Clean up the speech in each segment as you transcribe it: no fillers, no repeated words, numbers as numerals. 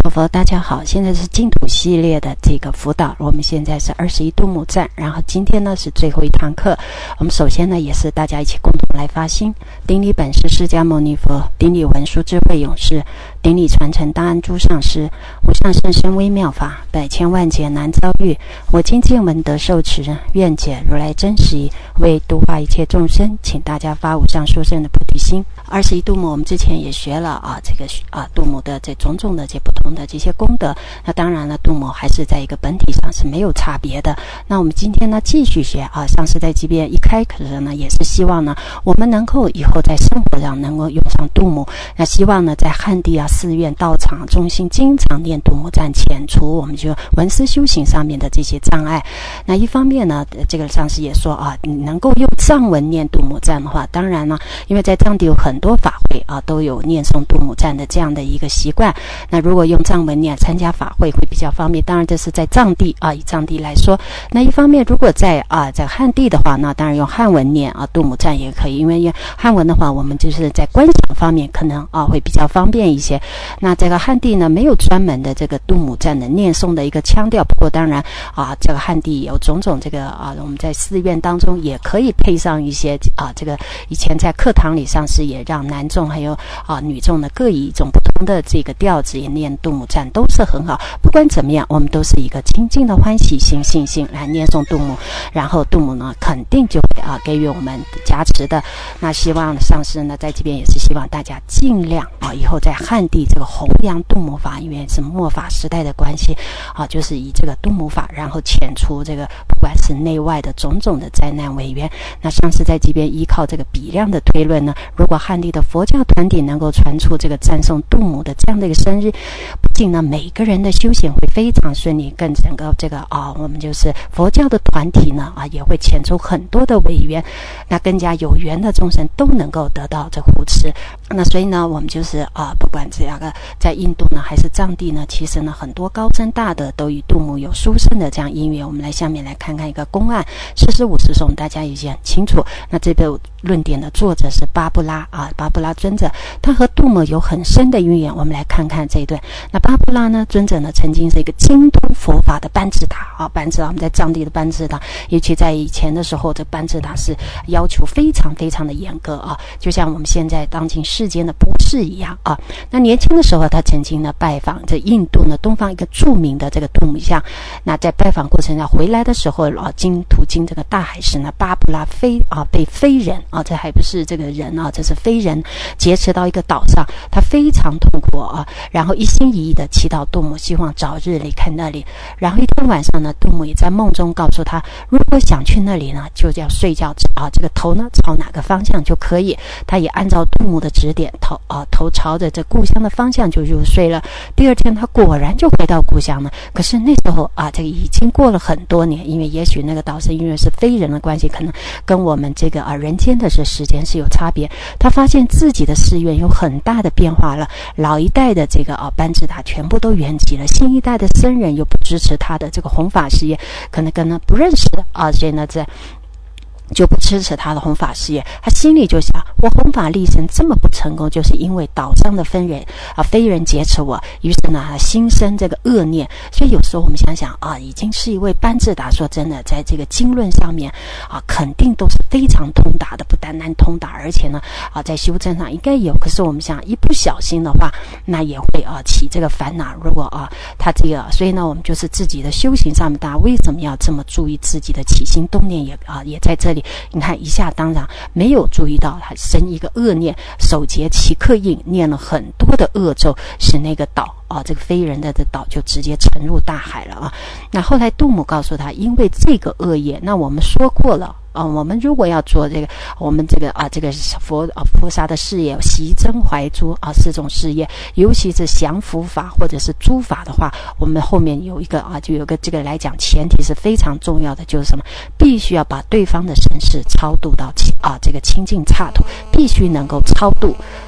陀佛，大家好，现在是净土系列的这个辅导，我们现在是21度母站，然后今天呢是最后一堂课。我们首先呢也是大家一起共同来发心，顶礼本师释迦牟尼佛，顶礼文殊智慧勇士，顶礼传承大安诸上师，无上甚深微妙法，百千万劫难遭遇。我今见闻得受持，愿解如来真实义，为度化一切众生，请大家发无上殊胜的菩提心。21度母我们之前也学了度母的这种种的这不同的这些功德，那当然了，度母还是在一个本体上是没有差别的。那我们今天呢继续学上师在这边一开始呢也是希望呢我们能够以后在生活上能够用上度母，那希望呢在汉地寺院道场中心经常念度母赞，遣除我们就闻思修行上面的这些障碍。那一方面呢这个上师也说你能够用藏文念度母赞的话，当然呢因为在藏地有很多法会都有念诵度母赞的这样的一个习惯，那如果用藏文念参加法会会比较方便，当然这是在藏地以藏地来说。那一方面如果在汉地的话，那当然用汉文念度母赞也可以，因为汉文的话我们就是在观赏方面可能会比较方便一些。那这个汉地呢没有专门的这个度母赞的念诵的一个腔调，不过当然这个汉地有种种这个我们在寺院当中也可以配上一些这个以前在课堂里上师也让男众还有女众呢各以一种不同的这个调子也念度母赞，都是很好。不管怎么样，我们都是一个清净的欢喜心信心来念诵度母，然后度母呢肯定就会给予我们加持的。那希望上师呢在这边也是希望大家尽量以后在汉地这个弘扬度母法，因为是末法时代的关系就是以这个度母法，然后遣除这个不管是内外的种种的灾难为源。那上师在这边依靠这个比量的推论呢，如果汉地的佛教团体能够传出这个赞颂度母的这样的一个生日，不仅呢每个人的修行会非常顺利，更整个这个我们就是佛教的团体呢也会遣出很多的委员，那更加有缘的众生都能够得到这护持。那所以呢我们就是不管这两个在印度呢还是藏地呢，其实呢很多高僧大德都与度母有殊胜的这样因缘。我们来下面来看看一个公案，四十五十颂大家已经很清楚。那这个论点的作者是巴布拉巴布拉尊者，他和度母有很深的因缘。我们来看看这一段。那巴布拉呢尊者呢曾经是一个精通佛法的班智达班智达我们在藏地的班智达，尤其在以前的时候，这班智达是要求非常非常的严格就像我们现在当今世间的博士一样那年轻的时候他曾经呢拜访这印度呢东方一个著名的这个度母像。那在拜访过程中回来的时候途经这个大海时呢，巴布拉被非人这还不是这个人这是非人劫持到一个岛上，他非常痛苦然后一心一意的祈祷度母，希望早日离开那里。然后一天晚上呢，度母也在梦中告诉他，如果想去那里呢，就要睡觉这个头呢朝哪个方向就可以。他也按照度母的指点，头朝着这故乡的方向就入睡了。第二天他果然就回到故乡了。可是那时候这个已经过了很多年，因为也许那个岛是因为是非人的关系，可能跟我们这个人间的这时间是有差别。他发现自己的寺院有很大的变化了，老一代的这个班智达全部都圆寂了，新一代的僧人又不支持他的这个弘法事业，可能跟他不认识所以呢就不支持他的弘法事业。他心里就想，我弘法立身这么不成功，就是因为岛上的非人劫持我。于是呢他心生这个恶念。所以有时候我们想想已经是一位班智达，说真的在这个经论上面肯定都是非常通达的，不单单通达，而且呢在修正上应该有。可是我们想一不小心的话，那也会起这个烦恼。如果他这个，所以呢我们就是自己的修行上面，大家为什么要这么注意自己的起心动念，也在这里。你看一下当然没有注意到他生一个恶念，手结奇克印，念了很多的恶咒，使那个岛这个非人的岛就直接沉入大海了那后来度母告诉他，因为这个恶业，那我们说过了我们如果要做这个我们这个这个佛萨的事业，习真怀诛四种事业，尤其是降伏法或者是诸法的话，我们后面有一个就有个这个来讲前提是非常重要的，就是什么，必须要把对方的身世超度到这个清净刹土，必须能够超度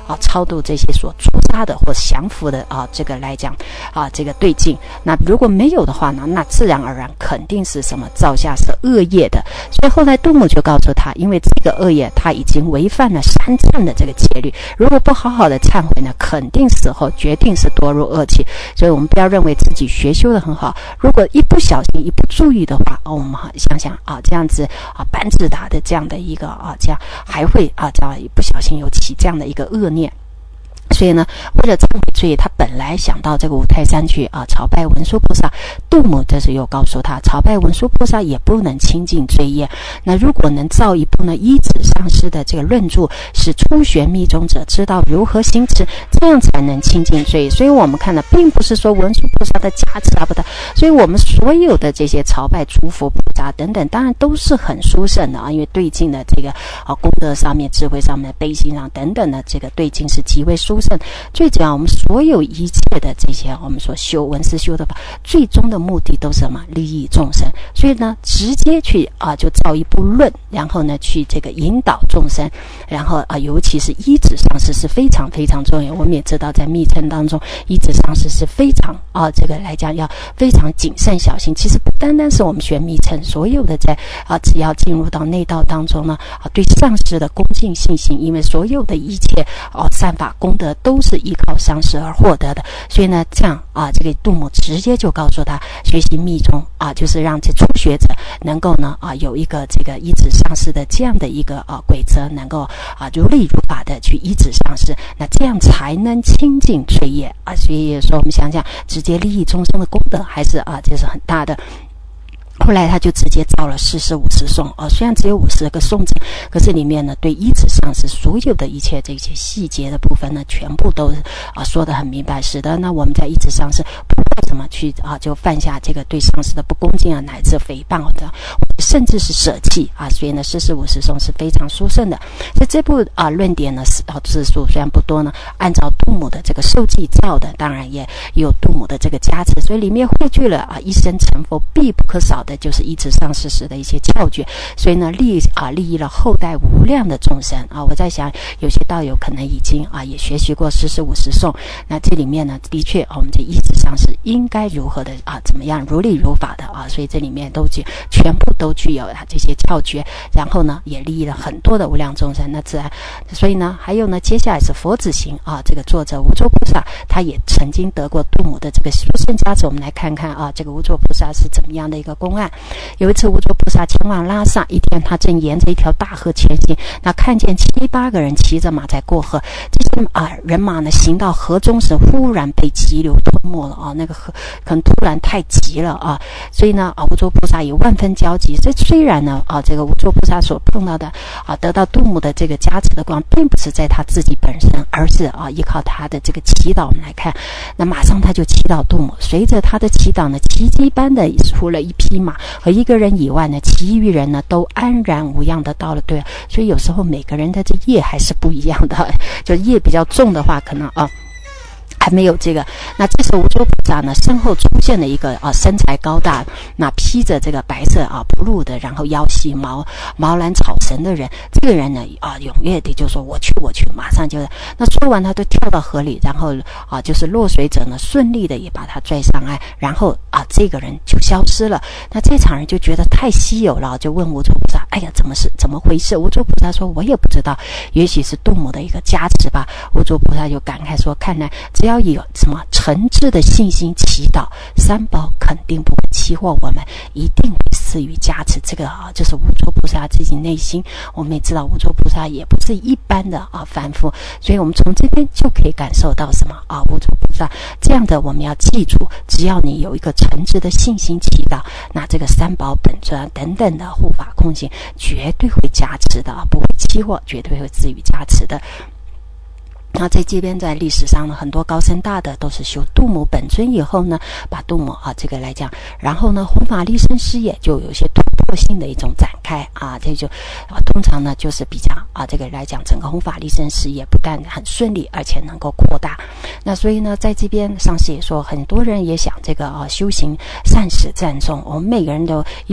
超度这些所出家的或降服的这个来讲这个对境。那如果没有的话呢，那自然而然肯定是什么造下是恶业的。所以后来度母就告诉他，因为这个恶业他已经违反了3忏的这个戒律，如果不好好的忏悔呢，肯定死后决定是堕入恶趣。所以我们不要认为自己学修的很好，如果一不小心一不注意的话，我们想想这样子班智达的这样的一个这样还会这样不小心有起这样的一个恶念。所以呢，为了忏悔罪业，他本来想到这个五台山去朝拜文殊菩萨。度母这时又告诉他，朝拜文殊菩萨也不能清净罪业。那如果能造一部呢依止上师的这个论著，使初学密宗者知道如何行持，这样才能清净罪业。所以我们看了，并不是说文殊菩萨的加持不得。所以我们所有的这些朝拜诸佛菩萨等等，当然都是很殊胜的因为对境的这个功德上面、智慧上面、悲心上等等的这个对境是极为殊胜。最主要我们所有一切的这些我们说修文思修的法，最终的目的都是什么？利益众生。所以呢，直接去就造一部论，然后呢去这个引导众生，然后尤其是依止上师是非常非常重要。我们也知道在密乘当中，依止上师是非常这个来讲要非常谨慎小心。其实不单单是我们学密乘，所有的在只要进入到内道当中呢对上师的恭敬信心，因为所有的一切善法功德都是依靠上师而获得的。所以呢，这样这个度母直接就告诉他，学习密宗就是让这初学者能够呢有一个这个依止上师的这样的一个规则，能够如理如法的去依止上师，那这样才能清净罪业所以说我们想想，直接利益众生的功德还是就是很大的。后来他就直接造了40-50颂虽然只有50个颂字，可是里面呢对依止上师所有的一切这些细节的部分呢，全部都说得很明白，使得呢我们在依止上师不会怎么去就犯下这个对上师的不恭敬乃至诽谤的，甚至是舍弃所以呢40-50颂是非常殊胜的。所以这部论点呢字数虽然不多呢，按照度母的这个受记造的，当然也有度母的这个加持，所以里面汇聚了一生成佛必不可少的就是依止上师时的一些窍诀。所以呢利益了后代无量的众生我在想有些道友可能已经也学习过40-50颂，那这里面呢的确我们这依止上师应该如何的怎么样如理如法的所以这里面都全部都具有这些窍诀，然后呢也利益了很多的无量众生。那自然所以呢还有呢接下来是佛子行这个作者无著菩萨，他也曾经得过度母的这个殊胜加持。我们来看看这个无著菩萨是怎么样的一个公案。有一次无著菩萨前往拉萨，一天他正沿着一条大河前行，那看见7-8个人骑着马在过河，这些人马呢行到河中时，忽然被急流吞没了那个河可能突然太急了所以呢无著菩萨也万分焦急。这虽然呢这个无著菩萨所碰到的得到度母的这个加持的光，并不是在他自己本身，而是依靠他的这个祈祷。我们来看，那马上他就祈祷度母，随着他的祈祷呢，奇迹般的出了一匹马和一个人以外呢，其余人呢都安然无恙的到了。对所以有时候每个人的这业还是不一样的，就业比较重的话，可能还没有这个。那这时候无著菩萨呢身后出现了一个身材高大，那披着这个白色不露的，然后腰系毛蓝草绳的人。这个人呢踊跃地就说我去，马上就那说完他就跳到河里，然后就是落水者呢顺利的也把他拽上岸，然后这个人就消失了。那在场人就觉得太稀有了，就问无著菩萨，哎呀怎么回事？无著菩萨说我也不知道，也许是度母的一个加持吧。无著菩萨就感慨说，看来只要有什么诚挚的信心祈祷，三宝肯定不会欺惑我们，一定会赐予加持。这个就是无著菩萨自己内心。我们也知道无著菩萨也不是一般的凡夫，所以我们从这边就可以感受到什么无著菩萨这样的，我们要记住，只要你有一个诚挚的信心祈祷，那这个三宝本尊等等的护法控行绝对会加持的不会欺惑，绝对会赐予加持的。那在这边在历史上呢，很多高僧大德都是修度母本尊以后呢，把度母这个来讲，然后呢弘法利生事业就有一些突破性的一种展开这就通常呢就是比较这个来讲，整个弘法利生事业不但很顺利，而且能够扩大。那所以呢在这边上师也说，很多人也想这个修行善始赞颂，我们每个人都一碰到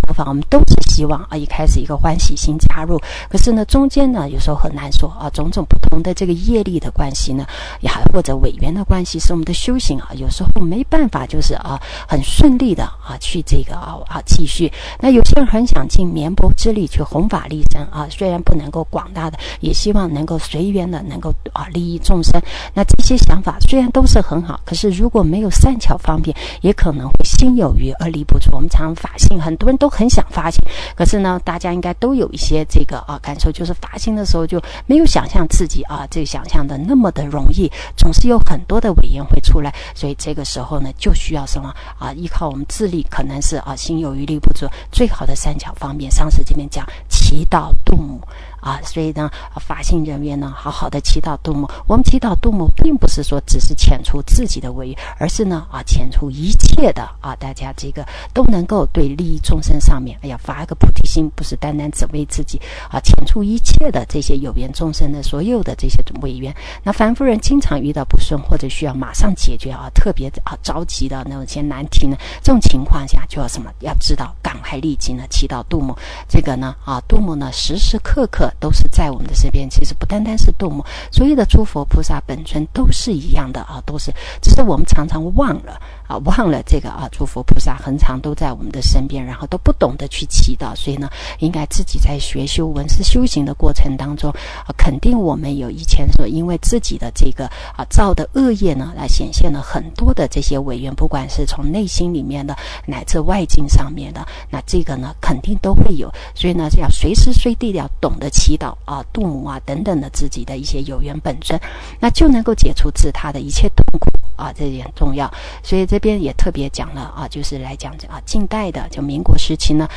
佛法，我们都是希望一开始一个欢喜心加入，可是呢中间呢有时候很难说种种不同的这个业力的关系呢，也或者委员的关系，是我们的修行有时候没办法就是很顺利的去这个继续。那有些人很想尽绵薄之力去弘法利生虽然不能够广大的，也希望能够随缘的能够利益众生。那这些想法虽然都是很好，可是如果没有善巧方便，也可能会心有余而力不足。我们常发心，很多人都很想发心，可是呢大家应该都有一些这个感受，就是发心的时候就没有想象自己这个想象的那么的容易，总是有很多的委员会出来，所以这个时候呢就需要什么依靠我们自力，可能是心有余力不足，最好的善巧方便。上次这边讲祈祷度母所以呢法性人员呢好好的祈祷度母。我们祈祷度母并不是说只是遣除自己的委员，而是呢遣除一切的大家这个都能够对利益众生上面发一个菩提心，不是单单只为自己遣除一切的这些有缘众生的所有的这些委员。那凡夫人经常遇到不顺或者需要马上解决特别着急的那种些难题呢，这种情况下就要什么，要知道赶快立即呢祈祷度母。这个呢度母呢时时刻刻都是在我们的身边，其实不单单是度母，所有的诸佛菩萨本尊都是一样的都是，只是我们常常忘了这个诸佛菩萨恒常都在我们的身边，然后都不懂得去祈祷。所以呢应该自己在学修闻思修行的过程当中肯定我们有以前说因为自己的这个造的恶业呢来显现了很多的这些委员，不管是从内心里面的乃至外境上面的，那这个呢肯定都会有。所以呢要随时随地要懂得祈祷度母等等的自己的一些有缘本尊，那就能够解除自他的一切痛苦这也很重要。所以这边也特别讲了就是来讲近代的就民国时期呢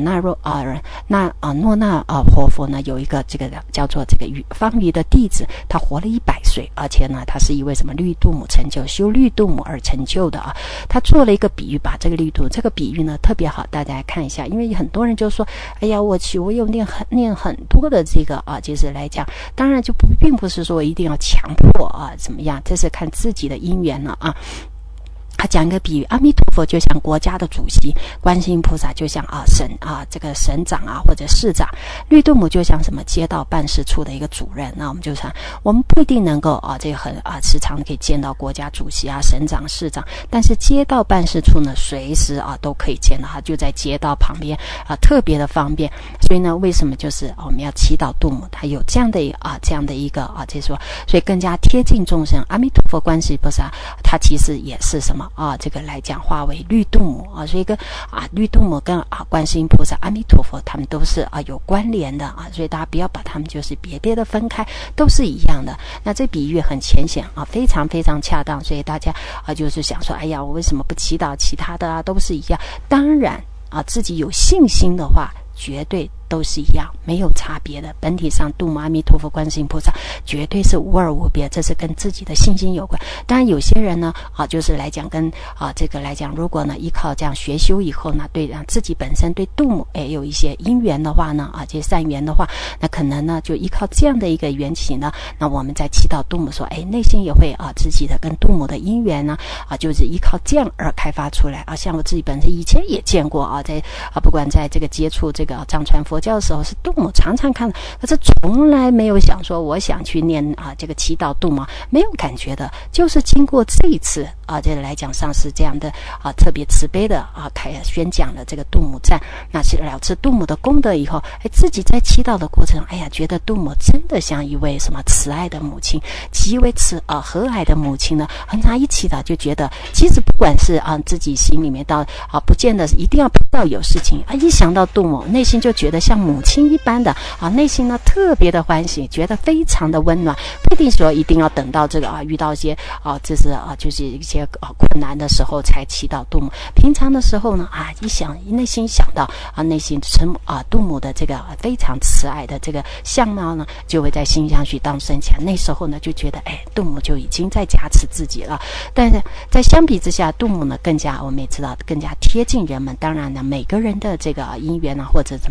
诺那活佛呢有一个这个叫做这个方瑜的弟子，他活了100岁，而且呢他是一位什么绿度母成就，修绿度母而成就的他做了一个比喻，把这个绿度这个比喻呢特别好，大家来看一下。因为很多人就说哎呀我有念很多的这个就是来讲，当然就并不是说一定要强迫怎么样，这是看自己的因缘了他讲一个比喻，阿弥陀佛就像国家的主席，观世音菩萨就像这个省长或者市长，绿度母就像什么街道办事处的一个主任。那我们就想，我们不一定能够这个很时常可以见到国家主席省长市长，但是街道办事处呢随时都可以见到，就在街道旁边特别的方便。所以呢为什么就是我们要祈祷度母，他有这样的一个就是说，所以更加贴近众生。阿弥陀佛观世音菩萨他其实也是什么这个来讲化为绿度母所以跟绿度母跟观世音菩萨阿弥陀佛他们都是有关联的所以大家不要把他们就是别的分开，都是一样的。那这比喻很浅显非常非常恰当，所以大家就是想说哎呀我为什么不祈祷其他的都是一样。当然自己有信心的话绝对都是一样，没有差别的。本体上度母阿弥陀佛观世音菩萨绝对是无二无别，这是跟自己的信心有关。当然有些人呢就是来讲跟这个来讲，如果呢依靠这样学修以后呢，对让自己本身对度母有一些因缘的话呢这些善缘的话，那可能呢就依靠这样的一个缘起呢，那我们在祈祷度母说内心也会自己的跟度母的因缘呢就是依靠这样而开发出来像我自己本身以前也见过在不管在这个接触这个藏传佛教的时候是度母常常看，可是从来没有想说我想去念这个祈祷度母，没有感觉的。就是经过这一次这个来讲上是这样的特别慈悲的宣讲了这个度母赞，那是了知度母的功德以后自己在祈祷的过程觉得度母真的像一位什么慈爱的母亲，极为和蔼的母亲呢。很常一祈祷就觉得其实不管是自己心里面到不见得一定要碰到有事情一想到度母内心就觉得像母亲一般的内心呢特别的欢喜，觉得非常的温暖。不一定说一定要等到这个遇到一些就是就是一些困难的时候才祈祷度母，平常的时候呢一想内心想到内心度母的这个非常慈爱的这个相貌呢，就会在心上去当升起来。那时候呢就觉得度母就已经在加持自己了。但是在相比之下，度母呢更加我们也知道更加贴近人们。当然呢每个人的这个因缘或者怎么样，自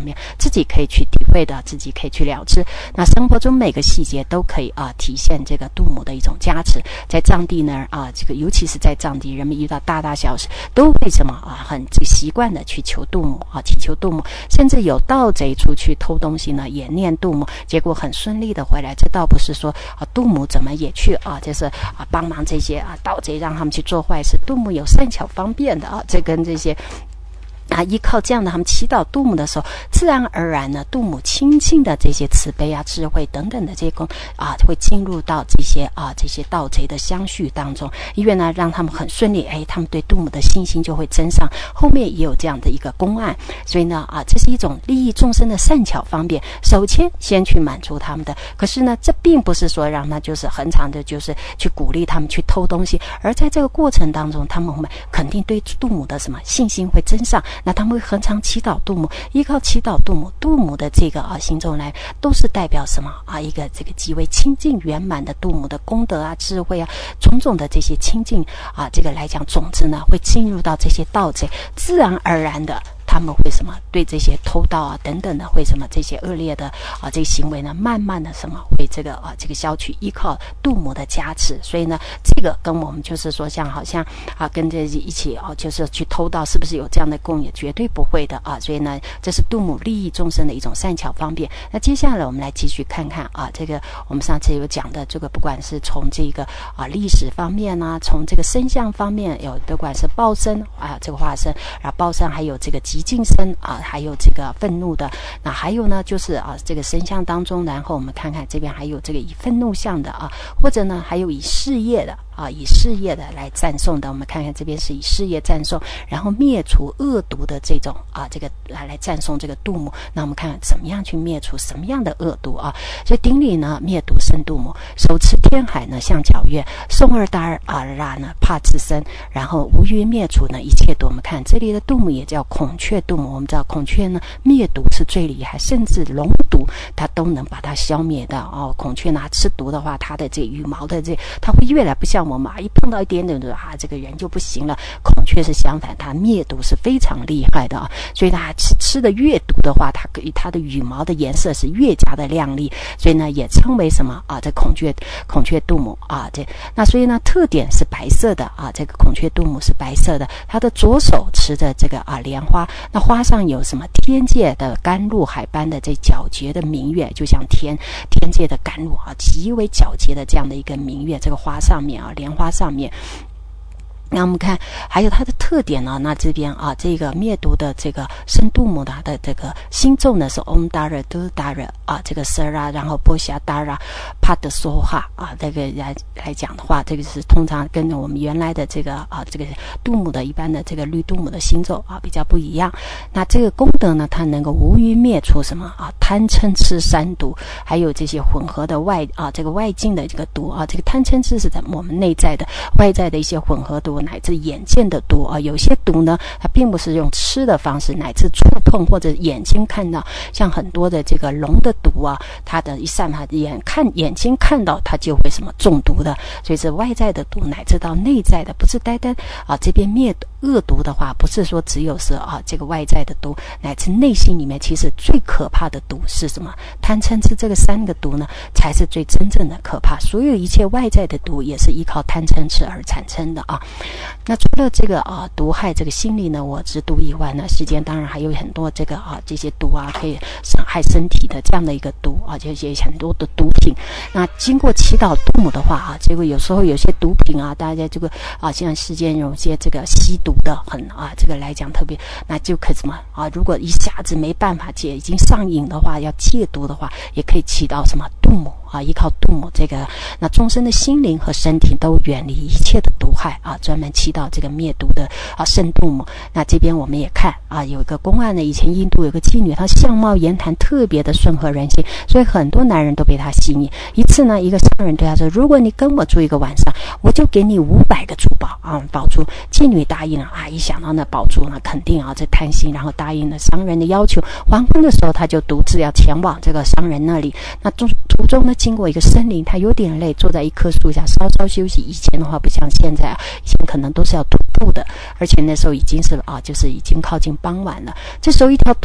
己可以去体会的，自己可以去了知。那生活中每个细节都可以体现这个度母的一种加持。在藏地呢这个尤其是在藏地，人们遇到大大小事都会什么很习惯的去求度母祈求度母，甚至有盗贼出去偷东西呢也念度母，结果很顺利的回来。这倒不是说度母怎么也去就是帮忙这些盗贼，让他们去做坏事。度母有善巧方便的这跟这些依靠这样的他们祈祷度母的时候，自然而然呢，度母亲近的这些慈悲智慧等等的这些功会进入到这些盗贼的相续当中，因为呢让他们很顺利，他们对度母的信心就会增上。后面也有这样的一个公案，所以呢这是一种利益众生的善巧方便，首先去满足他们的。可是呢，这并不是说让他就是恒常的，就是去鼓励他们去偷东西，而在这个过程当中，他们肯定对度母的什么信心会增上。那他们会恒常祈祷度母，依靠祈祷度母的这个行咒来，都是代表什么一个这个极为清净圆满的度母的功德智慧种种的这些清净这个来讲种子呢，会进入到这些盗贼，自然而然的他们会什么对这些偷盗等等的会什么这些恶劣的这个行为呢，慢慢的什么会这个消去，依靠度母的加持。所以呢，这个跟我们就是说好像跟着一起就是去偷盗，是不是有这样的供也绝对不会的所以呢，这是度母利益众生的一种善巧方便。那接下来我们来继续看看这个我们上次有讲的这个，不管是从这个历史方面从这个身相方面，有不管是报身这个化身，然后报身还有这个极净身还有这个愤怒的，那还有呢就是这个身相当中，然后我们看看这边还有这个以愤怒相的或者呢还有以事业的以事业的来赞颂的。我们看看这边是以事业赞颂，然后灭除恶毒的这种这个来赞颂这个度母。那我们看看怎么样去灭除什么样的恶毒所以顶礼呢灭毒生度母，手持天海呢向皎月，诵二达拉呢怕自身，然后无余灭除呢一切毒。我们看这里的度母也叫孔雀度母，我们知道孔雀呢灭毒是最厉害，甚至龙毒它都能把它消灭的孔雀呢吃毒的话，它的这羽毛的它会越来不像我们一碰到一点点的这个人就不行了。孔雀是相反，它灭毒是非常厉害的所以它吃的越毒的话，它的羽毛的颜色是越加的亮丽，所以呢也称为什么这孔雀度母那所以呢特点是白色的这个孔雀度母是白色的，它的左手持着这个莲花，那花上有什么天界的甘露海般的这皎洁的明月，就像天界的甘露极为皎洁的这样的一个明月，这个花上面莲花上面。那我们看还有它的特点呢，那这边这个灭毒的这个生度母的这个心咒呢是 Om Dara Du Dara 这个 Sara 然后波夏 Dara Pad Soha 这个来讲的话，这个是通常跟我们原来的这个这个度母的一般的这个绿度母的心咒比较不一样。那这个功德呢，它能够无余灭除什么贪嗔痴三毒，还有这些混合的这个外境的这个毒这个贪嗔痴是在我们内在的，外在的一些混合毒乃至眼见的毒有些毒呢它并不是用吃的方式，乃至触碰或者眼睛看到，像很多的这个龙的毒它的一散发眼睛看到它就会什么中毒的。所以是外在的毒乃至到内在的，不是单单这边灭恶毒的话，不是说只有是这个外在的毒，乃至内心里面其实最可怕的毒是什么？贪嗔痴这个三个毒呢才是最真正的可怕，所有一切外在的毒也是依靠贪嗔痴而产生的那除了这个毒害这个心理呢我执毒以外呢，世间当然还有很多这个这些毒可以伤害身体的这样的一个毒这些很多的毒品。那经过祈祷度母的话结果有时候有些毒品大家这个现在世间有些这个吸毒的很这个来讲特别，那就可以什么如果一下子没办法戒，已经上瘾的话，要戒毒的话，也可以起到什么度母依靠度母这个，那众生的心灵和身体都远离一切的毒害专门祈祷这个灭毒的圣度母。那这边我们也看有一个公案呢，以前印度有个妓女，她相貌言谈特别的顺和人心，所以很多男人都被她吸引。一次呢，一个商人对她说，如果你跟我住一个晚上，我就给你500个珠宝宝珠。妓女答应了一想到那宝珠呢，肯定这贪心，然后答应了商人的要求。黄昏的时候，他就独自要前往这个商人那里。那途中呢，经过一个森林，他有点累，坐在一棵树下稍稍休息。以前的话不像现在以前可能都是要徒步的，而且那时候已经是就是已经靠近傍晚了。这时候一条毒蛇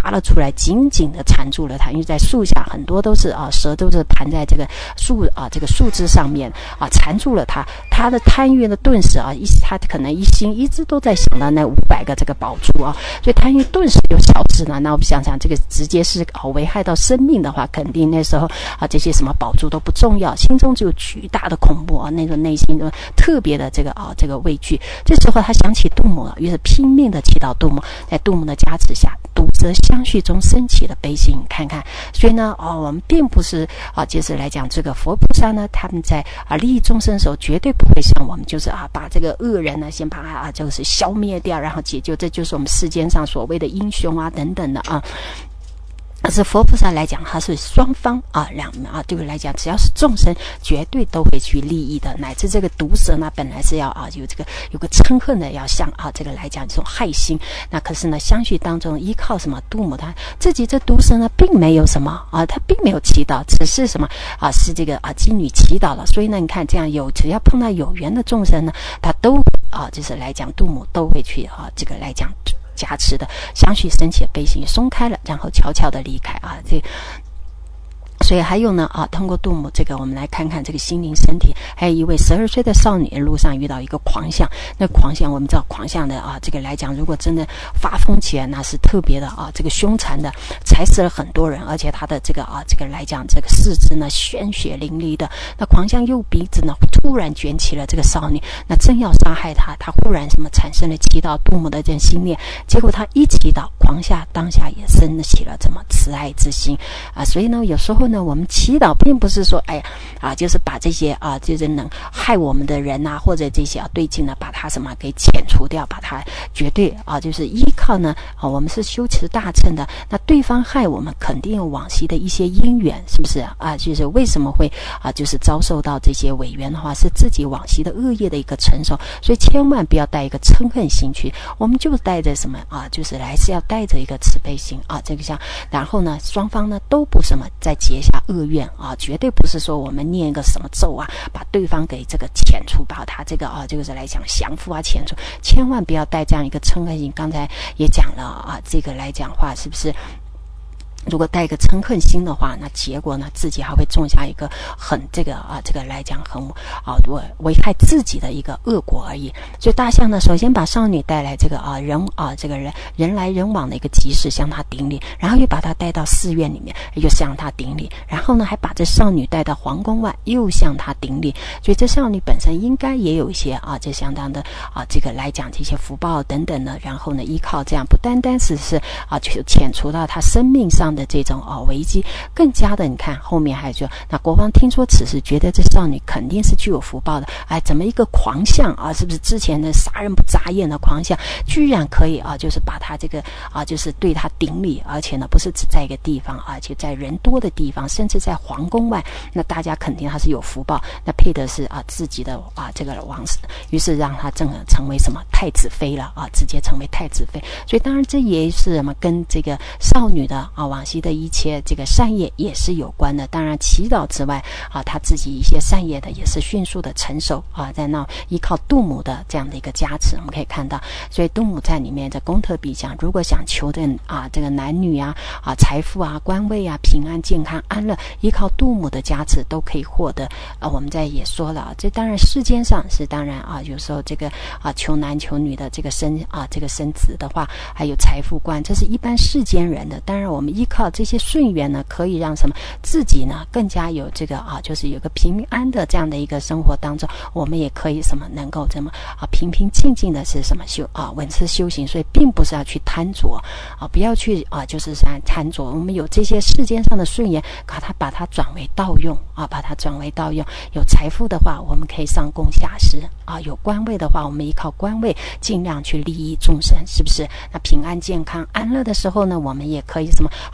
爬了出来，紧紧的缠住了他，因为在树下很多都是蛇都是盘在这个这个树枝上面缠住了他。他的贪欲呢顿时他可能一心一直都在想到那500个这个宝珠所以贪欲顿时就消失了。那我们想想，这个直接是危害到生命的话，肯定那时候这些什么宝珠都不重要，心中只有巨大的恐怖那种内心的特别的这个畏惧。这时候他想起杜母了，于是拼命的祈祷杜母，在杜母的加持下，读者相续中升起了悲心。看看，所以呢我们并不是就是来讲这个佛菩萨呢，他们在利益众生的时候，绝对不会像我们就是把这个恶人呢先把他就是消灭掉，然后解救，这就是我们世间上所谓的英雄等等的但是佛菩萨来讲，他是双方对我来讲，只要是众生，绝对都会去利益的。乃至这个毒蛇呢，本来是要有个嗔恨的，要像这个来讲这种害心。那可是呢，相续当中依靠什么杜母，他自己这毒蛇呢，并没有什么他并没有祈祷，只是什么是这个妓女祈祷了。所以呢，你看这样只要碰到有缘的众生呢，他都就是来讲杜母都会去这个来讲加持的，相续升起的悲心松开了，然后悄悄的离开所以还有呢通过杜母这个，我们来看看这个心灵身体。还有一位12岁的少女，路上遇到一个狂象，那狂象我们知道狂象的这个来讲，如果真的发疯起来，那是特别的这个凶残的，踩死了很多人，而且他的这个来讲这个四肢呢鲜血淋漓的。那狂象右鼻子呢突然卷起了这个少女，那正要杀害她，他忽然产生了祈祷杜母的这心念，结果他一祈祷，狂象当下也生起了这么慈爱之心所以呢有时候呢我们祈祷并不是说就是把这些就是能害我们的人或者这些对境呢把它什么给遣除掉，把它绝对就是依靠呢我们是修持大乘的，那对方害我们肯定有往昔的一些因缘，是不是就是为什么会就是遭受到这些违缘的话，是自己往昔的恶业的一个承受。所以千万不要带一个嗔恨心去，我们就带着什么就是来是要带着一个慈悲心这个像，然后呢双方呢都不什么再结下恶愿绝对不是说我们念一个什么咒把对方给这个遣除，把他这个就是来讲降服遣除，千万不要带这样一个嗔恨心。刚才也讲了这个来讲话，是不是如果带一个嗔恨心的话，那结果呢自己还会种下一个很这个来讲很危害自己的一个恶果而已。所以大象呢首先把少女带来这个人来人往的一个集市向她顶礼，然后又把她带到寺院里面又向她顶礼，然后呢还把这少女带到皇宫外又向她顶礼。所以这少女本身应该也有一些这相当的这个来讲这些福报等等的，然后呢依靠这样不单单是就遣除到她生命上的这种危机，更加的你看后面还说，那国王听说此事，觉得这少女肯定是具有福报的，怎么一个狂象是不是之前的杀人不眨眼的狂象，居然可以就是把他这个就是对他顶礼，而且呢不是只在一个地方，而且在人多的地方，甚至在皇宫外，那大家肯定他是有福报，那配的是自己的这个王室，于是让他成为什么太子妃了直接成为太子妃。所以当然这也是什么跟这个少女的往昔的一切这个善业也是有关的。当然祈祷之外他自己一些善业的也是迅速的成熟在那依靠杜母的这样的一个加持，我们可以看到。所以杜母在里面的功特比讲，如果想求的这个男女财富官位平安健康安乐，依靠杜母的加持都可以获得。我们在也说了，这当然世间上是当然有时候这个求男求女的这个生子的话，还有财富观，这是一般世间人的。当然我们依靠这些顺缘呢，可以让什么自己呢更加有这个就是有个平安的这样的一个生活当中，我们也可以什么能够这么平平静静的是什么稳持修行。所以并不是要去贪着不要去就是贪着，我们有这些世间上的顺缘，把它转为道用把它转为道用。有财富的话，我们可以上供下施有官位的话，我们依靠官位尽量去利益众生，是不是？那平安健康安乐的时候呢，我们也可以什么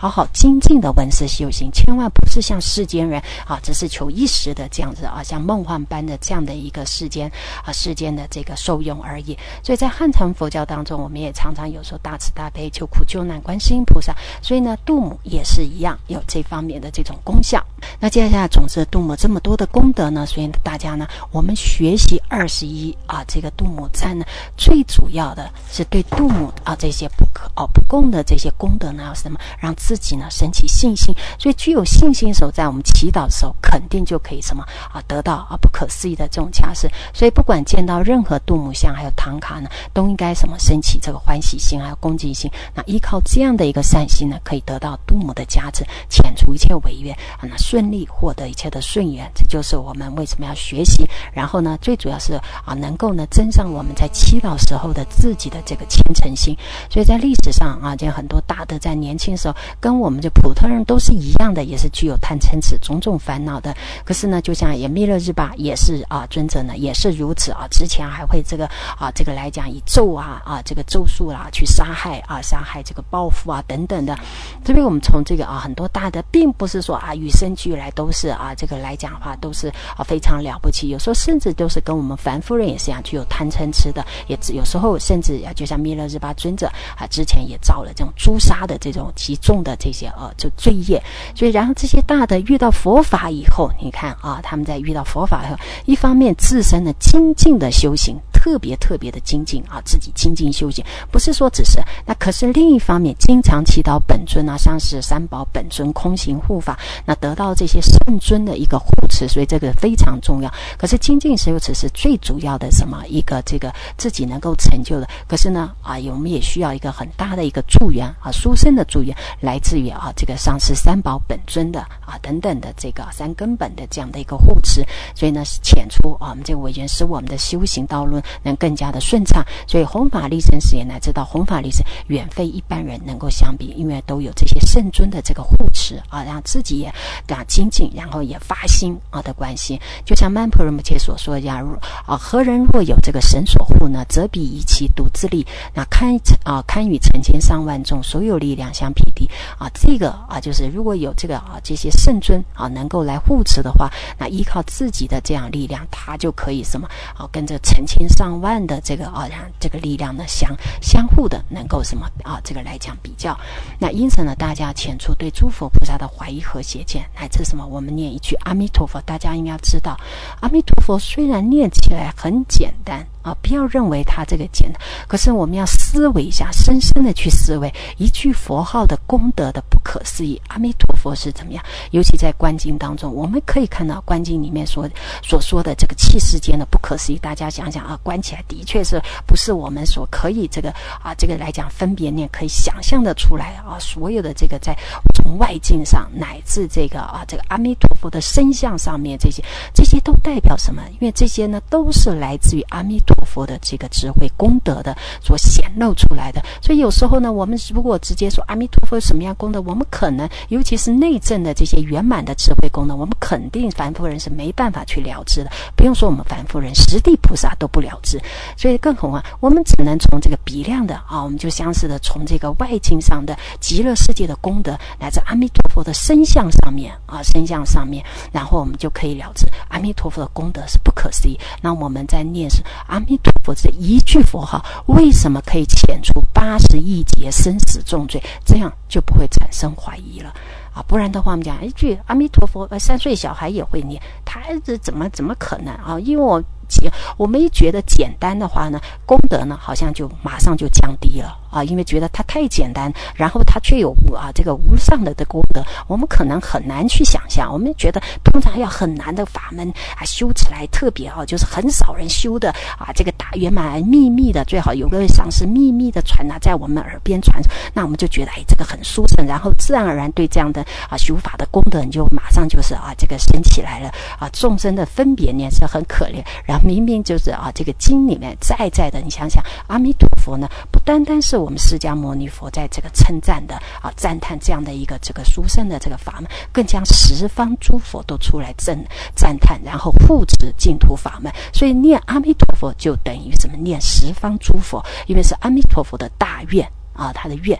好好精进的闻思修行，千万不是像世间人只是求一时的这样子像梦幻般的这样的一个世间的这个受用而已。所以在汉传佛教当中，我们也常常有说大慈大悲救苦救难观世音菩萨，所以呢度母也是一样有这方面的这种功效。那接下来总之度母这么多的功德呢，所以大家呢我们学习21这个度母赞呢，最主要的是对度母这些不共的这些功德呢要什么，让自己呢升起信心。所以具有信心的时候，在我们祈祷的时候肯定就可以什么得到不可思议的这种加持。所以不管见到任何度母像还有唐卡呢，都应该什么升起这个欢喜心还有恭敬心，那依靠这样的一个善心呢，可以得到度母的加持，遣除一切违愿那顺利获得一切的顺缘。这就是我们为什么要学习，然后呢最主要是能够呢增上我们在祈祷时候的自己的这个虔诚心。所以在历史上这很多大德在年轻的时候跟我们这普通人都是一样的，也是具有贪嗔痴种种烦恼的。可是呢就像也弥勒日巴也是尊者呢也是如此之前还会这个来讲以咒这个咒术去杀害这个报复等等的。这边我们从这个很多大德并不是说与生俱来都是这个来讲的话都是非常了不起，有时候甚至都是跟我们凡夫人也是一样具有贪嗔痴的，也有时候甚至就像弥勒日巴尊者之前也造了这种诛杀的这种极重的这些就罪业。所以然后这些大德遇到佛法以后，你看他们在遇到佛法以后，一方面自身的精进的修行特别的精进自己精进修行，不是说只是那，可是另一方面经常祈祷本尊像是三宝本尊空行护法，那得到这些圣尊的一个护持，所以这个非常重要。可是精进修持是最主要的什么一个这个自己能够成就的。可是呢我们也需要一个很大的一个助缘殊胜的助缘，来自于这个上师三宝本尊的等等的这个三根本的这样的一个护持。所以呢遣除我们这个违缘，使我们的修行道路能更加的顺畅。所以弘法利生时也乃知道弘法利生远非一般人能够相比，因为都有这些圣尊的这个护持让自己也精进，然后也发心的关系。就像曼婆罗摩切所说的何人若有这个神所护呢，则彼以其独自力，那堪与成千上万众所有力量相匹敌这个就是如果有这个这些圣尊能够来护持的话，那依靠自己的这样力量，他就可以什么跟着成千上万的这个让这个力量呢相互的能够什么这个来讲比较。那因此呢大家遣除对诸佛菩萨的怀疑和邪见，乃至什么我们念一句阿弥陀佛，大家应该要知道阿弥陀佛虽然念起来很简单不要认为它这个简单，可是我们要思维一下，深深的去思维一句佛号的功德的不可思议。阿弥陀佛是怎么样？尤其在观经当中，我们可以看到观经里面所说的这个气世间的不可思议。大家想想观起来的确是不是我们所可以这个来讲分别念可以想象的出来所有的这个在从外境上乃至这个阿弥陀佛的身相上面，这些都代表什么？因为这些呢都是来自于阿弥陀佛的这个智慧功德的所显露出来的。所以有时候呢我们如果直接说阿弥陀佛有什么样功德，我们可能尤其是内证的这些圆满的智慧功能，我们肯定凡夫人是没办法去了知的，不用说我们凡夫人，十地菩萨都不了知。所以更何况我们只能从这个比量的我们就相似的从这个外境上的极乐世界的功德，乃至阿弥陀佛的身相上面然后我们就可以了知阿弥陀佛的功德是不可思议。那我们在念是阿弥陀佛这一句佛号为什么可以遣除80亿劫生死重罪，这样就不会产生怀疑了不然的话我们讲一句阿弥陀佛3岁小孩也会念，他怎么可能因为我们一觉得简单的话呢，功德呢好像就马上就降低了因为觉得它太简单，然后它却有这个无上的功德，我们可能很难去想象。我们觉得通常要很难的法门修起来特别就是很少人修的这个大圆满秘密的，最好有个上师秘密的传在我们耳边传，那我们就觉得这个很殊胜，然后自然而然对这样的修法的功德你就马上就是这个升起来了众生的分别念是很可怜，然后明明就是这个经里面在的，你想想阿弥陀佛呢不单单是我们释迦牟尼佛在这个称赞的赞叹这样的一个这个殊胜的这个法门，更将十方诸佛都出来赞叹，然后护持净土法门。所以念阿弥陀佛就等于什么？念十方诸佛，因为是阿弥陀佛的大愿他的愿不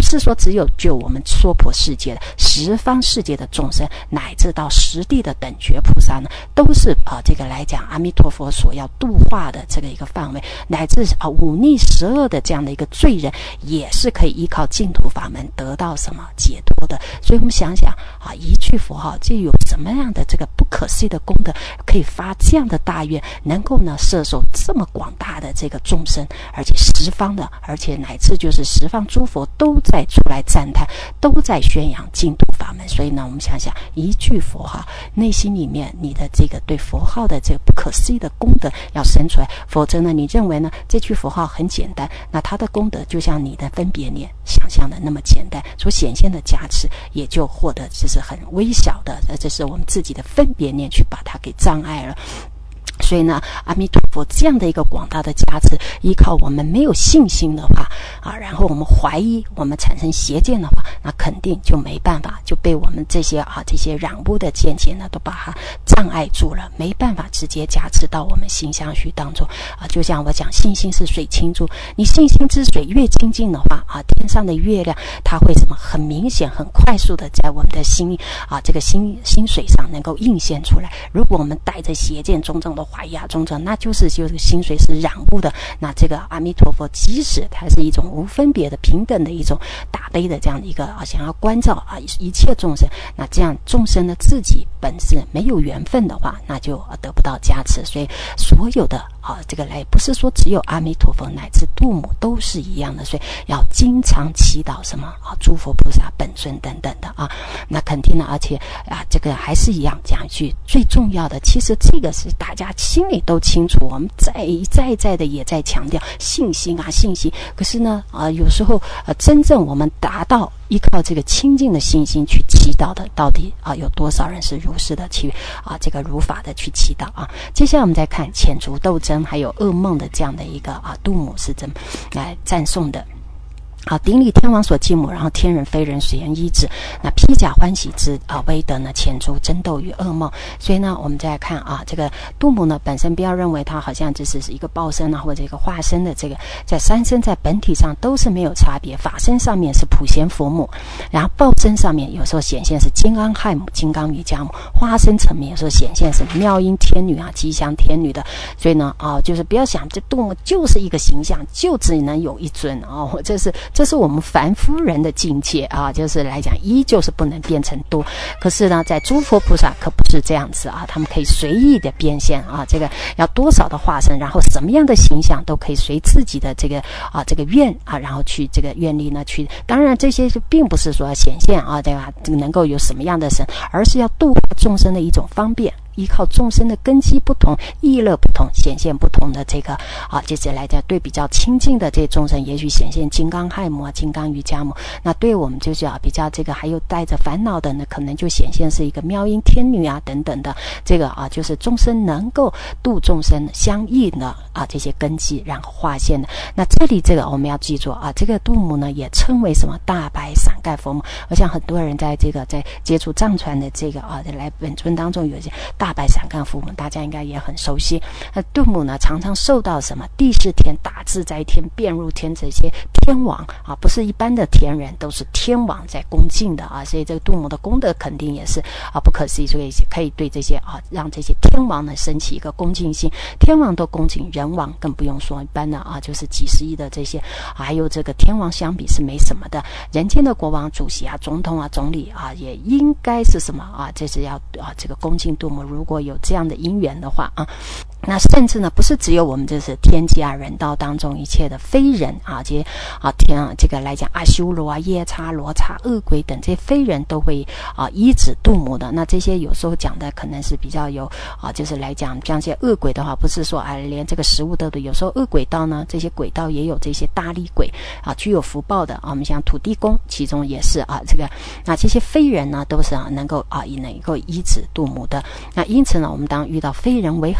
是说只有就我们娑婆世界的十方世界的众生，乃至到十地的等觉菩萨呢，都是这个来讲阿弥陀佛所要度化的这个一个范围，乃至五逆十恶的这样的一个罪人，也是可以依靠净土法门得到什么解脱的。所以我们想想一句佛号，这有什么样的这个不可思议的功德，可以发这样的大愿，能够呢摄受这么广大的这个众生，而且十方的，而且乃至就是十方诸佛都在出来赞叹，都在宣扬净土法门。所以呢，我们想想一句佛号，内心里面你的这个对佛号的这个不可思议的功德要生出来，否则呢，你认为呢这句佛号很简单，那它的功德就像你的分别念想象的那么简单，所显现的加持也就获得就是很微小的，这是我们自己的分别念去把它给障碍了。所以呢，阿弥陀佛这样的一个广大的加持，依靠我们没有信心的话然后我们怀疑，我们产生邪见的话，那肯定就没办法，就被我们这些染污的见解呢，都把它障碍住了，没办法直接加持到我们心相续当中就像我讲，信心是水清珠，你信心之水越清净的话天上的月亮它会什么很明显、很快速的在我们的心这个心水上能够映现出来。如果我们带着邪见种种的怀疑种种，那就是心水是染污的。那这个阿弥陀佛，即使它是一种无分别的平等的一种大悲的这样的一个想要关照一切众生，那这样众生的自己本身没有缘分的话，那就得不到加持。所以所有的这个不是说只有阿弥陀佛，乃至度母都是一样的。所以要经常祈祷什么诸佛菩萨本尊等等的那肯定呢，而且这个还是一样讲一句最重要的，其实这个是大家心里都清楚，我们再的也在强调信心信心。可是呢有时候真正我们达到依靠这个清净的信心去祈祷的，到底有多少人是如实的去这个如法的去祈祷接下来我们再看遣除斗争还有噩梦的这样的一个度母是怎么来赞颂的。顶礼天王所敬母，然后天人非人随缘依止，那披甲欢喜之威德呢，遣除争斗与噩梦。所以呢，我们再来看这个度母呢本身不要认为它好像只是一个报身或者一个化身的，这个在三身在本体上都是没有差别。法身上面是普贤佛母，然后报身上面有时候显现是金刚亥母、金刚瑜伽母，化身层面有时候显现是妙音天女吉祥天女的。所以呢就是不要想这度母就是一个形象，就只能有一尊这是我们凡夫人的境界就是来讲一就是不能变成多。可是呢，在诸佛菩萨可不是这样子他们可以随意的变现这个要多少的化身，然后什么样的形象都可以随自己的这个这个愿然后去这个愿力呢去。当然这些就并不是说显现对吧，这个能够有什么样的神，而是要度化众生的一种方便，依靠众生的根基不同、意乐不同，显现不同的这个就是来讲对比较亲近的这些众生，也许显现金刚亥母金刚瑜伽母。那对我们就是比较这个还有带着烦恼的呢，可能就显现是一个妙音天女等等的。这个就是众生能够度众生相应的这些根基，然后化现的。那这里这个我们要记住这个度母呢也称为什么大白伞盖佛母。我想很多人在这个在接触藏传的这个来本尊当中有一些大白伞盖佛母，大家应该也很熟悉。度母呢常常受到什么地势天、大自在天、变入天这些天王不是一般的天人，都是天王在恭敬的所以这个度母的功德肯定也是不可思议。所以可以对这些让这些天王呢升起一个恭敬心。天王都恭敬，人王更不用说，一般的就是几十亿的这些还有这个天王相比是没什么的。人间的国王、主席总统总理也应该是什么这是要这个恭敬度母。如果有这样的因缘的话那甚至呢不是只有我们就是天界人道当中一切的非人这些天这个来讲阿修罗夜叉罗刹恶鬼等这些非人都会依止度母的。那这些有时候讲的可能是比较有就是来讲像这些恶鬼的话，不是说连这个食物都有时候恶鬼道呢，这些鬼道也有这些大力鬼具有福报的我们像土地公其中也是这个那这些非人呢都是能够依止度母的。那因此呢，我们当遇到非人危害的时候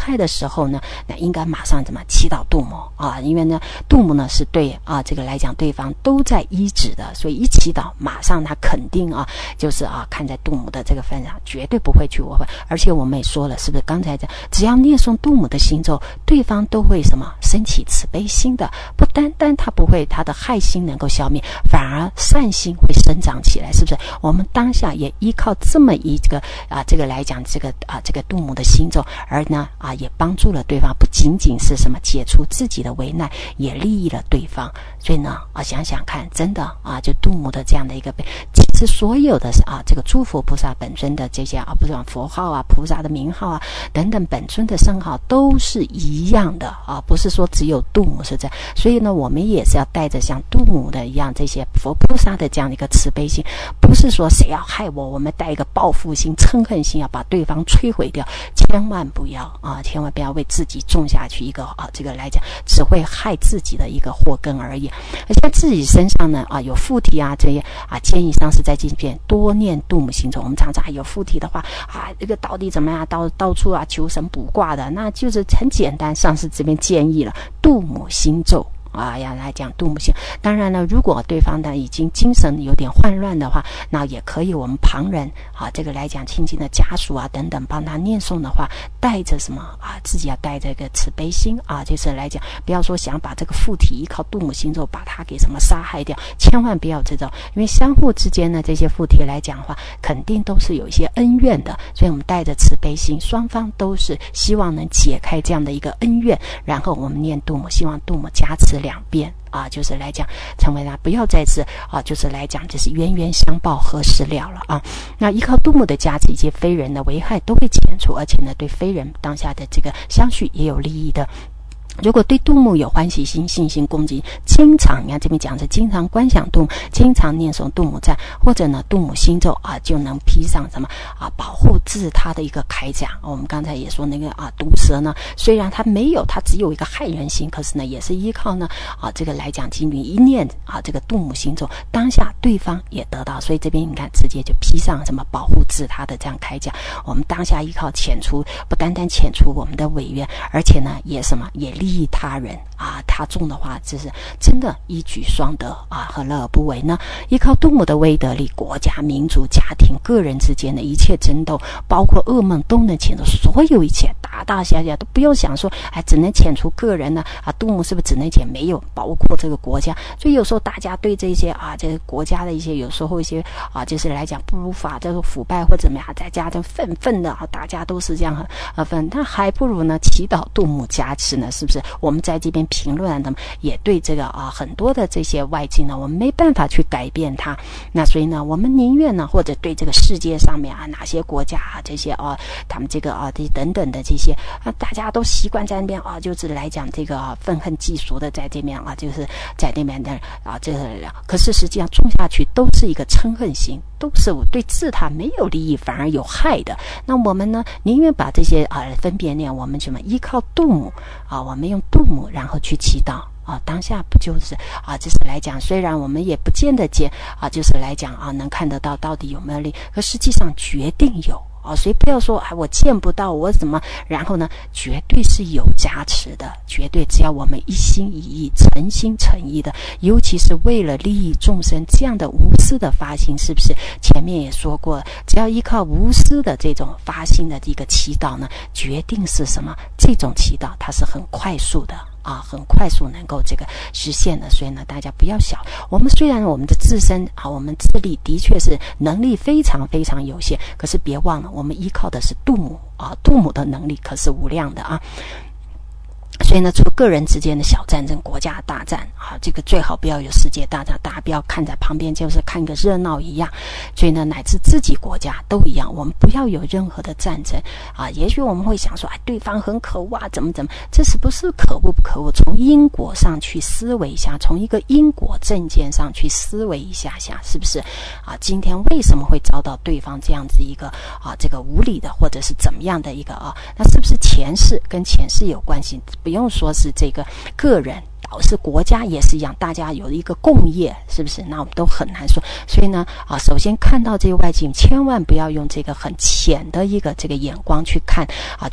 后呢，那应该马上怎么祈祷杜母啊？因为呢，杜母呢是对这个来讲对方都在医治的，所以一祈祷，马上他肯定就是看在杜母的这个份上，绝对不会去误会。而且我们也说了，是不是刚才讲，只要念诵杜母的心咒，对方都会什么升起慈悲心的，不单单他不会他的害心能够消灭，反而善心会生长起来，是不是？我们当下也依靠这么一个这个来讲，这个杜母的心咒，而呢也帮助了对方，不仅仅是什么解除自己的为难，也利益了对方。所以呢想想看，真的就杜母的这样的一个其实所有的这个诸佛菩萨本尊的这些不管佛号菩萨的名号等等本尊的圣号都是一样的不是说只有杜母是这样。所以呢，我们也是要带着像杜母的一样这些佛菩萨的这样的一个慈悲心，不是说谁要害我们带一个报复心、嗔恨心，要把对方摧毁掉，千万不要千万不要为自己种下去一个这个来讲只会害自己的一个祸根而已。而且自己身上呢有附体这些建议上是在这边多念杜母心咒。我们常常有附体的话这个到底怎么样到处求神卜卦的，那就是很简单，上师这边建议了杜母心咒要来讲杜母心。当然了，如果对方呢已经精神有点混乱的话，那也可以我们旁人这个来讲亲近的家属等等帮他念诵的话，带着什么自己要带着一个慈悲心就是来讲不要说想把这个附体依靠杜母心咒把他给什么杀害掉，千万不要这种，因为相互之间呢这些附体来讲的话肯定都是有一些恩怨的，所以我们带着慈悲心，双方都是希望能解开这样的一个恩怨，然后我们念杜母，希望杜母加持两边就是来讲成为他不要再次就是来讲就是冤冤相报何时了了那依靠杜母的加持，一些非人的危害都会减除，而且呢对非人当下的这个相续也有利益的。如果对杜母有欢喜心、信心、恭敬，经常你看这边讲是经常观想杜母，经常念诵杜母赞，或者呢杜母心咒就能披上什么保护自他的一个铠甲。我们刚才也说那个毒蛇呢，虽然它没有，它只有一个害人心，可是呢也是依靠呢这个来讲经云一念这个杜母心咒，当下对方也得到，所以这边你看直接就披上什么保护自他的这样铠甲。我们当下依靠遣除，不单单遣除我们的违愿，而且呢也什么也利益他人他种的话，这是真的一举双得何乐而不为呢？依靠杜母的威德力，国家、民族、家庭、个人之间的一切争斗，包括噩梦都能遣除，所有一切大大小小都不用想说只能遣除个人呢杜母是不是只能遣？没有，包括这个国家。所以有时候大家对这些这个国家的一些有时候一些就是来讲不如法，这个腐败或怎么样，在家就愤的大家都是这样愤，那还不如呢祈祷杜母加持呢，是不是？我们在这边评论的也对这个很多的这些外境呢，我们没办法去改变它。那所以呢，我们宁愿呢，或者对这个世界上面哪些国家这些他们这个这等等的这些大家都习惯在那边就是来讲这个愤恨嫉俗的在这边就是在那边的这个，可是实际上种下去都是一个嗔恨心，都是对自他没有利益，反而有害的。那我们呢，宁愿把这些分别念，我们什么依靠杜母我们用杜母然后去祈祷当下不就是就是来讲，虽然我们也不见得就是来讲能看得到到底有没有利，可实际上决定有所以不要说我见不到我怎么，然后呢绝对是有加持的，绝对只要我们一心一意诚心诚意的，尤其是为了利益众生这样的无私的发心，是不是前面也说过，只要依靠无私的这种发心的一个祈祷呢，决定是什么，这种祈祷它是很快速的很快速能够这个实现的。所以呢大家不要小，我们虽然我们的自身我们自力的确是能力非常非常有限，可是别忘了我们依靠的是杜母杜母的能力可是无量的所以呢，除了个人之间的小战争、国家大战这个最好不要有世界大战，大家不要看在旁边就是看个热闹一样。所以呢，乃至自己国家都一样，我们不要有任何的战争也许我们会想说对方很可恶怎么，这是不是可恶不可恶？从因果上去思维一下，从一个因果正见上去思维一下，是不是今天为什么会遭到对方这样子一个这个无理的，或者是怎么样的一个那是不是前世跟前世有关系？不用说是这个个人，是国家也是一样，大家有一个共业，是不是？那我们都很难说。所以呢首先看到这个外境，千万不要用这个很浅的一个这个眼光去看去处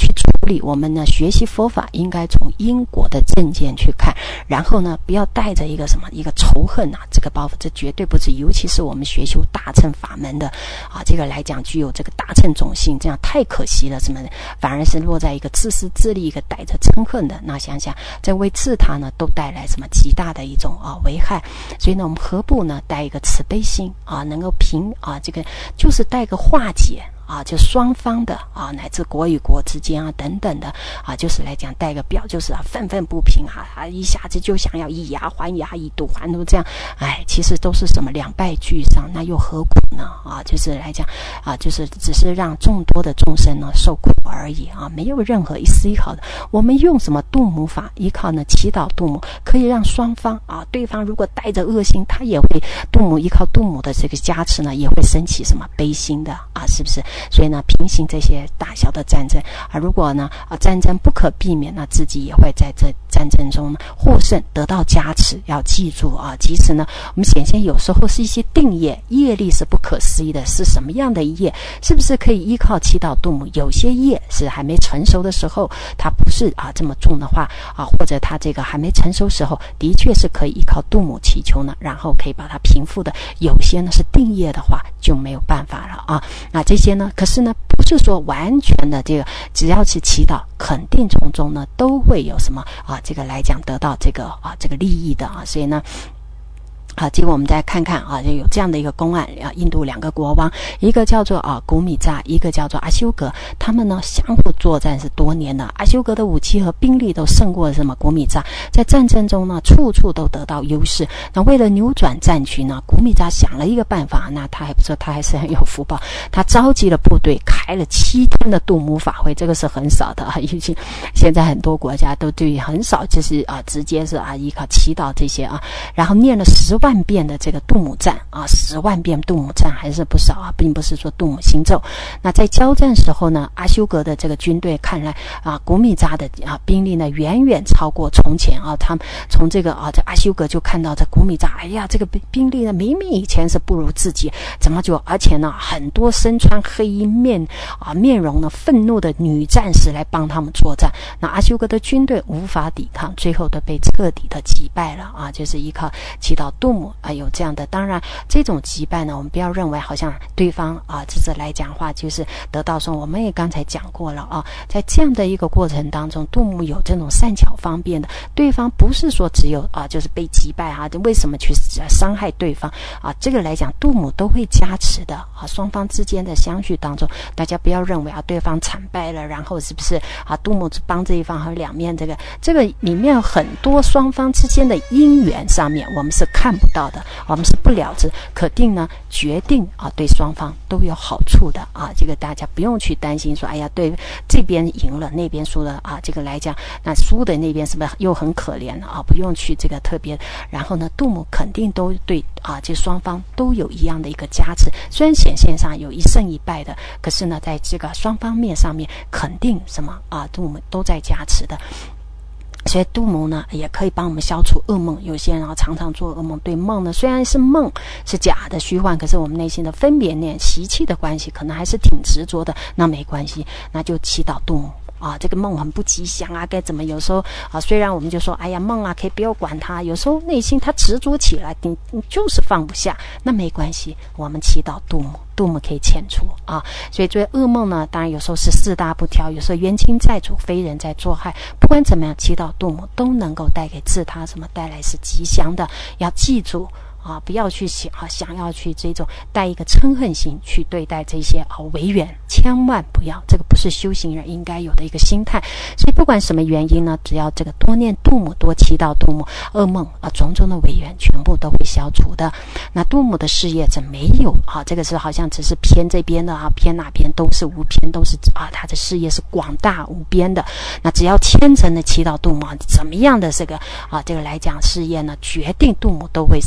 理，我们呢学习佛法应该从因果的正见去看，然后呢不要带着一个仇恨啊这个包袱，这绝对不是，尤其是我们学修大乘法门的这个来讲具有这个大乘种性，这样太可惜了，反而是落在一个自私自利，一个带着嗔恨的，那想想在为自他呢都带来极大的一种危害。所以呢我们何不呢带一个慈悲心能够这个就是带个化解就双方的乃至国与国之间等等的就是来讲带个表，就是愤愤不平一下子就想要以牙还牙，以毒还毒，这样其实都是两败俱伤，那又何苦呢就是来讲就是只是让众多的众生呢受苦而已没有任何一丝一毫的。我们用什么度母法，依靠呢祈祷度母，可以让双方对方如果带着恶心，他也会度母，依靠度母的这个加持呢，也会升起悲心的是不是？所以呢平行这些大小的战争如果呢战争不可避免，那自己也会在这战争中呢获胜，得到加持。要记住即使呢我们显现有时候是一些定业，业力是不可思议的，是什么样的业，是不是可以依靠祈祷度母？有些业是还没成熟的时候，它不是这么重的话或者它这个还没成熟时候，的确是可以依靠度母祈求呢，然后可以把它平复的。有些呢是定业的话就没有办法了那这些呢可是呢不是说完全的这个只要去祈祷，肯定从中呢都会有这个来讲得到这个这个利益的所以呢结果我们再看看就有这样的一个公案印度两个国王，一个叫做古米扎，一个叫做阿修格，他们呢相互作战是多年的。阿修格的武器和兵力都胜过古米扎，在战争中呢处处都得到优势。那为了扭转战局呢，古米扎想了一个办法，那他还不错，他还是很有福报，他召集了部队，开了7天的度母法会，这个是很少的尤其现在很多国家都对很少就是直接是依靠祈祷这些然后念了10万遍的这个度母赞10万遍度母赞还是不少并不是说度母心咒。那在交战时候呢，阿修格的这个军队看来古米扎的兵力呢远远超过从前他们从这个这阿修格就看到这古米扎，这个兵力呢明明以前是不如自己，怎么就而且呢很多身穿黑衣面容呢愤怒的女战士来帮他们作战。那阿修格的军队无法抵抗，最后都被彻底的击败了就是依靠祈祷度母有这样的。当然这种击败呢，我们不要认为好像对方这次来讲话就是得到说，我们也刚才讲过了在这样的一个过程当中，度母有这种善巧方便的，对方不是说只有就是被击败为什么去伤害对方这个来讲度母都会加持的双方之间的相续当中，大家不要认为对方惨败了，然后是不是度母帮这一方和两面这个里面有很多双方之间的因缘上面我们是看不到的，我们是不了知，可定呢决定对双方都有好处的这个大家不用去担心说对这边赢了那边输了这个来讲，那输的那边是不是又很可怜不用去这个特别。然后呢度母肯定都对这双方都有一样的一个加持，虽然显现上有一胜一败的，可是呢在这个双方面上面肯定度母都在加持的。所以度母呢也可以帮我们消除噩梦，有些人常常做噩梦，对梦呢虽然是梦是假的虚幻，可是我们内心的分别念习气的关系可能还是挺执着的，那没关系，那就祈祷度母这个梦很不吉祥该怎么，有时候虽然我们就说梦可以不要管它，有时候内心它执着起来你就是放不下，那没关系，我们祈祷度母可以遣除所以这噩梦呢当然有时候是四大不调，有时候冤亲债主非人在作害，不管怎么样祈祷度母都能够带给自他带来是吉祥的。要记住不要去想要去这种带一个嗔恨心去对待这些违缘，千万不要，这个不是修行人应该有的一个心态。所以不管什么原因呢，只要这个多念度母，多祈祷度母，噩梦种种的违缘全部都会消除的。那度母的事业这没有这个是好像只是偏这边的偏那边都是无偏，都是他的事业是广大无边的。那只要虔诚的祈祷度母，怎么样的这个来讲事业呢，决定度母都会什么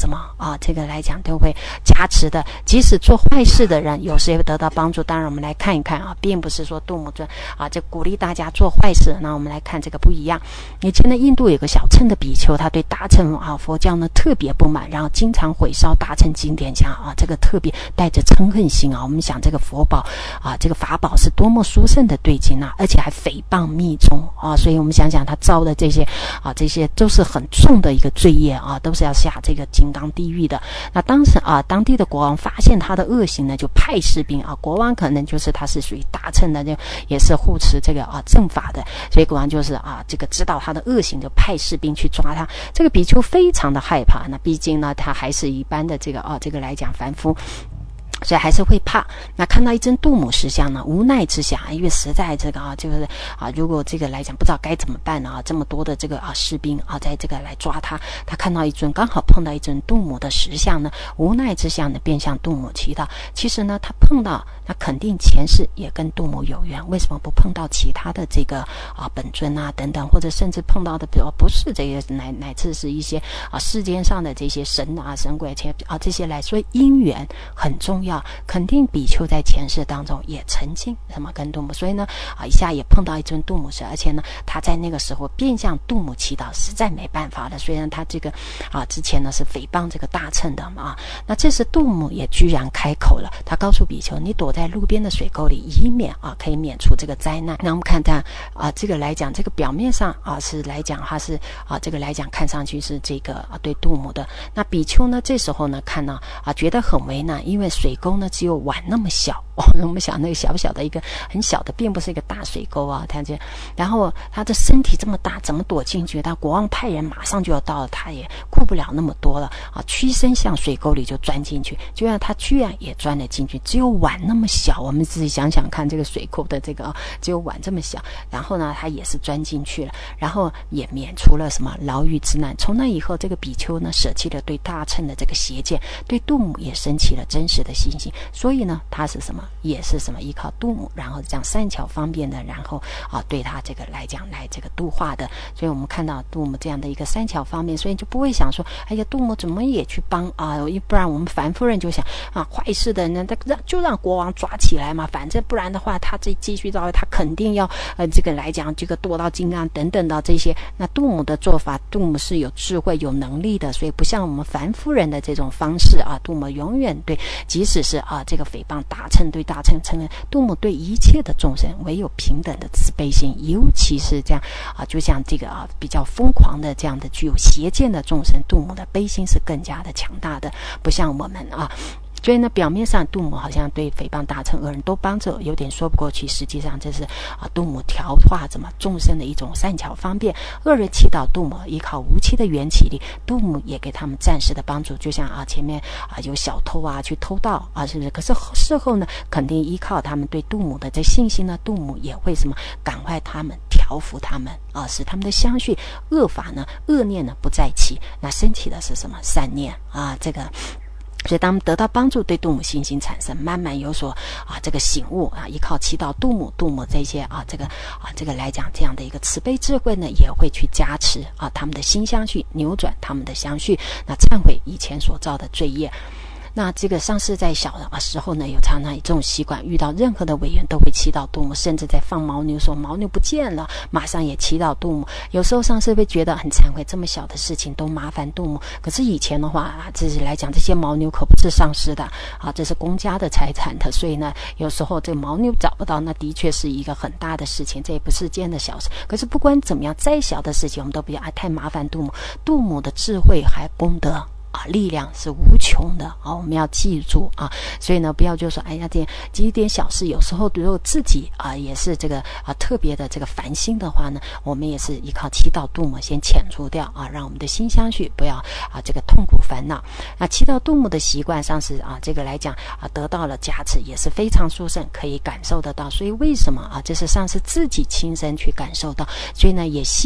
啊，这个来讲都会加持的。即使做坏事的人，有时也会得到帮助。当然，我们来看一看啊，并不是说杜母尊啊，这鼓励大家做坏事。那我们来看这个不一样。以前呢，印度有个小乘的比丘，他对大乘啊佛教呢特别不满，然后经常毁烧大乘经典，讲啊这个特别带着嗔恨心啊。我们想这个佛宝啊，这个法宝是多么殊胜的对境啊，而且还诽谤密宗啊，所以我们想想他造的这些啊，这些都是很重的一个罪业啊，都是要下这个金刚地狱的。那当时啊，当地的国王发现他的恶行呢，就派士兵啊，国王可能就是他是属于大乘的，就也是护持这个啊正法的，所以国王就是啊这个知道他的恶行，就派士兵去抓他。这个比丘非常的害怕，那毕竟呢他还是一般的这个这个来讲凡夫，所以还是会怕。那看到一尊度母石像呢，无奈之下，因为实在这个就是如果这个来讲不知道该怎么办啊，这么多的这个士兵在这个来抓他，他看到一尊刚好碰到一尊度母的石像呢，无奈之下呢，便向度母祈祷。其实呢，他碰到那肯定前世也跟度母有缘，为什么不碰到其他的这个本尊啊等等，或者甚至碰到的比如不是这个乃至是一些世间上的这些神啊神鬼这些来，所以因缘很重要。肯定比丘在前世当中也曾经什么跟度母，所以呢一下也碰到一尊度母石，而且呢他在那个时候便向度母祈祷，实在没办法了。虽然他这个之前呢是诽谤这个大乘的那这时度母也居然开口了，他告诉比丘，你躲在路边的水沟里，以免可以免除这个灾难。那我们看他这个来讲，这个表面上是来讲他是这个来讲看上去是这个对度母的。那比丘呢这时候呢看呢觉得很为难，因为水沟呢只有碗那么小我们想那个小小的一个很小的，并不是一个大水沟然后他的身体这么大，怎么躲进去？他国王派人马上就要到了，他也顾不了那么多了屈身向水沟里就钻进去，就让他居然也钻了进去。只有碗那么小，我们自己想想看，这个水沟的这个只有碗这么小，然后呢他也是钻进去了，然后也免除了什么牢狱之难。从那以后，这个比丘呢舍弃了对大乘的这个邪见，对度母也升起了真实的信心。所以呢他是什么，也是什么依靠度母，然后这样善巧方便的，然后对他这个来讲来这个度化的。所以我们看到度母这样的一个善巧方便，所以就不会想说哎呀度母怎么也去帮不然我们凡夫人就想坏事的人就让国王抓起来嘛，反正不然的话他这继续到他肯定要这个来讲这个堕到金刚等等的这些。那度母的做法，度母是有智慧有能力的，所以不像我们凡夫人的这种方式度母永远对，即使是这个诽谤大乘对大乘承认，度母对一切的众生唯有平等的慈悲心，尤其是这样就像这个比较疯狂的这样的具有邪见的众生，度母的悲心是更加的强大的，不像我们所以呢表面上度母好像对诽谤大乘恶人都帮着，有点说不过去，实际上这是度母调化怎么众生的一种善巧方便。恶人祈祷度母，依靠无期的缘起力，度母也给他们暂时的帮助，就像前面有小偷去偷盗是不是？可是事后呢肯定依靠他们对度母的这信心呢，度母也会什么感化他们，调伏他们使他们的相续恶法呢恶念呢不再起，那升起的是什么善念这个。所以当得到帮助，对度母信心产生，慢慢有所这个醒悟依靠祈祷度母这些这个来讲这样的一个慈悲智慧呢，也会去加持他们的心相续，扭转他们的相续，那忏悔以前所造的罪业。那这个上师在小的时候呢，有常常有这种习惯，遇到任何的委员都会祈祷度母，甚至在放牦牛说牦牛不见了，马上也祈祷度母。有时候上师会觉得很惭愧，这么小的事情都麻烦度母。可是以前的话这是来讲，这些牦牛可不是上师的这是公家的财产的，所以呢有时候这个牦牛找不到，那的确是一个很大的事情，这也不是件的小事。可是不管怎么样，再小的事情我们都不要太麻烦度母。度母的智慧还功德力量是无穷的我们要记住所以呢不要就说哎呀这一点小事，有时候如果自己也是这个特别的这个烦心的话呢，我们也是依靠祈祷度母先遣除掉让我们的心相续不要这个痛苦烦恼。那祈祷度母的习惯上是这个来讲得到了加持，也是非常殊胜，可以感受得到。所以为什么这是上师自己亲身去感受到，所以呢也希望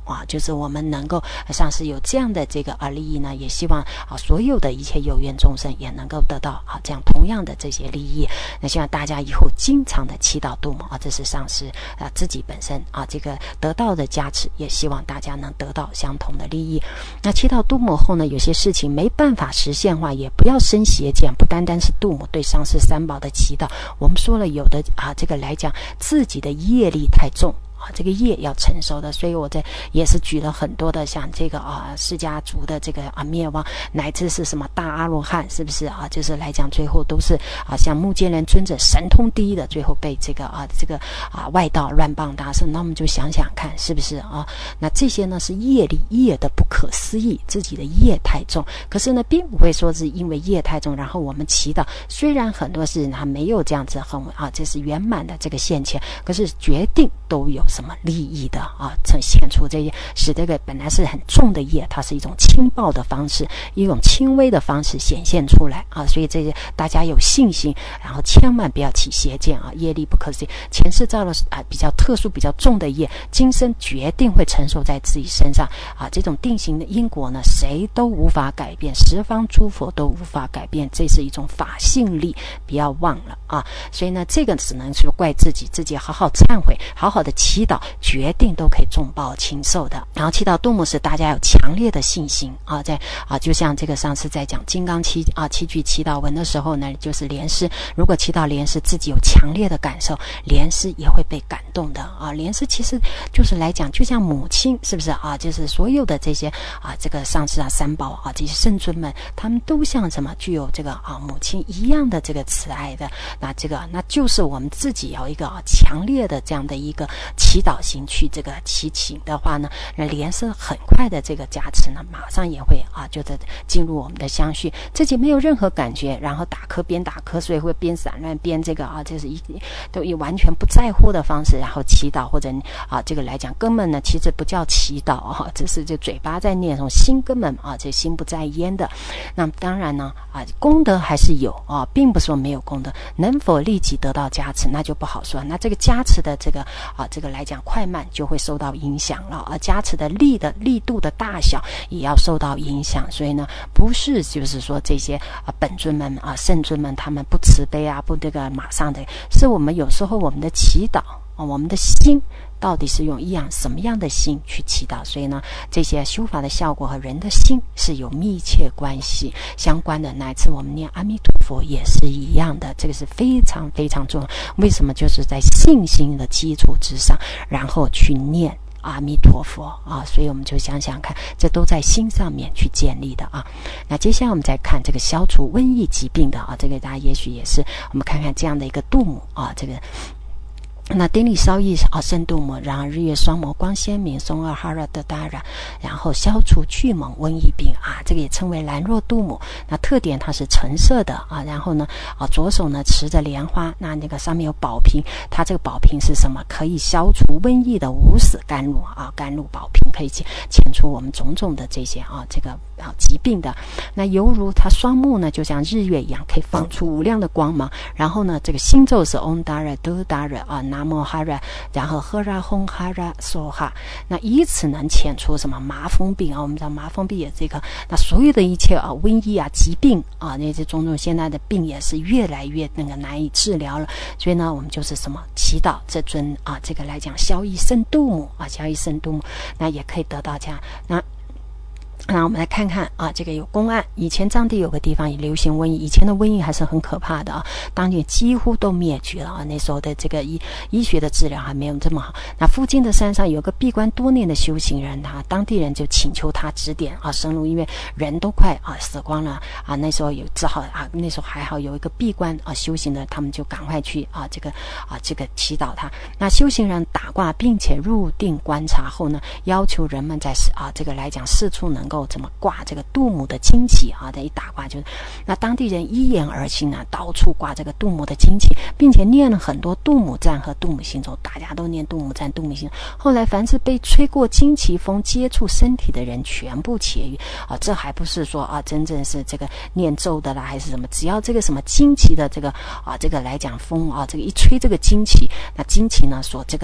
啊，就是我们能够上师有这样的这个利益呢，也希望所有的一切有缘众生也能够得到这样同样的这些利益。那希望大家以后经常的祈祷度母这是上师自己本身这个得到的加持，也希望大家能得到相同的利益。那祈祷度母后呢，有些事情没办法实现的话，也不要生邪见，不单单是度母对上师三宝的祈祷。我们说了，有的这个来讲自己的业力太重，这个业要承受的，所以我也是举了很多的，像这个释迦族的这个灭亡，乃至是什么大阿罗汉，是不是就是来讲最后都是像目犍连尊者神通第一的，最后被这个外道乱棒打死。那我们就想想看，是不是那这些呢是业力业的不可思议，自己的业太重。可是呢，并不会说是因为业太重，然后我们祈祷，虽然很多事他没有这样子这是圆满的这个现前，可是决定都有什么利益的呈现出这些，使这个本来是很重的业，它是一种轻暴的方式，一种轻微的方式显现出来所以这些大家有信心，然后千万不要起邪见业力不可思议，前世造了比较特殊比较重的业，今生决定会承受在自己身上这种定型的因果呢，谁都无法改变，十方诸佛都无法改变，这是一种法性力，不要忘了所以呢，这个只能说怪自己好好忏悔，好好的祈祷，决定都可以重报轻受的。然后祈祷度母时，大家有强烈的信心就像这个上次在讲金刚七句祈祷文的时候呢，就是莲师，如果祈祷莲师自己有强烈的感受，莲师也会被感动的莲师其实就是来讲，就像母亲，是不是就是所有的这些这个上师三宝这些圣尊们，他们都像什么具有这个母亲一样的这个慈爱的。那就是我们自己要一个强烈的这样的一个祈祷心去这个祈请的话呢，那莲师很快的这个加持呢，马上也会就是进入我们的相续，自己没有任何感觉，然后边打瞌睡或边散乱边这个就是都以完全不在乎的方式，然后祈祷，或者这个来讲根本呢其实不叫祈祷只是就嘴巴在念，心根本这心不在焉的。那当然呢功德还是有并不是说没有功德，能否立即得到加持那就不好说。那这个加持的这个来讲快慢就会受到影响了加持的力度的大小也要受到影响。所以呢，不是就是说这些本尊们圣尊们他们不慈悲不这个马上的，是我们有时候我们的祈祷我们的心到底是用什么样的心去祈祷。所以呢，这些修法的效果和人的心是有密切关系相关的，乃至我们念阿弥陀佛也是一样的，这个是非常非常重要。为什么？就是在信心的基础之上，然后去念阿弥陀佛所以我们就想想看，这都在心上面去建立的那接下来我们再看这个消除瘟疫疾病的这个大家也许也是我们看看这样的一个度母这个。那丁力烧意圣度母，然后日月双眸光鲜明，松二哈拉德达拉，然后消除巨猛瘟疫病这个也称为兰若度母。那特点它是橙色的然后呢左手呢持着莲花，那个上面有宝瓶，它这个宝瓶是什么？可以消除瘟疫的无死甘露甘露宝瓶可以遣除我们种种的这些这个疾病的。那犹如它双目呢就像日月一样，可以放出无量的光芒。然后呢这个心咒是 Om Dara Do Dara南无哈拉，然后呵拉轰哈拉梭哈，那以此能遣除什么麻风病我们知道麻风病也这个，那所有的一切瘟疫疾病那些种种现在的病也是越来越难以治疗了。所以呢，我们就是什么祈祷这尊这个来讲消疫圣度母消疫圣度母，那也可以得到这样。那我们来看看这个有公案，以前藏地有个地方也流行瘟疫，以前的瘟疫还是很可怕的当年几乎都灭绝了那时候的这个医学的治疗还没有这么好。那附近的山上有个闭关多年的修行人当地人就请求他指点生路，因为人都快死光了那时候只好那时候还好有一个闭关修行的，他们就赶快去这个祈祷他。那修行人打卦并且入定观察后呢，要求人们在这个来讲四处能够怎么挂这个度母的经旗这一打卦就是那当地人依言而行到处挂这个度母的经旗，并且念了很多度母赞和度母心咒，大家都念度母赞度母心咒。后来凡是被吹过经旗风接触身体的人全部痊愈这还不是说真正是这个念咒的啦还是什么，只要这个什么经旗的这个这个来讲风这个一吹这个经旗，那经旗呢所这个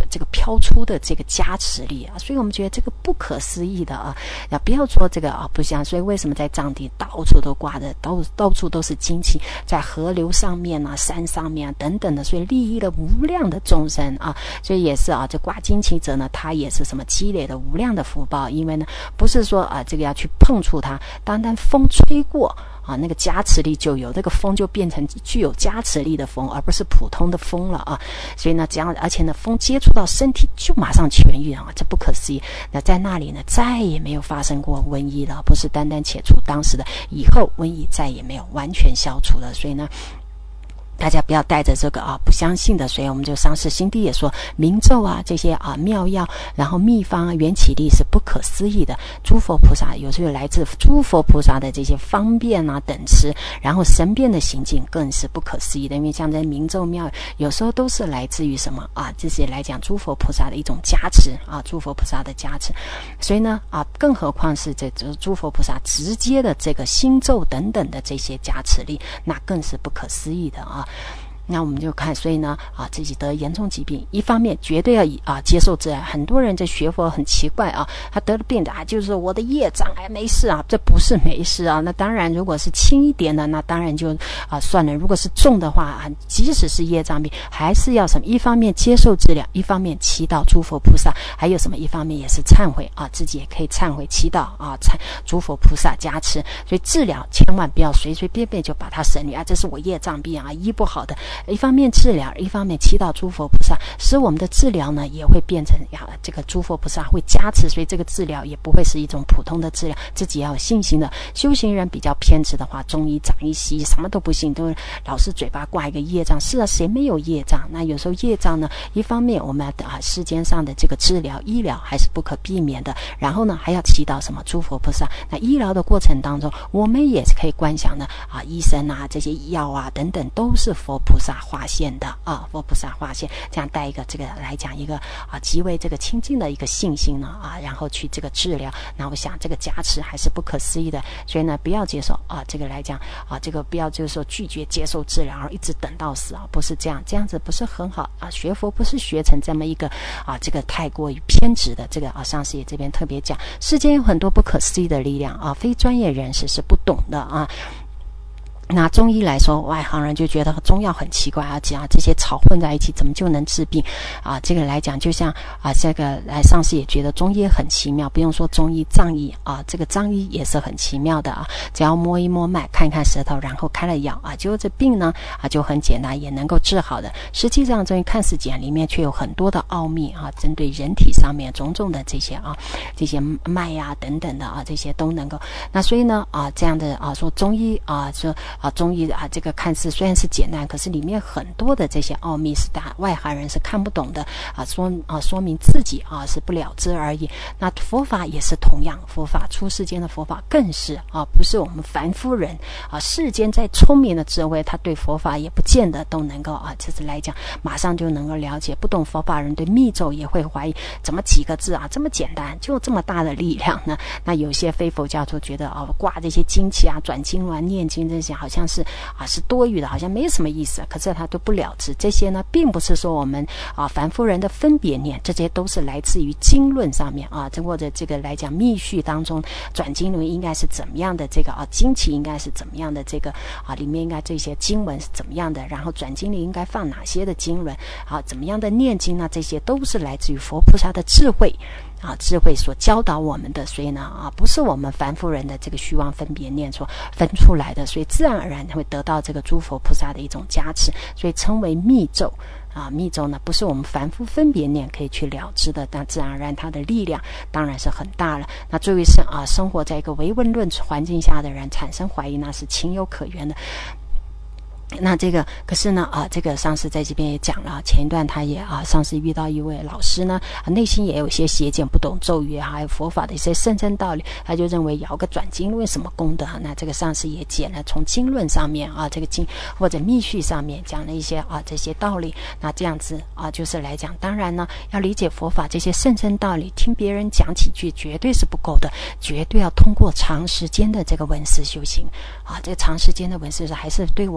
这个飘出的这个加持力啊，所以我们觉得这个不可思议的啊，不要说这个啊不像，所以为什么在藏地到处都挂的到处都是金旗，在河流上面啊、山上面啊等等的，所以利益了无量的众生啊，所以也是啊，这挂金旗者呢，他也是什么积累了无量的福报，因为呢不是说啊这个要去碰触它，单风吹过啊，那个加持力就有，那个风就变成具有加持力的风，而不是普通的风了啊。所以呢，这样而且呢，风接触到身体就马上痊愈啊，这不可思议。那在那里呢，再也没有发生过瘟疫了，不是单单解除当时的，以后瘟疫再也没有完全消除了。所以呢，大家不要带着这个啊不相信的，所以我们就上师心地也说，明咒啊这些啊妙药，然后秘方啊缘起力是不可思议的。诸佛菩萨有时候来自诸佛菩萨的这些方便啊等持，然后神变的行径更是不可思议的。因为像这明咒妙有时候都是来自于什么啊？这些来讲诸佛菩萨的一种加持啊，诸佛菩萨的加持。所以呢啊，更何况是这诸佛菩萨直接的这个心咒等等的这些加持力，那更是不可思议的啊。那我们就看，所以呢啊，自己得严重疾病，一方面绝对要接受治疗。很多人在学佛很奇怪啊，他得了病的啊，就是我的业障没事啊，这不是没事啊。那当然，如果是轻一点的，那当然就算了。如果是重的话啊，即使是业障病，还是要什么？一方面接受治疗，一方面祈祷诸佛菩萨，还有什么？一方面也是忏悔啊，自己也可以忏悔祈祷啊，诸佛菩萨加持。所以治疗千万不要随随便便就把它省略啊，这是我业障病啊，医不好的。一方面治疗，一方面祈祷诸佛菩萨，使我们的治疗呢也会变成这个诸佛菩萨会加持，所以这个治疗也不会是一种普通的治疗，自己要有信心的。修行人比较偏执的话，中医长医西医什么都不信，都老是嘴巴挂一个业障。是啊，谁没有业障？那有时候业障呢，一方面我们世间上的这个治疗医疗还是不可避免的，然后呢还要祈祷什么诸佛菩萨。那医疗的过程当中，我们也可以观想呢医生啊这些药啊等等都是佛菩萨化现的啊，佛菩萨化现，这样带一个这个来讲一个极为这个亲近的一个信心呢然后去这个治疗。那我想这个加持还是不可思议的，所以呢不要接受这个来讲这个不要就是说拒绝接受治疗，而一直等到死不是这样，这样子不是很好学佛不是学成这么一个这个太过于偏执的这个上师爷这边特别讲，世间有很多不可思议的力量非专业人士是不懂的拿中医来说，外行人就觉得中药很奇怪讲这些草混在一起怎么就能治病这个来讲就像这个上师也觉得中医很奇妙，不用说中医藏医这个藏医也是很奇妙的只要摸一摸脉看看舌头，然后开了药就这病呢就很简单也能够治好的。实际上中医看似简单，里面却有很多的奥秘针对人体上面种种的这些这些脉等等的这些都能够。那所以呢这样的说中医说中医这个看似虽然是简单，可是里面很多的这些奥秘是外行人是看不懂的说明自己是不了知而已。那佛法也是同样，佛法出世间的佛法更是不是我们凡夫人世间再聪明的智慧，他对佛法也不见得都能够这次来讲马上就能够了解。不懂佛法人对密咒也会怀疑，怎么几个字这么简单就这么大的力量呢？那有些非佛教徒觉得挂这些经旗转经文念经这些好像是多余的，好像没什么意思，可是他都不了知。这些呢并不是说我们凡夫人的分别念，这些都是来自于经论上面或者这个来讲密序当中转经论应该是怎么样的，这个经旗应该是怎么样的，这个里面应该这些经文是怎么样的，然后转经里应该放哪些的经文怎么样的念经呢？这些都是来自于佛菩萨的智慧智慧所教导我们的。所以呢不是我们凡夫人的这个虚妄分别念所分出来的，所以自然而然会得到这个诸佛菩萨的一种加持，所以称为密咒密咒呢不是我们凡夫分别念可以去了知的，但自然而然它的力量当然是很大了。那作为生活在一个唯问论环境下的人产生怀疑，那是情有可原的。那这个可是呢这个上师在这边也讲了，前一段他也上师遇到一位老师呢内心也有一些邪见，不懂咒语还有佛法的一些深深道理，他就认为摇个转经论什么功德那这个上师也解了，从经论上面这个经或者密序上面讲了一些这些道理。那这样子就是来讲，当然呢要理解佛法这些深深道理，听别人讲几句绝对是不够的，绝对要通过长时间的这个闻思修行这个长时间的闻思还是对我们就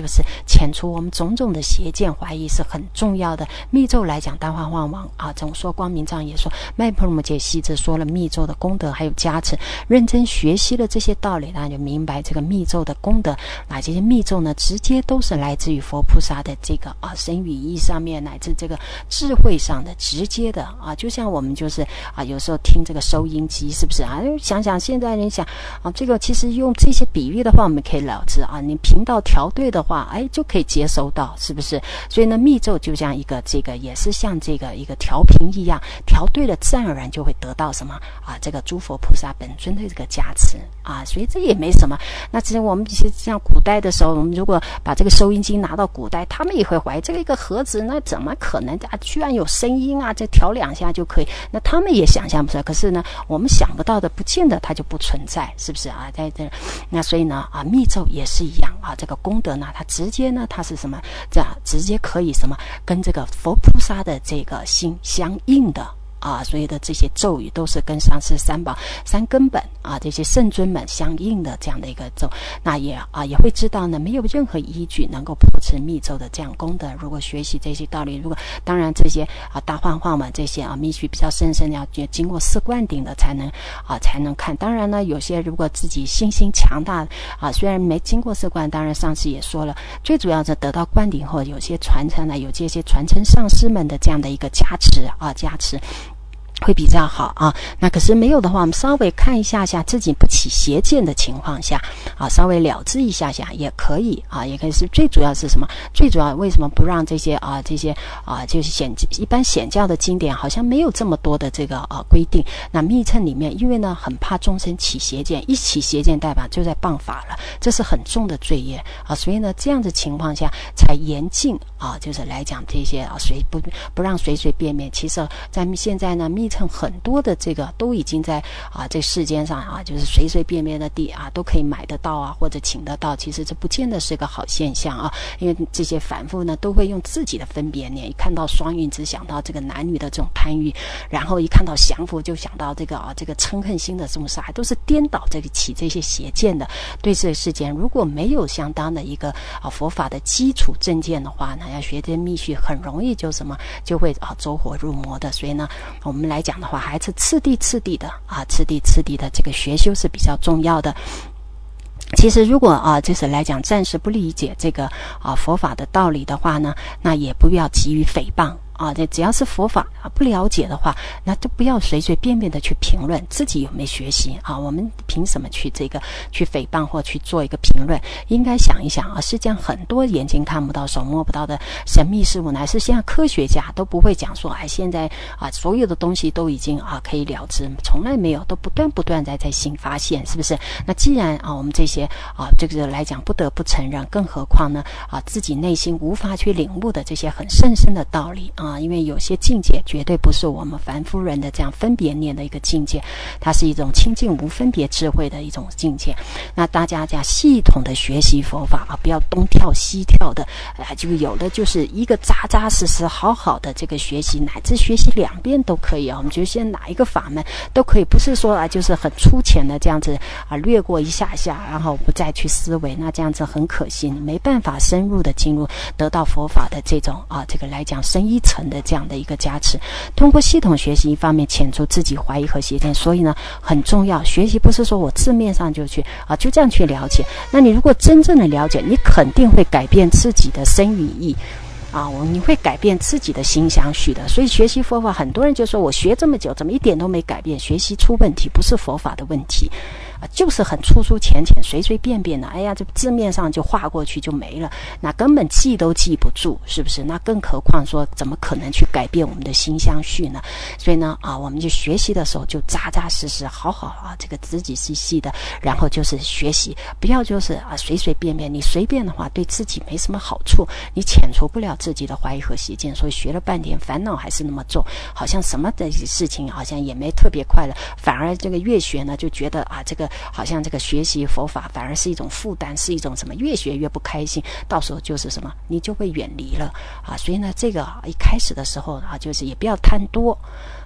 就是遣除我们种种的邪见怀疑是很重要的。密咒来讲，大梵王总说光明藏也说，麦婆罗揭西子说了密咒的功德还有加持，认真学习了这些道理，那就明白这个密咒的功德。那这些密咒呢，直接都是来自于佛菩萨的这个身语意上面，乃至这个智慧上的直接的就像我们就是有时候听这个收音机，是不是想想现在人想这个其实用这些比喻的话，我们可以了知你频道调对的话，就可以接收到，是不是？所以呢，密咒就像一个这个也是像这个一个调频一样，调对了，自然而然就会得到什么这个诸佛菩萨本尊的这个加持所以这也没什么。那其实我们其实像古代的时候，我们如果把这个收音机拿到古代，他们也会怀疑这个一个盒子，那怎么可能居然有声音这调2下就可以？那他们也想象不出来。可是呢，我们想不到的，不见得它就不存在，是不是在这，那所以呢密咒也是一样这个功德呢，它直接呢，它是什么？这样直接可以什么跟这个佛菩萨的这个心相应的。所有的这些咒语都是跟上师三宝三根本这些圣尊们相应的这样的一个咒。那也会知道呢，没有任何依据能够破持密咒的这样功德。如果学习这些道理，如果当然这些大幻化们这些密续比较深要经过4灌顶的才能看。当然呢，有些如果自己信心强大虽然没经过4灌，当然上师也说了，最主要是得到灌顶后，有些传承有这些传承上师们的这样的一个加持会比较好那可是没有的话，我们稍微看一下自己不起邪见的情况下稍微了知一下也可以也可以。是最主要是什么？最主要为什么不让这些就是一般显教的经典好像没有这么多的这个规定？那密乘里面，因为呢很怕众生起邪见，一起邪见代表就在谤法了，这是很重的罪业所以呢这样的情况下才严禁就是来讲这些不让随随便便。其实在现在呢，密乘很多的这个都已经在这世间上就是随随便便的都可以买得到或者请得到。其实这不见得是个好现象因为这些反复呢都会用自己的分别念，一看到双运只想到这个男女的这种贪欲，然后一看到降伏就想到这个嗔恨心的这种杀害，都是颠倒起这些邪见的。对这个世间如果没有相当的一个佛法的基础正见的话呢，要学这密续很容易就就会走火入魔的。所以呢，我们来讲的话，还是次第的这个学修是比较重要的。其实如果就是来讲暂时不理解这个佛法的道理的话呢，那也不要急于诽谤这只要是佛法不了解的话，那就不要随随便便的去评论自己有没有学习我们凭什么去去诽谤或去做一个评论？应该想一想世界上很多眼睛看不到手摸不到的神秘事物，乃是现在科学家都不会讲说现在所有的东西都已经可以了知，从来没有，都不断在新发现，是不是？那既然我们这些这个来讲不得不承认，更何况呢自己内心无法去领悟的这些很甚深的道理因为有些境界绝对不是我们凡夫人的这样分别念的一个境界，它是一种清净无分别智慧的一种境界。那大家系统的学习佛法不要东跳西跳的就有的就是一个扎扎实实好好的这个学习，乃至学习2遍都可以我们就先哪一个法门都可以，不是说就是很粗浅的这样子略过一下然后不再去思维，那这样子很可惜，你没办法深入的进入得到佛法的这种这个来讲深一层的这样的一个加持。通过系统学习，一方面遣除自己怀疑和邪见，所以呢很重要。学习不是说我字面上就去就这样去了解，那你如果真正的了解，你肯定会改变自己的身语意你会改变自己的心相续的。所以学习佛法，很多人就说我学这么久怎么一点都没改变，学习出问题，不是佛法的问题就是很粗浅随随便便的这字面上就画过去就没了，那根本记都记不住，是不是？那更何况说怎么可能去改变我们的心相续呢？所以呢我们就学习的时候就扎扎实实好好这个仔仔细细的，然后就是学习，不要就是随随便便，你随便的话对自己没什么好处，你遣除不了自己的怀疑和邪见，所以学了半天烦恼还是那么重，好像什么的事情好像也没特别快乐，反而这个越学呢就觉得这个好像这个学习佛法反而是一种负担，是一种什么，越学越不开心，到时候就是什么你就会远离了所以呢这个一开始的时候就是也不要贪多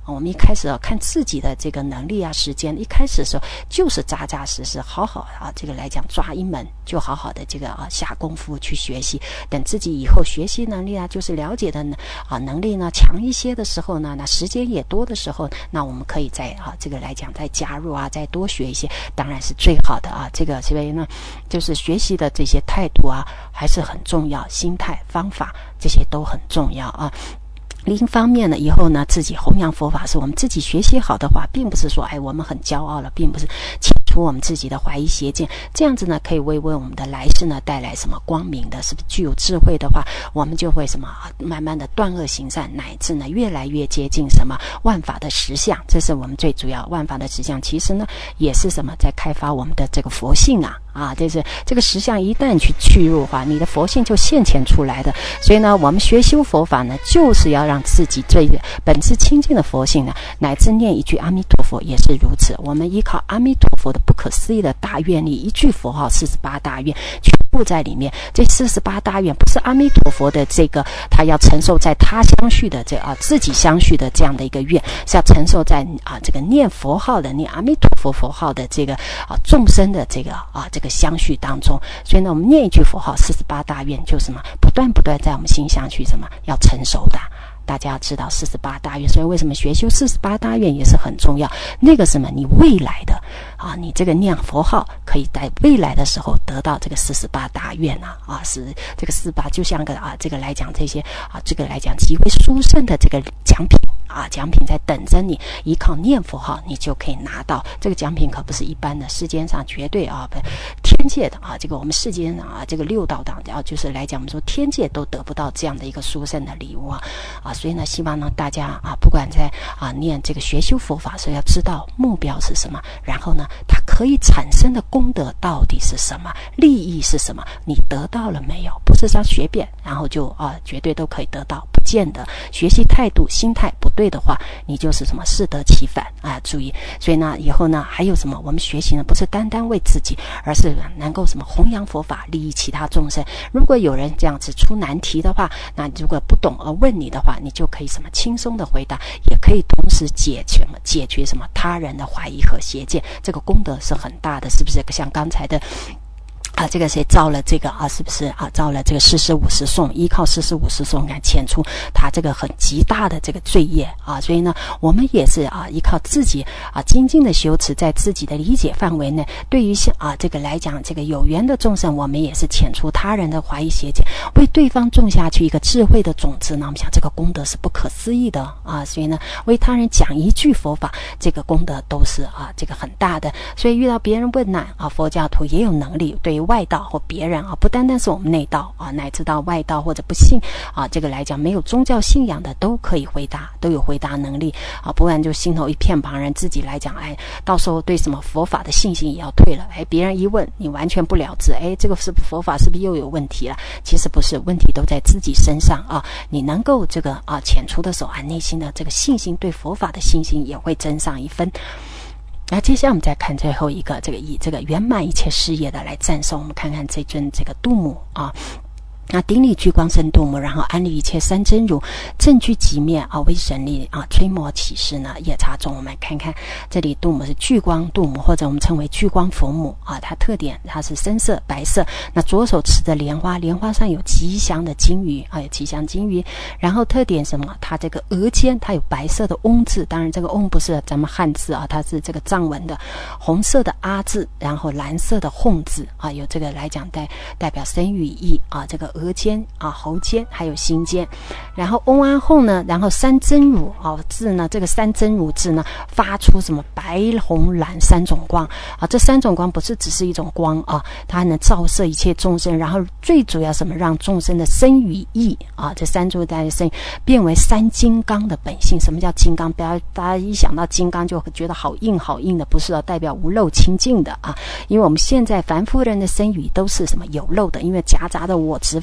我们一开始看自己的这个能力啊时间，一开始的时候就是扎扎实实好好这个来讲抓一门，就好好的这个下功夫去学习，等自己以后学习能力就是了解的能力呢强一些的时候呢，那时间也多的时候，那我们可以再这个来讲再加入再多学一些，当然是最好的这个所以呢就是学习的这些态度还是很重要，心态方法这些都很重要另一方面呢，以后呢自己弘扬佛法是我们自己学习好的话，并不是说我们很骄傲了，并不是清除我们自己的怀疑邪见，这样子呢可以为我们的来世呢带来什么光明的，是不是具有智慧的话，我们就会什么慢慢的断恶行善，乃至呢越来越接近什么万法的实相，这是我们最主要万法的实相，其实呢也是什么在开发我们的这个佛性就是这个实相一旦去入的话，你的佛性就现前出来的。所以呢我们学修佛法呢，就是要让自己最本质清净的佛性呢，乃至念一句阿弥陀佛也是如此。我们依靠阿弥陀佛的不可思议的大愿力，一句佛号48大愿全部在里面。这48大愿不是阿弥陀佛的这个他要承受在他相续的自己相续的这样的一个愿，是要承受在这个念佛号的念阿弥陀佛佛号的这个众生的这个相续当中。所以呢我们念一句佛号48大愿就是什么不断在我们心相续什么要成熟的。大家要知道48大愿，所以为什么学修48大愿也是很重要。那个什么你未来的你这个念佛号可以在未来的时候得到这个48大愿是这个48就像个这个来讲这些这个来讲极为殊胜的这个奖品奖品在等着你，依靠念佛号你就可以拿到这个奖品，可不是一般的，世间上绝对天界的这个我们世间这个六道当就是来讲我们说天界都得不到这样的一个殊胜的礼物所以呢希望呢大家不管在念这个学修佛法时要知道目标是什么，然后呢它可以产生的功德到底是什么，利益是什么，你得到了没有，不是说学遍然后就绝对都可以得到，不见得。学习态度心态不对的话，你就是什么适得其反注意。所以呢以后呢还有什么，我们学习呢不是单单为自己，而是能够什么弘扬佛法，利益其他众生。如果有人这样子出难题的话，那如果不懂而问你的话，你就可以什么轻松的回答，也可以同时解决什么他人的怀疑和邪见，这个功德是很大的，是不是？像刚才的这个谁造了这个是不是造了这个40-50颂，依靠40-50颂遣除他这个很极大的这个罪业所以呢我们也是依靠自己精进的修持，在自己的理解范围内，对于这个来讲这个有缘的众生，我们也是遣除他人的怀疑邪见，为对方种下去一个智慧的种子呢，我们想这个功德是不可思议的所以呢为他人讲一句佛法，这个功德都是这个很大的。所以遇到别人问难佛教徒也有能力对于外道或别人不单单是我们内道乃至到外道或者不信这个来讲没有宗教信仰的都可以回答，都有回答能力不然就心头一片茫然，自己来讲到时候对什么佛法的信心也要退了别人一问你完全不了知这个是不是佛法是不是又有问题了？其实不是，问题都在自己身上你能够这个遣除的时候内心的这个信心，对佛法的信心也会增上一分。那接下来我们再看最后一个，这个以这个圆满一切事业的来赞颂。我们看看这尊这个度母那顶礼聚光身度母，然后安立一切三真如，正居极面威神力吹摩起示呢夜叉众。我们看看这里度母是聚光度母，或者我们称为聚光佛母它特点它是深色白色，那左手持着莲花，莲花上有吉祥的金鱼有吉祥金鱼。然后特点什么？它这个额间它有白色的翁字，当然这个翁不是咱们汉字它是这个藏文的，红色的阿字，然后蓝色的哄字有这个来讲代表身语意这个额间喉间还有心间。然后翁阿后呢，然后三真如字呢，这个三真如字呢发出什么白红蓝三种光这三种光不是只是一种光它能照射一切众生，然后最主要什么让众生的身语意这三种代的身变为三金刚的本性。什么叫金刚？不要大家一想到金刚就觉得好硬好硬的，不是代表无漏清净的因为我们现在凡夫人的身语都是什么有漏的，因为夹杂的我执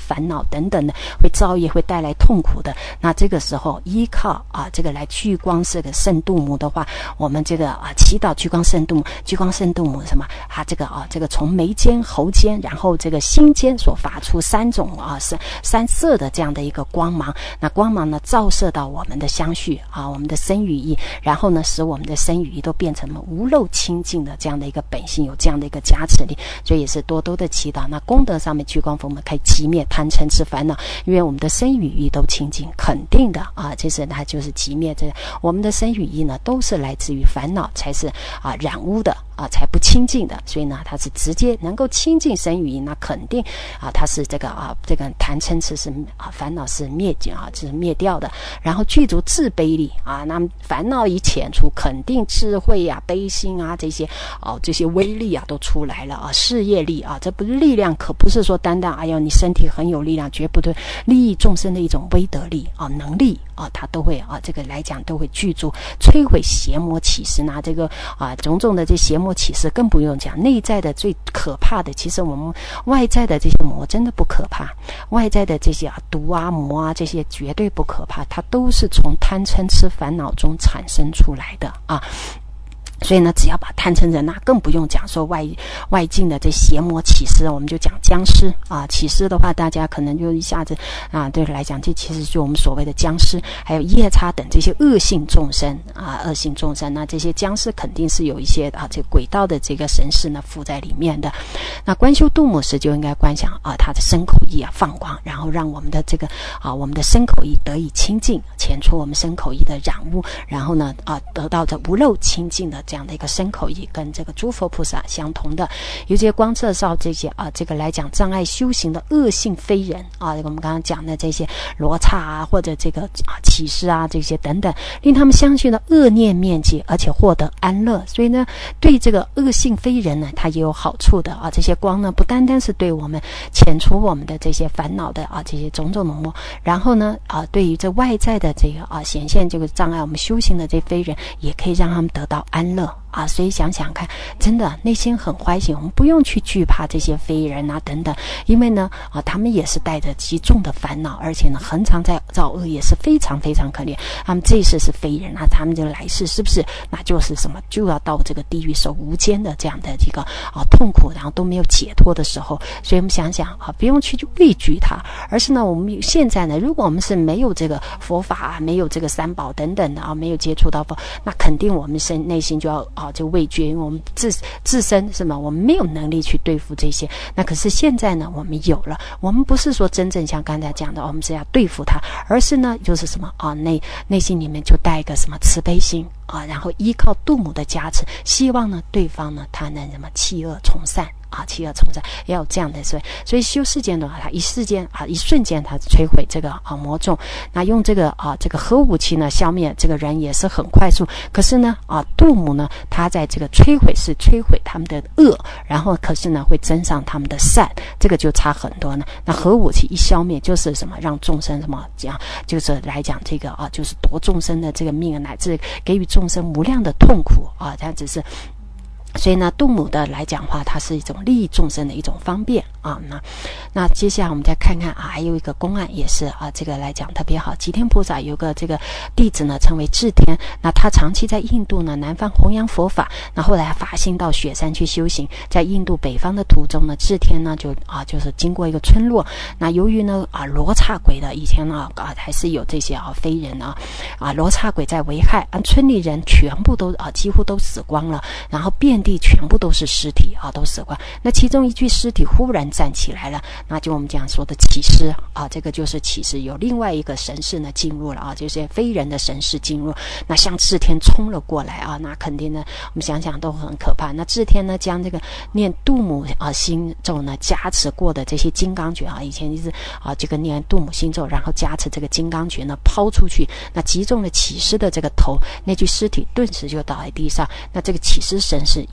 烦恼等等的，会造业，会带来痛苦的。那这个时候依靠这个来聚光这个圣度母的话，我们这个祈祷聚光圣度母，聚光圣度母什么？这个从眉间、喉间，然后这个心间所发出三种三色的这样的一个光芒。那光芒呢，照射到我们的相续我们的身语意，然后呢，使我们的身语意都变成了无漏清净的这样的一个本性，有这样的一个加持力。所以也是多多的祈祷。那功德上面，聚光佛门可以击灭贪嗔痴烦恼，因为我们的身语意都清净，肯定的其实它就是击灭这我们的身语意呢，都是来自于烦恼，才是染污的才不清净的。所以呢，它是直接能够清净身语意，那肯定它是这个贪嗔痴是烦恼是就是灭掉的。然后具足自悲力那烦恼一遣除，肯定智慧悲心这些威力都出来了事业力这不是力量，可不是说单单你身体很有力量，绝不对，利益众生的一种威德力能力它都会这个来讲都会具足，摧毁邪魔起事。那这个种种的这邪魔起事更不用讲，内在的最可怕的，其实我们外在的这些魔真的不可怕，外在的这些毒魔这些绝对不可怕，它都是从贪嗔痴烦恼中产生出来的所以呢，只要把贪嗔人更不用讲说外境的这邪魔起事，我们就讲僵尸起事的话，大家可能就一下子对来讲，这其实就我们所谓的僵尸，还有夜叉等这些恶性众生恶性众生。那这些僵尸肯定是有一些这个轨道的这个神识呢附在里面的。那观修度母时就应该观想他的身口意放光，然后让我们的这个我们的身口意得以清净，遣除我们身口意的染污，然后呢得到这无漏清净的这样的一个身口意，跟这个诸佛菩萨相同的。有些光测照这些这个来讲障碍修行的恶性非人我们刚刚讲的这些罗刹或者这个起事这些等等，令他们相信的恶念灭尽，而且获得安乐。所以呢，对这个恶性非人呢，它也有好处的这些光呢，不单单是对我们遣除我们的这些烦恼的这些种种的魔，然后呢对于这外在的这个显现这个障碍我们修行的这非人，也可以让他们得到安乐所以想想看，真的内心很欢喜，我们不用去惧怕这些非人等等，因为呢他们也是带着极重的烦恼，而且呢恒常在造恶，也是非常非常可怜。他们这一世是非人他们这来世是不是那就是什么就要到这个地狱受无间的这样的这个痛苦，然后都没有解脱的时候。所以我们想想不用去畏惧它，而是呢我们现在呢，如果我们是没有这个佛法没有这个三宝等等的没有接触到佛，那肯定我们内心就要就畏惧，因为我们自身是吗？我们没有能力去对付这些。那可是现在呢，我们有了。我们不是说真正像刚才讲的，我们是要对付它，而是呢，就是什么内心里面就带一个什么慈悲心然后依靠度母的加持，希望呢对方呢他能什么弃恶从善弃恶从善，要有这样的。所以修世间的话，它一瞬间它摧毁这个魔众。那用这个核武器呢消灭这个人也是很快速。可是呢度母呢，它在这个摧毁是摧毁他们的恶，然后可是呢会增上他们的善，这个就差很多呢。那核武器一消灭，就是什么让众生什么这样，就是来讲这个就是夺众生的这个命，乃至给予众生无量的痛苦它只是。所以呢，度母的来讲话，它是一种利益众生的一种方便那接下来我们再看看还有一个公案也是这个来讲特别好。吉天菩萨有个这个弟子呢，称为智天。那他长期在印度呢南方弘扬佛法，那后来发心到雪山去修行。在印度北方的途中呢，智天呢就是经过一个村落。那由于呢罗刹鬼的以前还是有这些非人罗刹鬼在危害村里人全部都几乎都死光了，然后遍地全部都是尸体都死光。那其中一具尸体忽然站起来了，那就我们讲说的起尸这个就是起尸，有另外一个神识呢进入了就是非人的神识进入，那向智天冲了过来那肯定呢我们想想都很可怕。那智天呢将这个念度母心咒呢加持过的这些金刚诀以前就是这个念度母心咒，然后加持这个金刚诀呢抛出去，那击中了起尸的这个头，那具尸体顿时就倒在地上。那这个起尸神识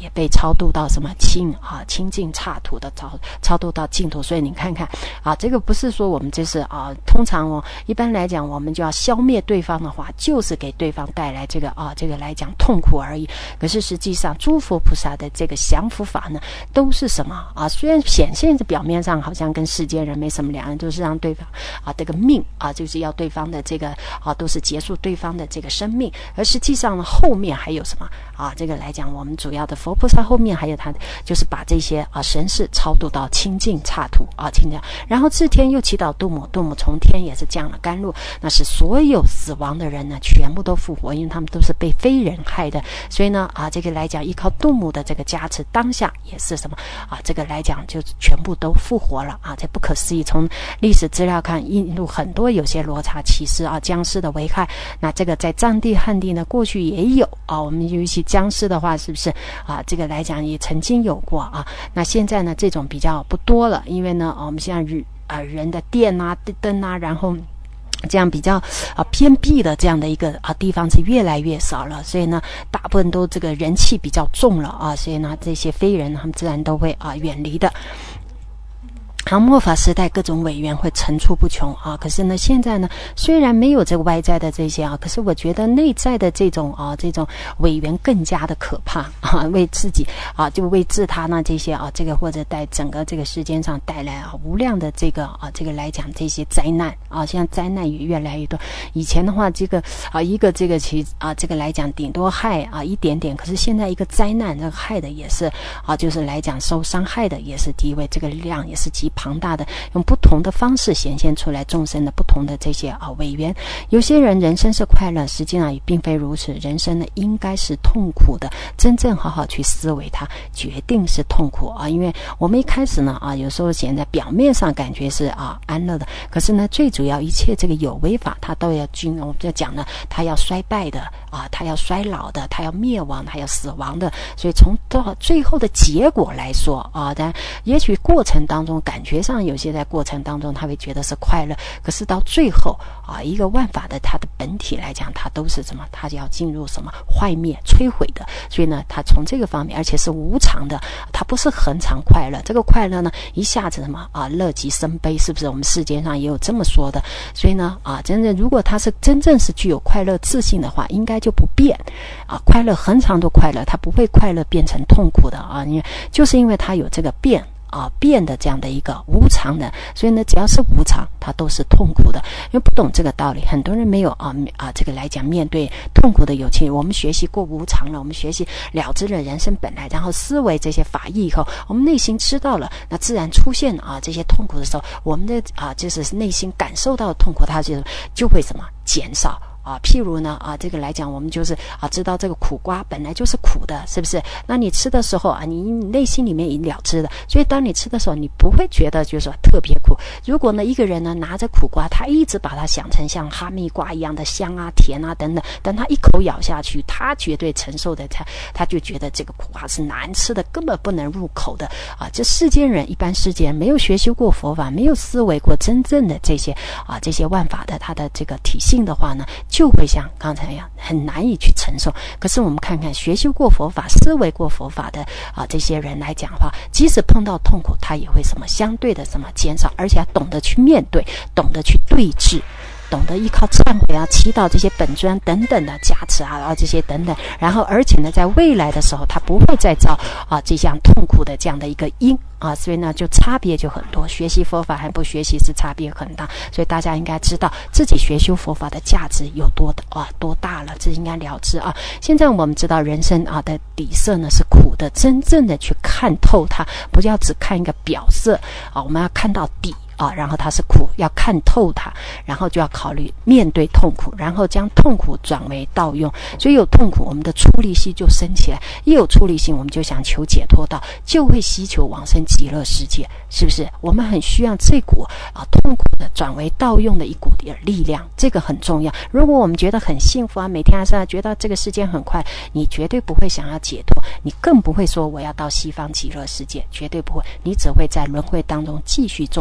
也被超度到什么清净刹土的超度到净土。所以你看看这个不是说我们就是通常一般来讲我们就要消灭对方的话，就是给对方带来这个来讲痛苦而已。可是实际上诸佛菩萨的这个降伏法呢，都是什么虽然显现着表面上好像跟世间人没什么两样，都是让对方这个命就是要对方的这个都是结束对方的这个生命。而实际上呢，后面还有什么这个来讲，我们主要的佛菩萨后面还有他就是把这些神识超度到清净刹土清净，然后至天又祈祷度母，度母从天也是降了甘露，那是所有死亡的人呢全部都复活，因为他们都是被非人害的。所以呢这个来讲依靠度母的这个加持，当下也是什么这个来讲就全部都复活了这不可思议。从历史资料看，印度很多有些罗刹骑士僵尸的危害，那这个在藏地汉地呢过去也有我们尤其僵尸的话是不是这个来讲也曾经有过那现在呢这种比较不多了，因为呢我们现在人的电灯然后这样比较偏僻的这样的一个地方是越来越少了，所以呢大部分都这个人气比较重了所以呢这些非人他们自然都会远离的。末法时代各种委员会层出不穷可是呢现在呢虽然没有这个外在的这些可是我觉得内在的这种委员更加的可怕为自己就为自他呢这些这个或者在整个这个世间上带来无量的这个来讲这些灾难现在灾难也越来越多。以前的话这个一个这个其这个来讲顶多害一点点，可是现在一个灾难这个害的也是就是来讲受伤害的也是地位，这个量也是极庞大的，用不同的方式显现出来众生的不同的这些委员。有些人人生是快乐，实际上也并非如此，人生呢应该是痛苦的，真正好好去思维它，决定是痛苦因为我们一开始呢有时候显在表面上感觉是安乐的，可是呢最主要一切这个有为法它都要我们就讲呢它要衰败的它要衰老的，它要灭亡，它要死亡的。所以从到最后的结果来说但也许过程当中感觉上有些在过程当中他会觉得是快乐，可是到最后一个万法的它的本体来讲，它都是什么，它要进入什么坏灭摧毁的。所以呢它从这个方面而且是无常的，它不是恒常快乐，这个快乐呢一下子什么乐极生悲，是不是我们世间上也有这么说的。所以呢真正如果它是真正是具有快乐自信的话，应该就不变快乐恒常的快乐，它不会快乐变成痛苦的因为就是因为它有这个变的这样的一个无常的，所以呢只要是无常它都是痛苦的。因为不懂这个道理，很多人没有这个来讲面对痛苦的友情。我们学习过无常了，我们学习了知了人生本来，然后思维这些法义以后，我们内心知道了，那自然出现这些痛苦的时候，我们的就是内心感受到的痛苦，它就会什么减少譬如呢这个来讲我们就是知道这个苦瓜本来就是苦的，是不是？那你吃的时候你内心里面已了知的，所以当你吃的时候你不会觉得就是说特别苦。如果呢一个人呢拿着苦瓜，他一直把它想成像哈密瓜一样的香甜等等，等他一口咬下去，他绝对承受的他就觉得这个苦瓜是难吃的，根本不能入口的这世间人一般世间人没有学习过佛法，没有思维过真正的这些这些万法的它的这个体性的话呢，就会像刚才一样很难以去承受。可是我们看看学习过佛法思维过佛法的这些人来讲的话，即使碰到痛苦他也会什么相对的什么减少，而且他懂得去面对，懂得去对峙，懂得依靠忏悔祈祷这些本尊等等的加持这些等等，然后而且呢在未来的时候他不会再造这样痛苦的这样的一个因所以呢就差别就很多，学习佛法还不学习是差别很大。所以大家应该知道自己学修佛法的价值有多大了，这应该了知现在我们知道人生的底色呢是苦的，真正的去看透它，不要只看一个表色我们要看到底然后它是苦，要看透它，然后就要考虑面对痛苦，然后将痛苦转为道用。所以有痛苦我们的出离心就升起来，一有出离心我们就想求解脱道，就会希求往生极乐世界，是不是？我们很需要这股痛苦的转为道用的一股的力量，这个很重要。如果我们觉得很幸福每天觉得这个世界很快，你绝对不会想要解脱，你更不会说我要到西方极乐世界，绝对不会，你只会在轮回当中继续种下什么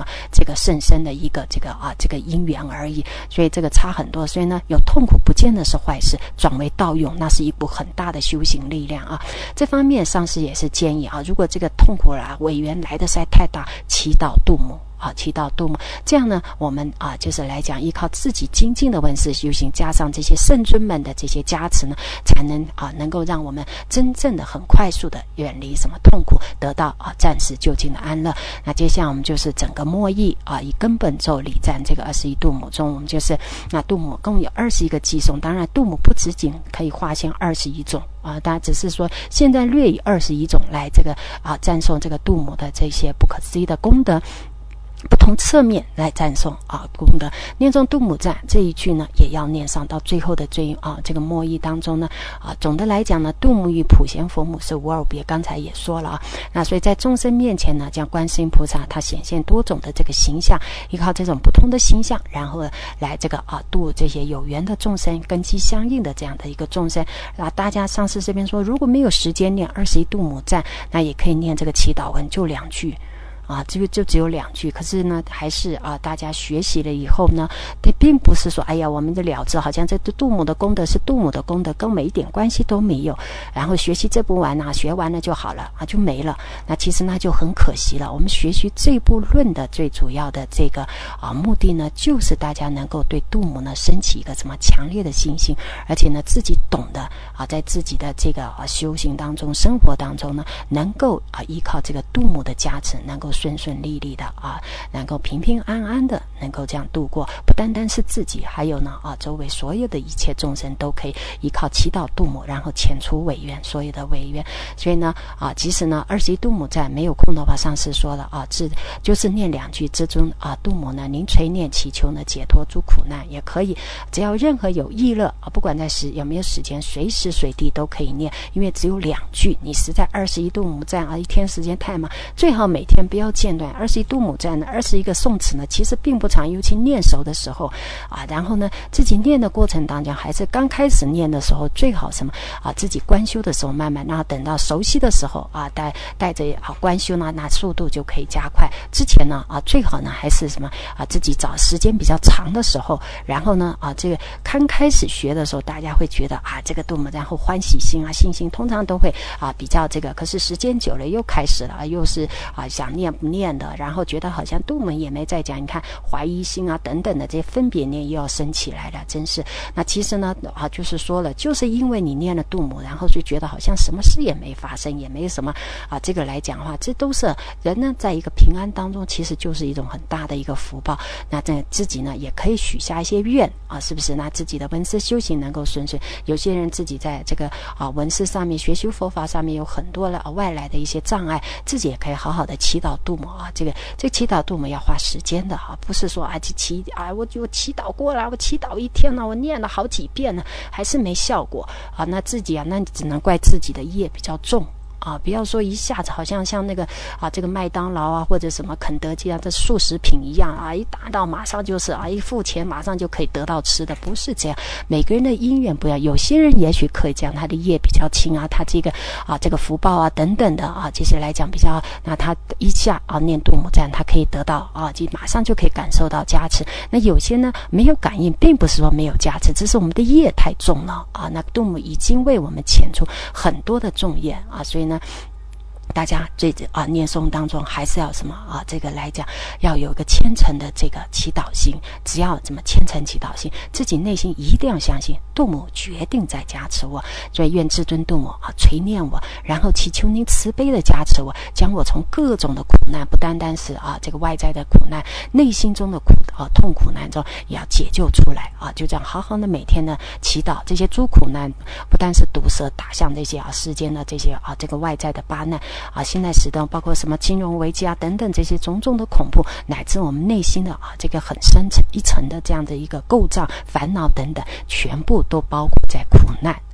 么这个甚深的一个这个因缘而已，所以这个差很多。所以呢，有痛苦不见得是坏事，转为道用，那是一股很大的修行力量啊。这方面上师也是建议啊，如果这个痛苦委员来的实在太大，祈祷度母。祈祷度母，这样呢，我们就是来讲，依靠自己精进的闻思修行，加上这些圣尊们的这些加持呢，才能能够让我们真正的很快速的远离什么痛苦，得到暂时就近的安乐。那接下来我们就是整个末义以根本咒礼赞这个21度母中，我们就是那度母共有21个偈颂，当然度母不只仅可以划线21种大家只是说现在略以21种来这个赞颂这个度母的这些不可思议的功德。不同侧面来赞颂功德，念诵度母赞这一句呢，也要念上到最后的这个末义当中呢总的来讲呢，度母与普贤佛母是无二别，刚才也说了那所以在众生面前呢，将观世音菩萨他显现多种的这个形象，依靠这种不同的形象，然后来这个度这些有缘的众生，根基相应的这样的一个众生大家上师这边说，如果没有时间念21度母赞，那也可以念这个祈祷文，就2句。就只有2句，可是呢，还是大家学习了以后呢，它并不是说，哎呀，我们的了知好像这度母的功德是度母的功德，跟我们一点关系都没有。然后学习这部完学完了就好了就没了。那其实那就很可惜了。我们学习这部论的最主要的这个目的呢，就是大家能够对度母呢升起一个什么强烈的信心，而且呢自己懂得在自己的这个修行当中、生活当中呢，能够依靠这个度母的加持，能够顺顺利利的能够平平安安的能够这样度过，不单单是自己，还有呢周围所有的一切众生都可以依靠祈祷度母，然后遣除违愿，所有的违愿。所以呢即使呢21度母赞没有空的话，上师说了就是念2句至尊度母呢，您垂念祈求呢解脱诸苦难也可以，只要任何有意乐不管在有没有时间，随时随地都可以念，因为只有2句，你实在21度母赞一天时间太忙，最好每天不要间断。21度母赞呢，21个颂词呢，其实并不长，尤其念熟的时候然后呢，自己念的过程当中，还是刚开始念的时候，最好什么自己观修的时候慢慢，然后等到熟悉的时候带着观修呢，那速度就可以加快。之前呢最好呢还是什么自己找时间比较长的时候，然后呢这个刚开始学的时候，大家会觉得这个度母，然后欢喜心信心通常都会比较这个，可是时间久了又开始了又是想念不念的，然后觉得好像度母也没在讲，你看怀疑心等等的这些分别念又要升起来了，真是。那其实呢就是说了，就是因为你念了度母，然后就觉得好像什么事也没发生，也没什么这个来讲的话，这都是人呢在一个平安当中，其实就是一种很大的一个福报。那这自己呢也可以许下一些愿是不是？那自己的闻思修行能够顺遂。有些人自己在这个闻思上面学修佛法上面有很多的外来的一些障碍，自己也可以好好的祈祷度母这个祈祷度母要花时间的不是说我祈祷过了，我祈祷一天了，我念了好几遍了，还是没效果那自己那只能怪自己的业比较重不要说一下子好像那个这个麦当劳或者什么肯德基这速食品一样一达到马上就是一付钱马上就可以得到吃的，不是这样。每个人的因缘不一样，有些人也许可以这样，他的业比较轻他这个这个福报等等的这些来讲比较，那他一下念度母赞，他可以得到就马上就可以感受到加持。那有些呢没有感应，并不是说没有加持，只是我们的业太重了那度母已经为我们遣除很多的重业所以呢大家念诵当中还是要什么这个来讲，要有一个虔诚的这个祈祷心。只要怎么虔诚祈祷心，自己内心一定要相信度母决定在加持我，所以愿至尊度母垂念我，然后祈求您慈悲的加持我，将我从各种的苦难，不单单是这个外在的苦难，内心中的痛苦难中也要解救出来就这样好好的每天呢祈祷，这些诸苦难不单是毒蛇打向这些世间的这些这个外在的八难现在时代包括什么金融危机等等这些种种的恐怖，乃至我们内心的这个很深一层的这样的一个构造烦恼等等，全部都包括在苦难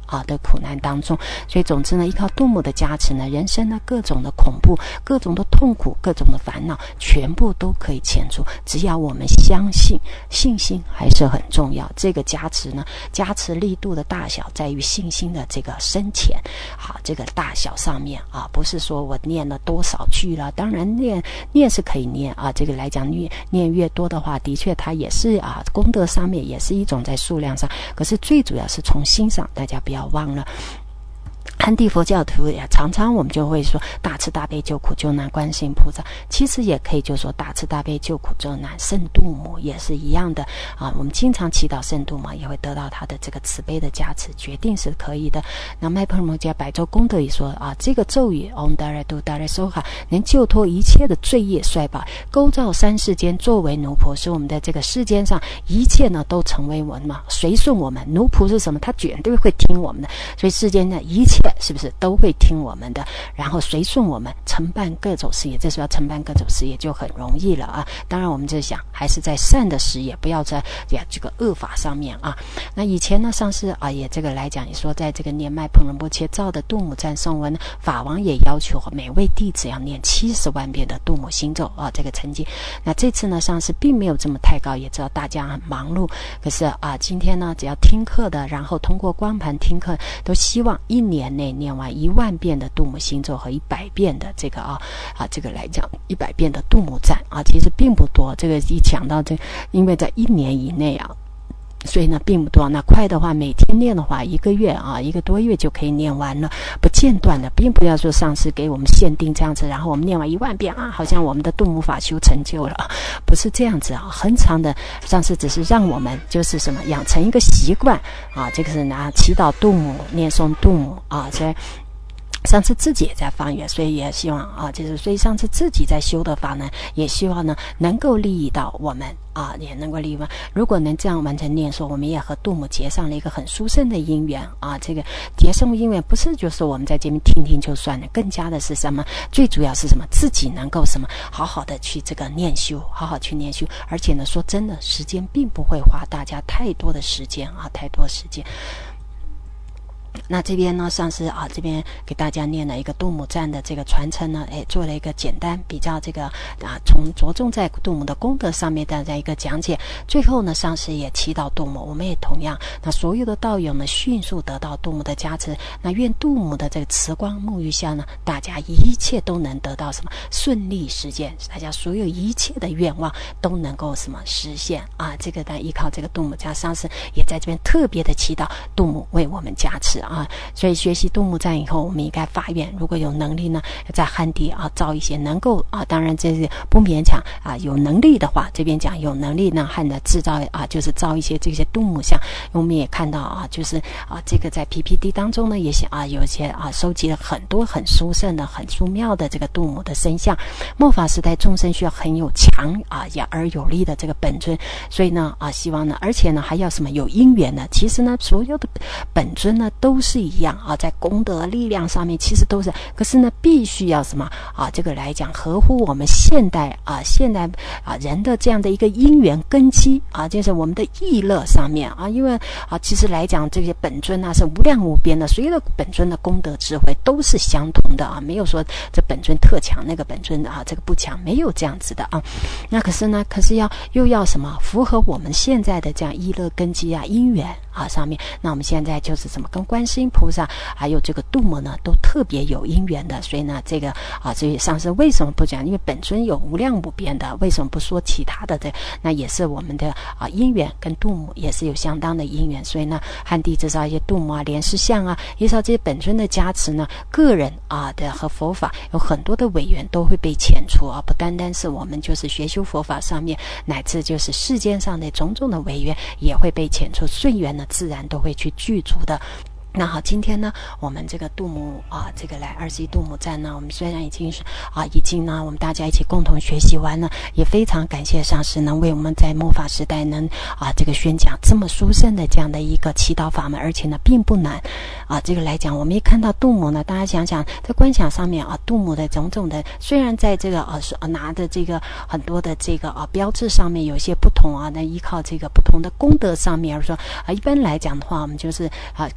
的苦难当中。所以总之呢，依靠度母的加持呢，人生呢各种的恐怖、各种的痛苦、各种的烦恼，全部都可以遣除。只要我们相信，信心还是很重要。这个加持呢，加持力度的大小在于信心的这个深浅，这个大小上面不是说我念了多少句了，当然念是可以念这个来讲念越多的话，的确它也是功德上面也是一种在数量上，可是最主要是从心上，大家不要忘了。汉地佛教徒也常常我们就会说大慈大悲救苦救难观世音菩萨，其实也可以就说大慈大悲救苦救难圣度母也是一样的我们经常祈祷圣度母，也会得到他的这个慈悲的加持，决定是可以的。那麦婆摩迦百咒功德也说这个咒语 Om Dare Du Dare Soha 能救脱一切的罪业衰败，构造三世间作为奴仆，使我们的这个世间上一切呢都成为我们随顺我们。奴仆是什么？他绝对会听我们的，所以世间呢一切是不是都会听我们的，然后随顺我们承办各种事业。这时候要承办各种事业就很容易了当然我们就想还是在善的事业，不要在这个恶法上面那以前呢上师也这个来讲，也说在这个念麦彭仁波切造的度母赞颂文，法王也要求每位弟子要念70万遍的度母心咒这个成绩。那这次呢上师并没有这么太高，也知道大家很忙碌，可是今天呢只要听课的，然后通过光盘听课，都希望一年内念完1万遍的度母心咒和100遍的这个这个来讲100遍的度母赞其实并不多。这个一讲到因为在1年以内所以呢并不多。那快的话每天念的话1个月1个多月就可以念完了，不间断的，并不要说上师给我们限定这样子，然后我们念完1万遍好像我们的度母法修成就了，不是这样子很长的。上师只是让我们就是什么养成一个习惯这个是拿祈祷度母念诵度母所以上次自己也在发愿，所以也希望就是所以上次自己在修的法呢，也希望呢能够利益到我们也能够利益。如果能这样完成念说，我们也和度母结上了一个很殊胜的因缘这个结上因缘不是就是我们在这边听听就算了，更加的是什么？最主要是什么？自己能够什么好好的去这个念修，好好去念修。而且呢说真的，时间并不会花大家太多的时间太多时间。那这边呢上师这边给大家念了一个度母赞的这个传承呢做了一个简单比较这个从着重在度母的功德上面的这样一个讲解。最后呢上师也祈祷度母，我们也同样那所有的道友呢迅速得到度母的加持。那愿度母的这个慈光沐浴下呢，大家一切都能得到什么顺利实现，大家所有一切的愿望都能够什么实现这个呢依靠这个度母加上师也在这边特别的祈祷度母为我们加持所以学习度母赞以后，我们应该发愿，如果有能力呢在汉地造一些能够当然这是不勉强有能力的话，这边讲有能力呢汉的制造就是造一些这些度母像。我们也看到就是这个在 PPT 当中呢也有一些收集了很多很殊胜的很殊妙的这个度母的身像。末法时代众生需要很有强而有力的这个本尊，所以呢希望呢而且呢还要什么有因缘呢。其实呢所有的本尊呢都是一样在功德力量上面其实都是，可是呢必须要什么这个来讲合乎我们现代人的这样的一个因缘根基就是我们的意乐上面因为其实来讲这些本尊是无量无边的，所有的本尊的功德智慧都是相同的没有说这本尊特强那个本尊这个不强，没有这样子的那可是又要什么符合我们现在的这样意乐根基因缘上面。那我们现在就是怎么跟观世音菩萨还有这个度母呢都特别有因缘的。所以呢这个所以上师为什么不讲？因为本尊有无量无边的，为什么不说其他的那也是我们的因缘跟度母也是有相当的因缘。所以呢汉地制造一些度母莲师像依照这些本尊的加持呢，个人的和佛法有很多的违缘都会被遣除不单单是我们就是学修佛法上面，乃至就是世间上的种种的违缘也会被遣除，顺缘呢自然都会去具足的。那好，今天呢我们这个度母这个来21度母赞呢，我们虽然已经呢我们大家一起共同学习完了，也非常感谢上师呢为我们在末法时代能这个宣讲这么殊胜的这样的一个祈祷法门，而且呢并不难这个来讲我们一看到度母呢，大家想想在观想上面度母的种种的，虽然在这个拿的这个很多的这个标志上面有些不同那依靠这个不同的功德上面而说一般来讲的话，我们就是看看有时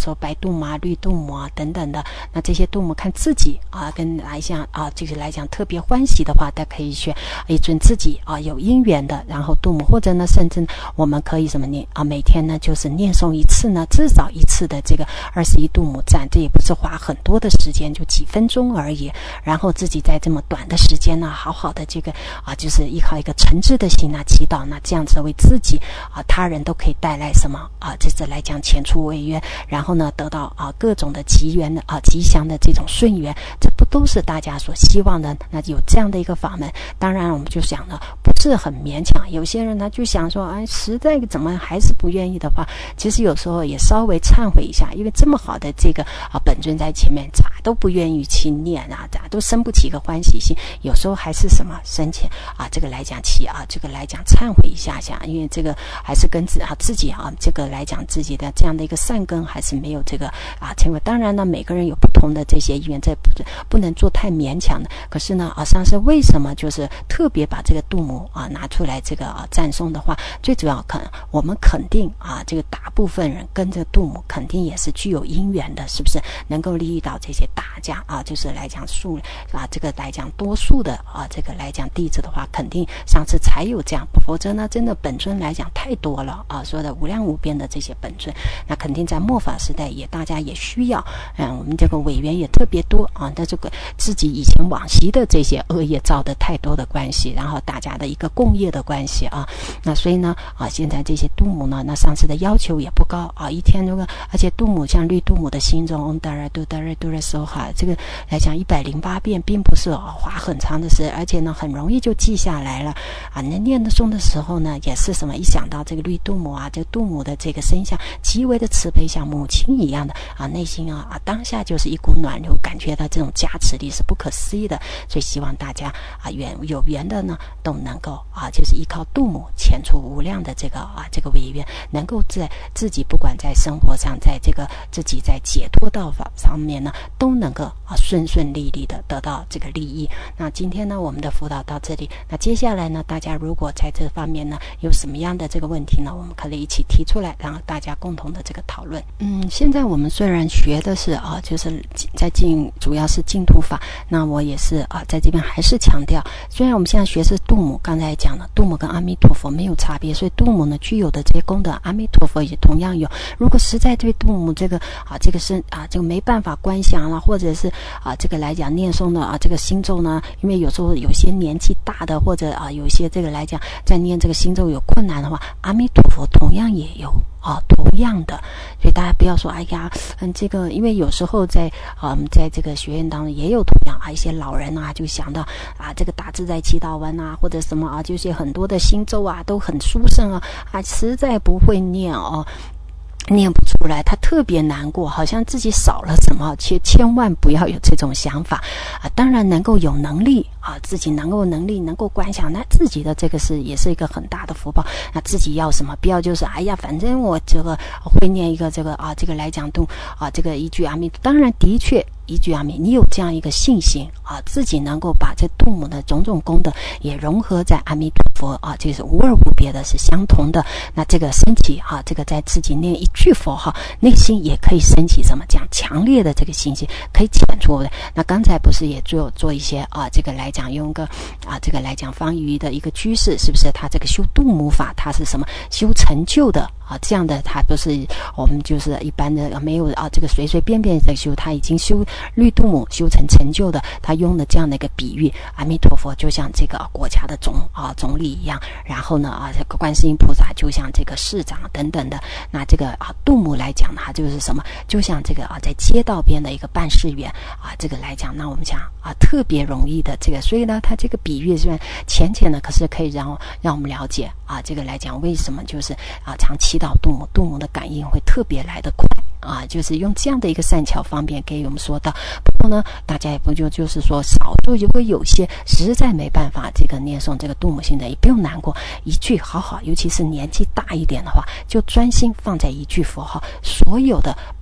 时候白度母啊、绿度母啊等等的，那这些度母看自己啊跟来讲啊这个来讲特别欢喜的话，大家可以选一尊自己啊有姻缘的，然后度母，或者呢甚至我们可以什么念啊每天呢就是念诵一次呢，至少一次的这个21度母赞，这也不是花很多的时间，就几分钟而已，然后自己在这么短的时间呢好好的这个啊就是依靠一个诚挚的心啊祈祷，那这样子为自己啊他人都可以带来什么啊这次来讲前出违约，然后呢得到啊各种的吉缘的啊吉祥的这种顺缘，这不都是大家所希望的？那有这样的一个法门，当然我们就想了不是很勉强，有些人呢就想说实在怎么还是不愿意的话，其实有时候也稍微忏悔一下，因为这么好的这个本尊在前面，咋都不愿意去念啊，咋都生不起一个欢喜心，有时候还是什么生前这个来讲这个来讲忏悔一下，因为这个还是跟自己这个来讲自己的这样的一个善根还是没有这个成为。当然呢每个人有不同的这些意愿，这不能做太勉强的。可是呢上师为什么就是特别把这个度母拿出来这个赞颂的话，最主要我们肯定这个大部分人跟这个度母肯定也是具有因缘的，是不是能够利益到这些大家就是来讲数这个来讲多数的这个来讲弟子的话，肯定上次才有这样，否则呢真的本尊来讲太多了说的无量无边的这些本尊，那肯定在末法时代也大家也需要我们这个委员也特别多但这个自己以前往昔的这些恶业造的太多的关系，然后大家的一个共业的关系那所以呢现在这些度母呢，那上次的要求也不高一天这个，而且度母像绿度母的心中这个来讲108遍并不是花很长的时间，而且呢很容易就记下来了那念的诵的时候呢也是什么，一想到这个绿度母这个度母的这个身相极为的慈悲，像母亲一样的内心当下就是一股暖流，感觉到这种加持力是不可思议的。所以希望大家有缘的呢都能够就是依靠度母前出无量的这个这个违愿，能够在自己不管在生活上，在这个自己在解脱道法上面呢都能够顺顺利利的得到这个利益。那今天呢我们的辅导到这里，那接下来呢大家如果在这方面呢有什么样的这个问题呢，我们可以一起提出来，然后大家共同的这个讨论。现在我们虽然学的是就是在主要是净土法，那我也是在这边还是强调，虽然我们现在学是度母，刚才讲了度母跟阿弥陀佛没有差别，所以度母呢具有的这些功德阿弥陀佛也同样有。如果实在对度母这个这个是这个没办法观想了，或者是这个来讲念诵的这个心咒呢，因为有时候有些年纪大的，或者有一些这个来讲在念这个心咒有困难的话，阿弥陀佛同样也有同样的。所以大家不要说这个，因为有时候在这个学院当中也有同样一些老人就想到这个大自在祈祷文或者什么就是很多的心咒都很殊胜实在不会念念不出来，他特别难过，好像自己少了什么，千万不要有这种想法当然能够有能力自己能够观想，那自己的这个也是一个很大的福报。那自己要什么，不要就是反正我这个会念一个这个这个来讲度这个一句阿弥陀，当然的确一句阿弥，你有这样一个信心自己能够把这度母的种种功德也融合在阿弥陀佛就是无二无别的，是相同的。那这个升起这个在自己念一句佛号，内心也可以升起什么这样强烈的这个信心，可以遣除的。那刚才不是也做一些这个来讲用个这个来讲方瑜的一个居士，是不是他这个修度母法，他是什么修成就的这样的，他不是我们就是一般的没有这个随随便便的修，他已经修绿度母修成就的，他用了这样的一个比喻，阿弥陀佛就像这个国家的总理一样，然后呢这个观世音菩萨就像这个市长等等的。那这个度母来讲它就是什么，就像这个在街道边的一个办事员这个来讲，那我们讲特别容易的这个，所以呢他这个比喻虽然浅浅的，可是可以让我们了解这个来讲为什么就是常祈祷度母的感应会特别来得快就是用这样的一个善巧方便给我们说到。不过呢大家也不就是说少数如果有些实在没办法这个念诵这个度母心的，也不用难过，一句好，尤其是年纪大一点的话，就专心放在一句佛号，所有的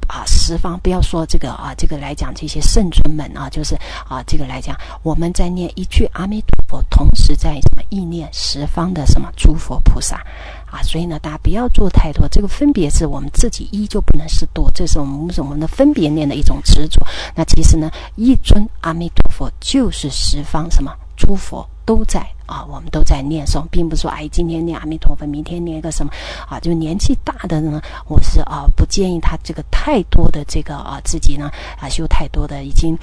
十方，不要说这个这个来讲这些圣尊们就是这个来讲我们在念一句阿弥陀佛，同时在什么意念十方的什么诸佛菩萨所以呢大家不要做太多，这个分别是我们自己一就不能是多，这是我们的分别念的一种执着。那其实呢一尊阿弥陀佛就是十方什么诸佛都在我们都在念诵，并不是说今天念阿弥陀佛，明天念一个什么就年纪大的呢，我是不建议他这个太多的这个自己呢修太多的，已经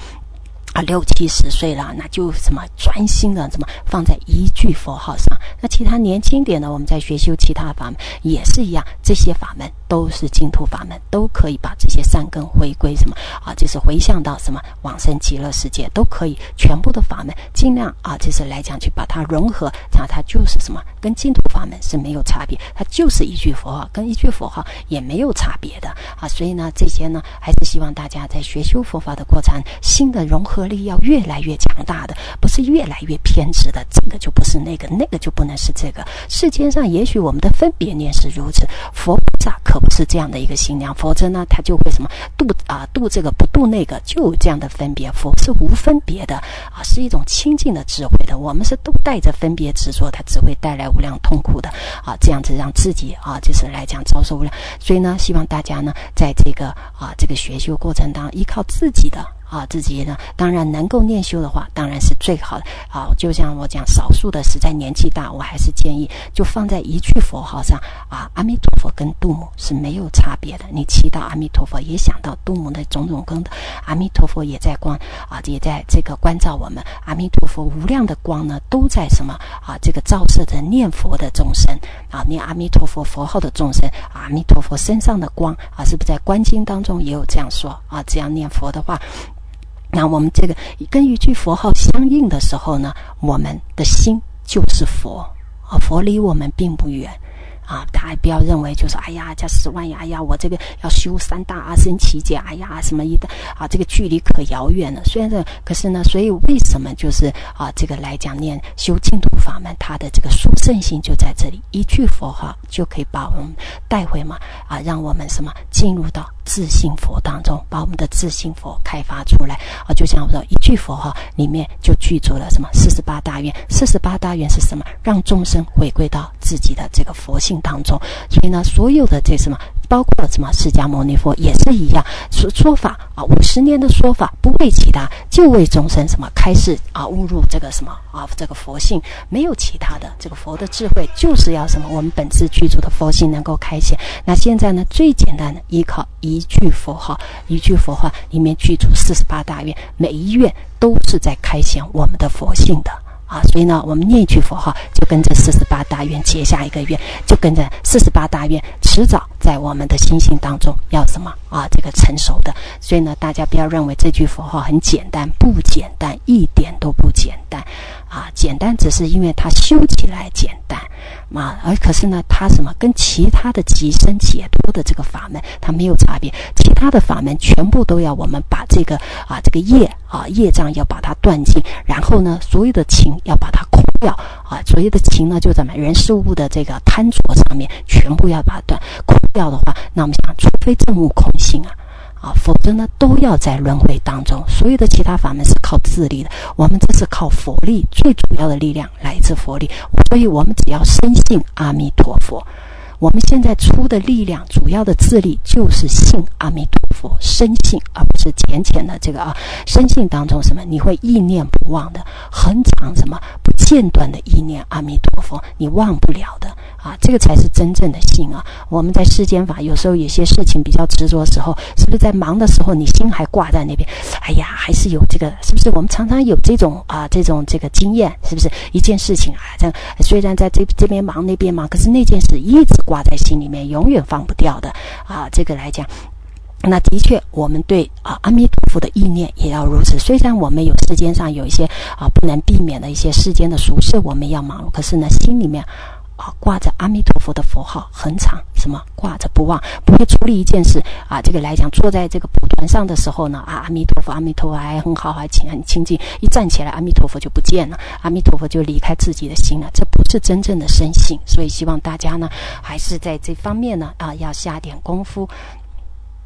60、70岁了，那就什么专心的什么放在一句佛号上。那其他年轻点呢，我们在学修其他法门也是一样，这些法门都是净土法门，都可以把这些善根回归什么就是回向到什么往生极乐世界，都可以全部的法门尽量就是来讲去把它融合，它就是什么跟净土法门是没有差别，它就是一句佛号，跟一句佛号也没有差别的所以呢这些呢还是希望大家在学修佛法的过程，心的融合力要越来越强大的，不是越来越偏执的，这个就不是那个，那个就不能是这个。世间上也许我们的分别念是如此，佛菩萨可不是这样的一个心量，否则呢他就会什么度这个不度那个，就有这样的分别。佛是无分别的是一种清净的智慧的，我们是都带着分别执着，它只会带来无量痛苦的这样子让自己就是来讲遭受无量。所以呢希望大家呢在这个这个学修过程当中，依靠自己的自己呢当然能够念修的话当然是最好的就像我讲，少数的实在年纪大，我还是建议就放在一句佛号上阿弥陀佛跟度母是没有差别的，你祈祷阿弥陀佛也想到度母的种种功德，阿弥陀佛也在也在这个关照我们，阿弥陀佛无量的光呢都在什么这个照射着念佛的众生念阿弥陀佛佛号的众生，阿弥陀佛身上的光是不是在观经当中也有这样说这样念佛的话，那我们这个跟一句佛号相应的时候呢，我们的心就是佛佛离我们并不远大家不要认为就是加10万呀，我这个要修3大阿僧祇劫什么这个距离可遥远了。虽然可是呢，所以为什么就是这个来讲念修净土法门，它的这个殊胜性就在这里，一句佛号就可以把我们带回嘛让我们什么进入到自性佛当中，把我们的自性佛开发出来就像我说一句佛号里面就具足了什么48大愿，48大愿是什么？让众生回归到自己的这个佛性当中。所以呢所有的这什么包括什么释迦牟尼佛也是一样，说法50年的说法不为其他，就为众生什么开示悟入这个什么这个佛性，没有其他的，这个佛的智慧就是要什么我们本自具足的佛性能够开显。那现在呢最简单的依靠一句佛号，一句佛号里面具足48大愿，每一愿都是在开显我们的佛性的所以呢我们念一句佛号就跟着48大愿结下一个愿，就跟着48大愿迟早在我们的心性当中要什么这个成熟的。所以呢大家不要认为这句佛号很简单，不简单，一点都不简单简单只是因为它修起来简单而可是呢它什么跟其他的极深解脱的这个法门它没有差别，其他的法门全部都要我们把这个这个业障要把它断尽，然后呢所有的情要把它空掉所有的情呢就在人事物的这个贪着上面全部要把它断空掉的话，那我们想除非证悟空性否则呢都要在轮回当中。所有的其他法门是靠自力的，我们这是靠佛力，最主要的力量来自佛力，所以我们只要深信阿弥陀佛，我们现在出的力量主要的自力就是信阿弥陀佛，深信，而不是浅浅的这个深信当中什么你会意念不忘的，恒常什么不间断的意念阿弥陀佛，你忘不了的这个才是真正的信我们在世间法有时候有些事情比较执着的时候，是不是在忙的时候你心还挂在那边，还是有这个，是不是我们常常有这种这个经验，是不是一件事情这样虽然在这边忙那边忙，可是那件事一直挂在心里面，永远放不掉的这个来讲，那的确我们对阿弥陀佛的意念也要如此。虽然我们有世间上有一些不能避免的一些世间的俗事我们要忙碌，可是呢心里面挂着阿弥陀佛的佛号恒常什么挂着不忘，不会处理一件事这个来讲坐在这个蒲团上的时候呢阿弥陀佛阿弥陀佛还很好还很清净，一站起来阿弥陀佛就不见了，阿弥陀佛就离开自己的心了，这不是真正的深信。所以希望大家呢还是在这方面呢要下点功夫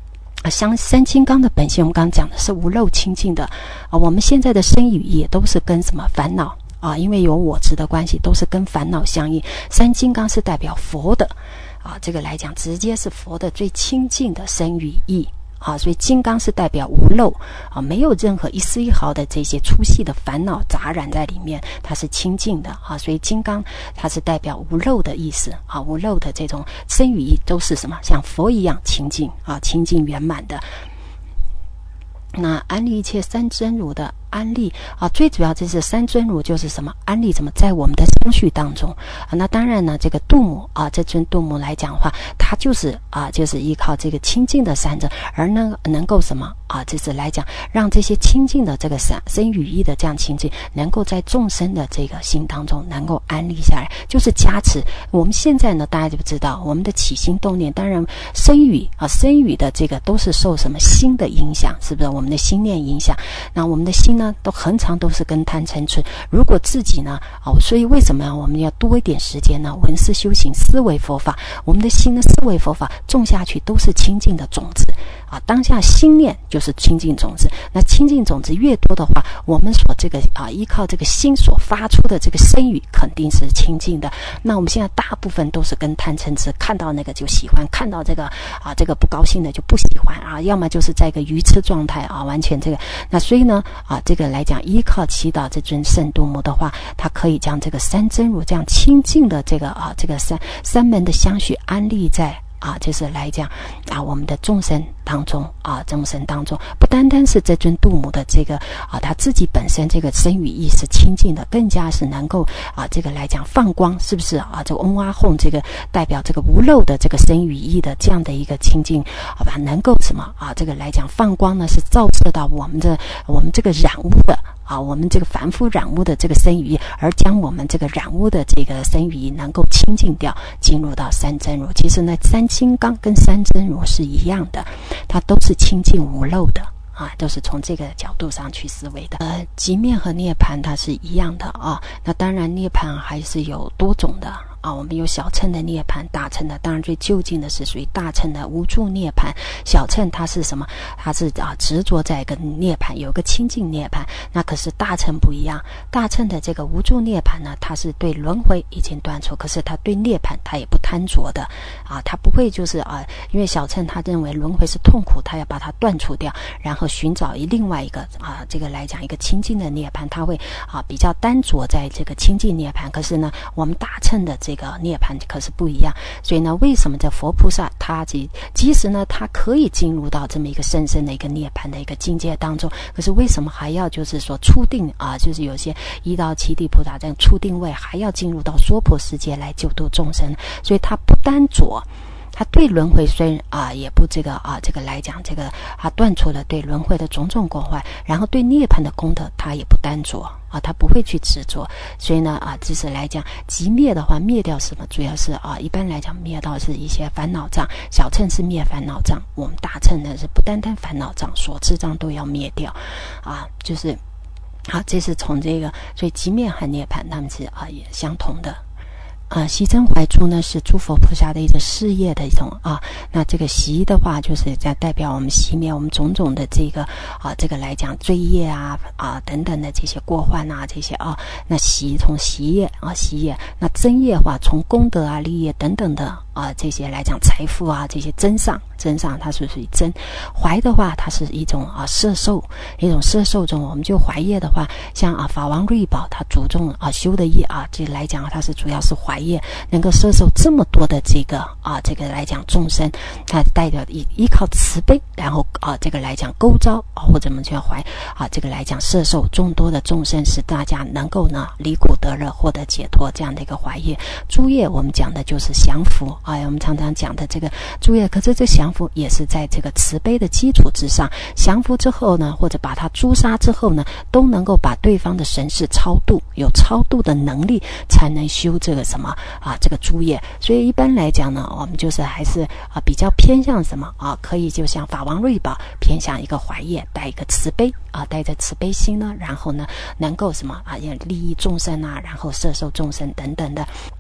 三金刚的本性，我们刚刚讲的是无漏清净的我们现在的身语意都是跟什么烦恼因为有我执的关系，都是跟烦恼相应。三金刚是代表佛的这个来讲，直接是佛的最清净的身语意所以金刚是代表无漏没有任何一丝一毫的这些粗细的烦恼杂染在里面，它是清净的所以金刚它是代表无漏的意思无漏的这种身语意都是什么？像佛一样清净清净圆满的。那安立一切三真如的安立最主要就是三真如就是什么？安立怎么在我们的相续当中那当然呢，这个度母这尊度母来讲的话，它就是就是依靠这个清净的三真，而能够什么就是来讲，让这些清净的这个身语意的这样清净，能够在众生的这个心当中能够安立下来，就是加持。我们现在呢，大家就知道我们的起心动念，当然身语身语的这个都是受什么心的影响，是不是？我们的心念影响。那我们的心呢，都恒常都是跟贪嗔痴。如果自己呢所以为什么我们要多一点时间呢？闻思修行，思维佛法。我们的心呢，思维佛法种下去都是清净的种子当下心念就是清净种子。那清净种子越多的话，我们所这个依靠这个心所发出的这个声语肯定是清净的。那我们现在大部分都是跟贪嗔痴，看到那个就喜欢，看到这个这个不高兴的就不喜欢要么就是在一个愚痴状态完全这个。那所以呢这个来讲，依靠祈祷这尊圣度母的话，它可以将这个三真如这样清净的这个这个三门的相续安立在就是来讲我们的众生当中众生当中，不单单是这尊度母的这个他自己本身这个身语意是清净的，更加是能够这个来讲放光，是不是这个嗡哇吽这个代表这个无漏的这个身语意的这样的一个清净能够什么这个来讲放光呢，是照射到我们这个染污的我们这个凡夫染污的这个身语意，而将我们这个染污的这个身语意能够清净掉，进入到三真如。其实呢，三金刚跟三真如是一样的，它都是清净无漏的都是从这个角度上去思维的。极灭和涅槃它是一样的那当然涅槃还是有多种的我们有小乘的涅槃，大乘的当然最就近的是属于大乘的无住涅槃。小乘它是什么？它是执着在一个涅槃，有个清净涅槃。那可是大乘不一样，大乘的这个无住涅槃呢，它是对轮回已经断除，可是它对涅槃它也不贪着的它不会就是因为小乘他认为轮回是痛苦，他要把它断除掉，然后寻找另外一个这个来讲一个清净的涅槃，他会比较单着在这个清净涅槃。可是呢，我们大乘的这个涅槃可是不一样。所以呢，为什么这佛菩萨他即使呢他可以进入到这么一个深深的一个涅槃的一个境界当中，可是为什么还要就是说初定就是有些1到7地菩萨这样初定位还要进入到娑婆世界来救度众生？所以他不单着，他对轮回虽然也不这个这个来讲，这个断除了对轮回的种种过坏，然后对涅槃的功德他也不单着他不会去执着。所以呢就是来讲极灭的话，灭掉什么？主要是一般来讲灭到是一些烦恼障，小乘是灭烦恼障，我们大乘呢是不单单烦恼障，所知障都要灭掉就是这是从这个，所以极灭和涅槃他们是也相同的。习真怀珠呢是诸佛菩萨的一个事业的一种那这个习的话就是在代表我们熄灭我们种种的这个这个来讲罪业等等的这些过患这些那习从习业习业，那真业的话从功德利业等等的这些来讲财富这些真上它是属于真。怀的话它是一种摄受，一种摄受中，我们就怀业的话，像法王瑞宝他注重修的业这来讲它是主要是怀业，能够摄受这么多的这个这个来讲众生，他带着依靠慈悲，然后这个来讲勾招或者我们叫怀这个来讲摄受众多的众生，使大家能够呢离苦得乐，获得解脱，这样的一个怀业。诸业我们讲的就是降伏我们常常讲的这个诸业，可是这降伏也是在这个慈悲的基础之上，降伏之后呢，或者把他诛杀之后呢，都能够把对方的神识超度，有超度的能力，才能修这个什么这个诸业。所以一般来讲呢，我们就是还是比较偏向什么可以就像法王瑞宝偏向一个怀业，带一个慈悲带着慈悲心呢，然后呢能够什么利益众生然后摄受众生等等的。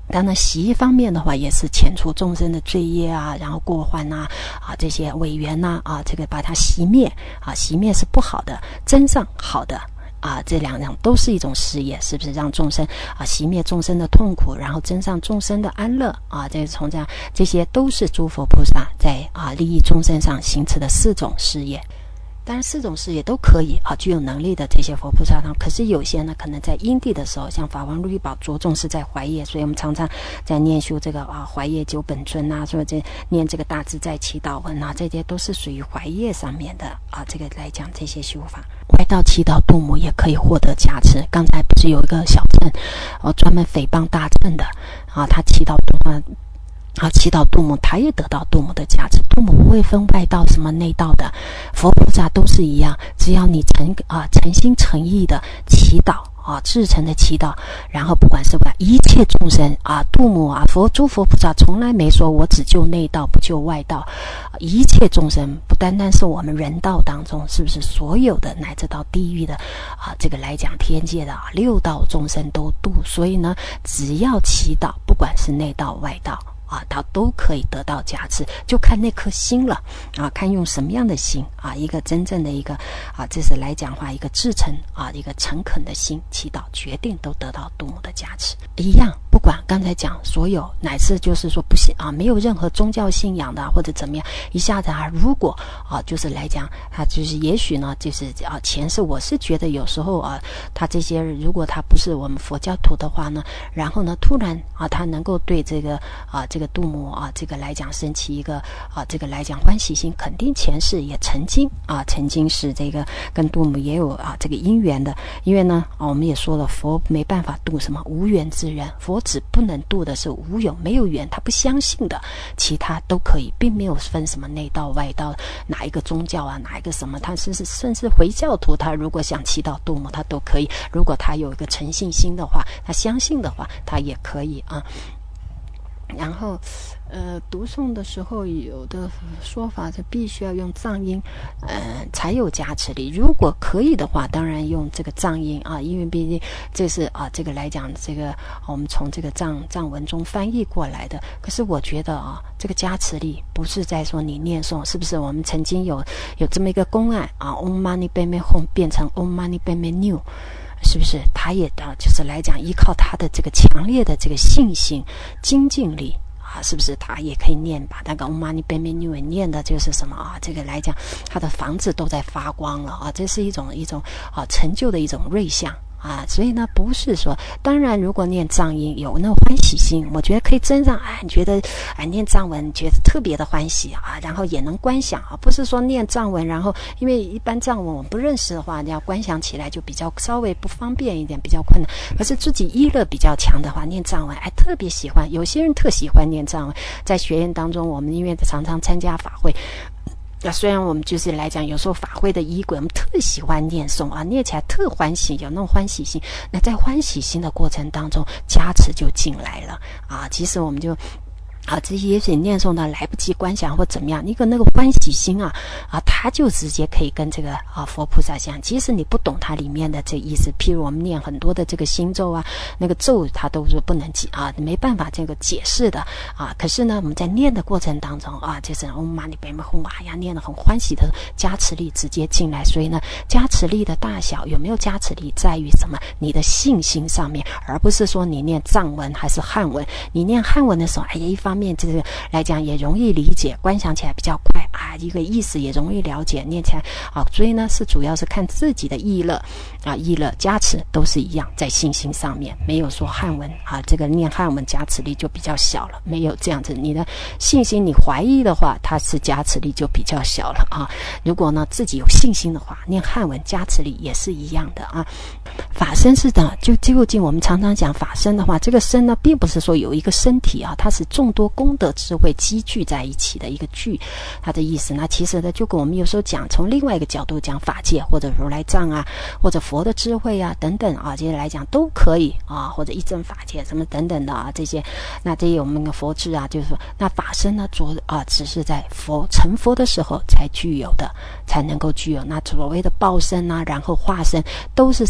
当然洗衣方面的话也是遣除众生的罪业啊，然后过患啊这些违缘啊这个把它熄灭啊，熄灭是不好的，增上好的这两样都是一种事业，是不是让众生熄灭众生的痛苦，然后增上众生的安乐这从这样这些都是诸佛菩萨在利益众生上行持的4种事业。当然4种事业都可以具有能力的这些佛菩萨，可是有些呢可能在因地的时候，像法王如意宝着重是在怀业，所以我们常常在念修这个怀业九本尊所以这念这个大自在祈祷文这些都是属于怀业上面的这个来讲这些修法。外道祈祷度母也可以获得加持。刚才不是有一个小乘专门诽谤大乘的他祈祷祈祷度母，他也得到度母的加持。度母不会分外道什么内道的，佛菩萨都是一样，只要你诚心诚意的祈祷至诚的祈祷，然后不管是把一切众生度母诸佛菩萨从来没说我只救内道不救外道，一切众生不单单是我们人道当中，是不是所有的乃至到地狱的这个来讲天界的六道众生都度。所以呢只要祈祷，不管是内道外道它都可以得到加持，就看那颗心了看用什么样的心一个真正的一个这是来讲话一个至诚一个诚恳的心祈祷，决定都得到度母的加持。一样不管刚才讲所有乃至就是说不行没有任何宗教信仰的或者怎么样，一下子如果就是来讲他就是也许呢就是前世我是觉得有时候他这些如果他不是我们佛教徒的话呢，然后呢突然他能够对这个这个度母这个来讲升起一个这个来讲欢喜心，肯定前世也曾经是这个跟度母也有这个因缘的。因为呢我们也说了，佛没办法度什么无缘之人，佛只不能度的是无有没有缘他不相信的，其他都可以，并没有分什么内道外道哪一个宗教哪一个什么，他甚至回教徒他如果想祈祷度母他都可以，如果他有一个诚信心的话，他相信的话他也可以然后读诵的时候有的说法是必须要用藏音才有加持力，如果可以的话当然用这个藏音因为毕竟这是这个来讲这个我们从这个藏文中翻译过来的。可是我觉得这个加持力不是在说你念诵，是不是我们曾经有这么一个公案Om Mani Padme Hum 变成 Om Mani Padme New，是不是他也就是来讲依靠他的这个强烈的这个信心精进力是不是他也可以念把那个 Om Mani Padme New 念的就是什么这个来讲他的房子都在发光了这是一种成就的一种瑞相所以呢不是说，当然如果念藏音有那欢喜心，我觉得可以增上你觉得念藏文觉得特别的欢喜然后也能观想不是说念藏文然后因为一般藏文我们不认识的话，你要观想起来就比较稍微不方便一点，比较困难。可是自己依乐比较强的话，念藏文特别喜欢，有些人特喜欢念藏文。在学院当中我们因为常常参加法会，虽然我们就是来讲有时候法会的仪轨我们特喜欢念诵念起来特欢喜，有那种欢喜心，那在欢喜心的过程当中加持就进来了其实我们就这些也许念诵的来不及观想或怎么样，一个那个欢喜心他就直接可以跟这个佛菩萨相，即使你不懂它里面的这意思，譬如我们念很多的这个心咒那个咒它都是不能没办法这个解释的可是呢我们在念的过程当中就是 Om Mani Padme Hum 念得很欢喜的加持力直接进来。所以呢加持力的大小有没有加持力在于什么？你的信心上面，而不是说你念藏文还是汉文。你念汉文的时候一方面这个来讲也容易理解，观想起来比较快一个意思也容易了解，念起来所以呢是主要是看自己的意乐意乐加持都是一样，在信心上面没有说汉文这个念汉文加持力就比较小了，没有这样子。你的信心你怀疑的话，它是加持力就比较小了如果呢自己有信心的话，念汉文加持力也是一样的法身是的，就究竟我们常常讲法身的话，这个身呢并不是说有一个身体它是众多功德智慧积聚在一起的一个聚，它的意思呢其实呢就跟我们有时候讲从另外一个角度讲法界或者如来藏或者佛的智慧等等这些来讲都可以或者一真法界什么等等的这些，那这些我们的佛智就是说那法身呢只是在成佛的时候才具有的，才能够具有。那所谓的报身然后化身都是什么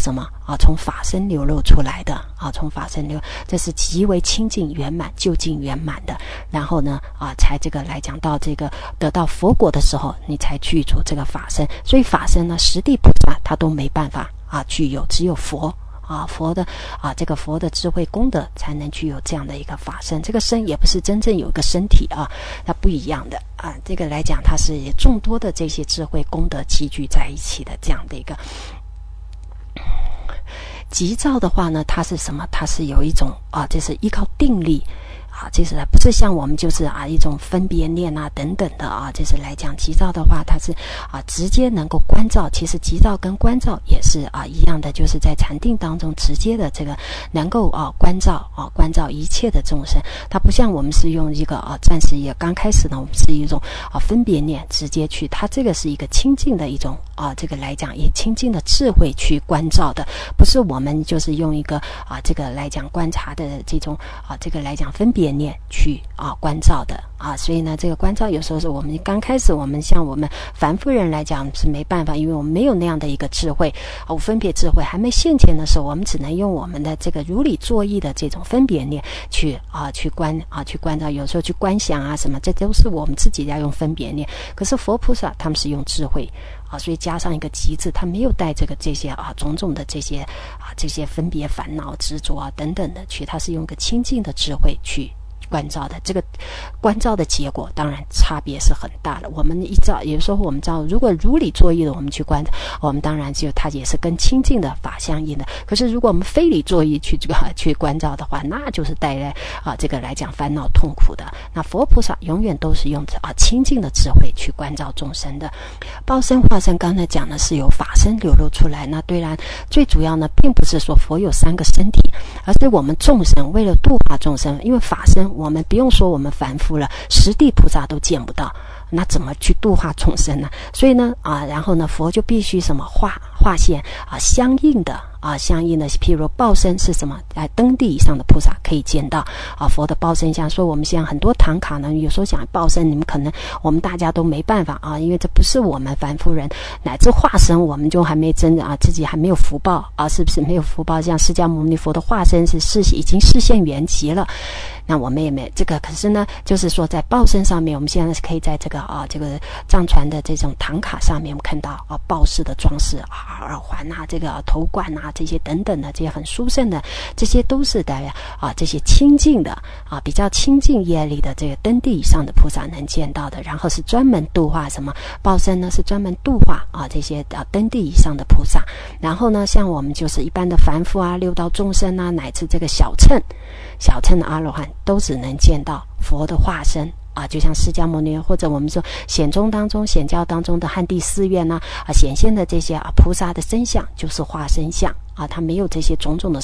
从法身流露出来的从法身流，这是极为清净圆满究竟圆满的。然后呢才这个来讲到这个得到佛果的时候，你才具足这个法身。所以法身呢，十地菩萨他都没办法具有，只有佛佛的这个佛的智慧功德才能具有这样的一个法身。这个身也不是真正有一个身体它不一样的这个来讲，它是众多的这些智慧功德集聚在一起的这样的一个。急躁的话呢，它是什么？它是有一种就是依靠定力就是不是像我们就是一种分别念等等的就是来讲急躁的话，它是直接能够关照。其实急躁跟关照也是一样的，就是在禅定当中直接的这个能够关照关照一切的众生。它不像我们是用一个暂时也刚开始呢，我们是一种分别念直接去，它这个是一个清净的一种这个来讲以清净的智慧去关照的，不是我们就是用一个这个来讲观察的这种这个来讲分别念去关照的所以呢这个关照有时候是我们刚开始我们像我们凡夫人来讲是没办法，因为我们没有那样的一个智慧分别智慧还没现前的时候，我们只能用我们的这个如理作意的这种分别念去关照，有时候去观想什么，这都是我们自己要用分别念。可是佛菩萨他们是用智慧所以加上一个极字，他没有带这些种种的这些这些分别烦恼执着等等的去，他是用一个清净的智慧去关照的。这个关照的结果当然差别是很大的。我们有时候我们知道，如果如理作意的我们去关照，我们当然它也是跟清净的法相应的。可是如果我们非理作意去关照的话，那就是带来这个来讲烦恼痛苦的。那佛菩萨永远都是用清净的智慧去关照众生的。报身化身刚才讲的是由法身流露出来，那当然最主要呢并不是说佛有3个身体，而是我们众生为了度化众生，因为法身我们不用说我们凡夫了，十地菩萨都见不到，那怎么去度化众生呢？所以呢然后呢佛就必须什么化现相应的譬如报身是什么登地以上的菩萨可以见到佛的报身像。说我们现在很多堂卡呢有时候想报身，你们可能我们大家都没办法因为这不是我们凡夫人乃至化身，我们就还没真自己还没有福报是不是没有福报？像释迦牟尼佛的化身是已经示现圆寂了，那我们也没这个。可是呢就是说在报身上面，我们现在是可以在这个这个藏传的这种堂卡上面，我们看到报式的装饰耳环这个头冠这些等等的这些很殊胜的，这些都是代表这些清净的比较清净业力的这个登地以上的菩萨能见到的。然后是专门度化什么报身呢？是专门度化这些登地以上的菩萨。然后呢像我们就是一般的凡夫六道众生乃至这个小乘的阿罗汉都只能见到佛的化身就像释迦牟尼或者我们说显宗当中显教当中的汉地寺院显现的这些菩萨的身相就是化身相它没有这些种种的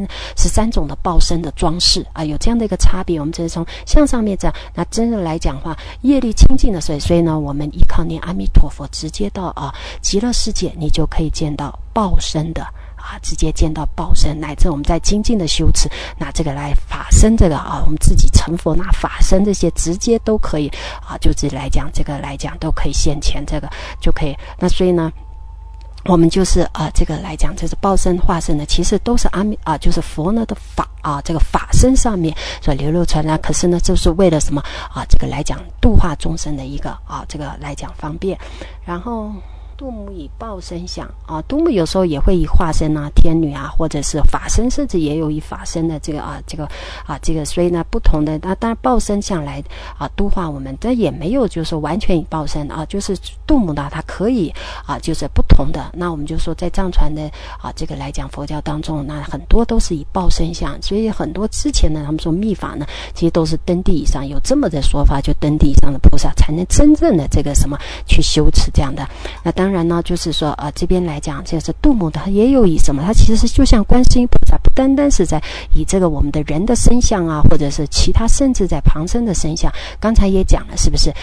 13种的报身的装饰有这样的一个差别。我们这是从相上面讲，那真的来讲的话，业力清净的所以呢我们依靠念阿弥陀佛直接到极乐世界，你就可以见到报身的直接见到报身，乃至我们在精进的修持，那这个来法身这个我们自己成佛，那法身这些直接都可以就是来讲这个来讲都可以现前，这个就可以。那所以呢我们就是这个来讲就是报身化身的，其实都是就是佛呢的法这个法身上面所流露出来。可是呢就是为了什么这个来讲度化众生的一个这个来讲方便。然后度母以报身相度母有时候也会以化身天女或者是法身，甚至也有以法身的这个所以呢不同的当然报身相来度化我们，但也没有就是完全以报身就是度母它可以就是不同的。那我们就说在藏传的这个来讲佛教当中，那很多都是以报身相，所以很多之前呢他们说密法呢其实都是登地以上，有这么的说法，就登地以上的菩萨才能真正的这个什么去修持这样的。那当然呢就是说这边来讲就是度母的也有以什么，它其实就像观世音菩萨不单单是在以这个我们的人的身相或者是其他甚至在旁生的身相，刚才也讲了是不是，其实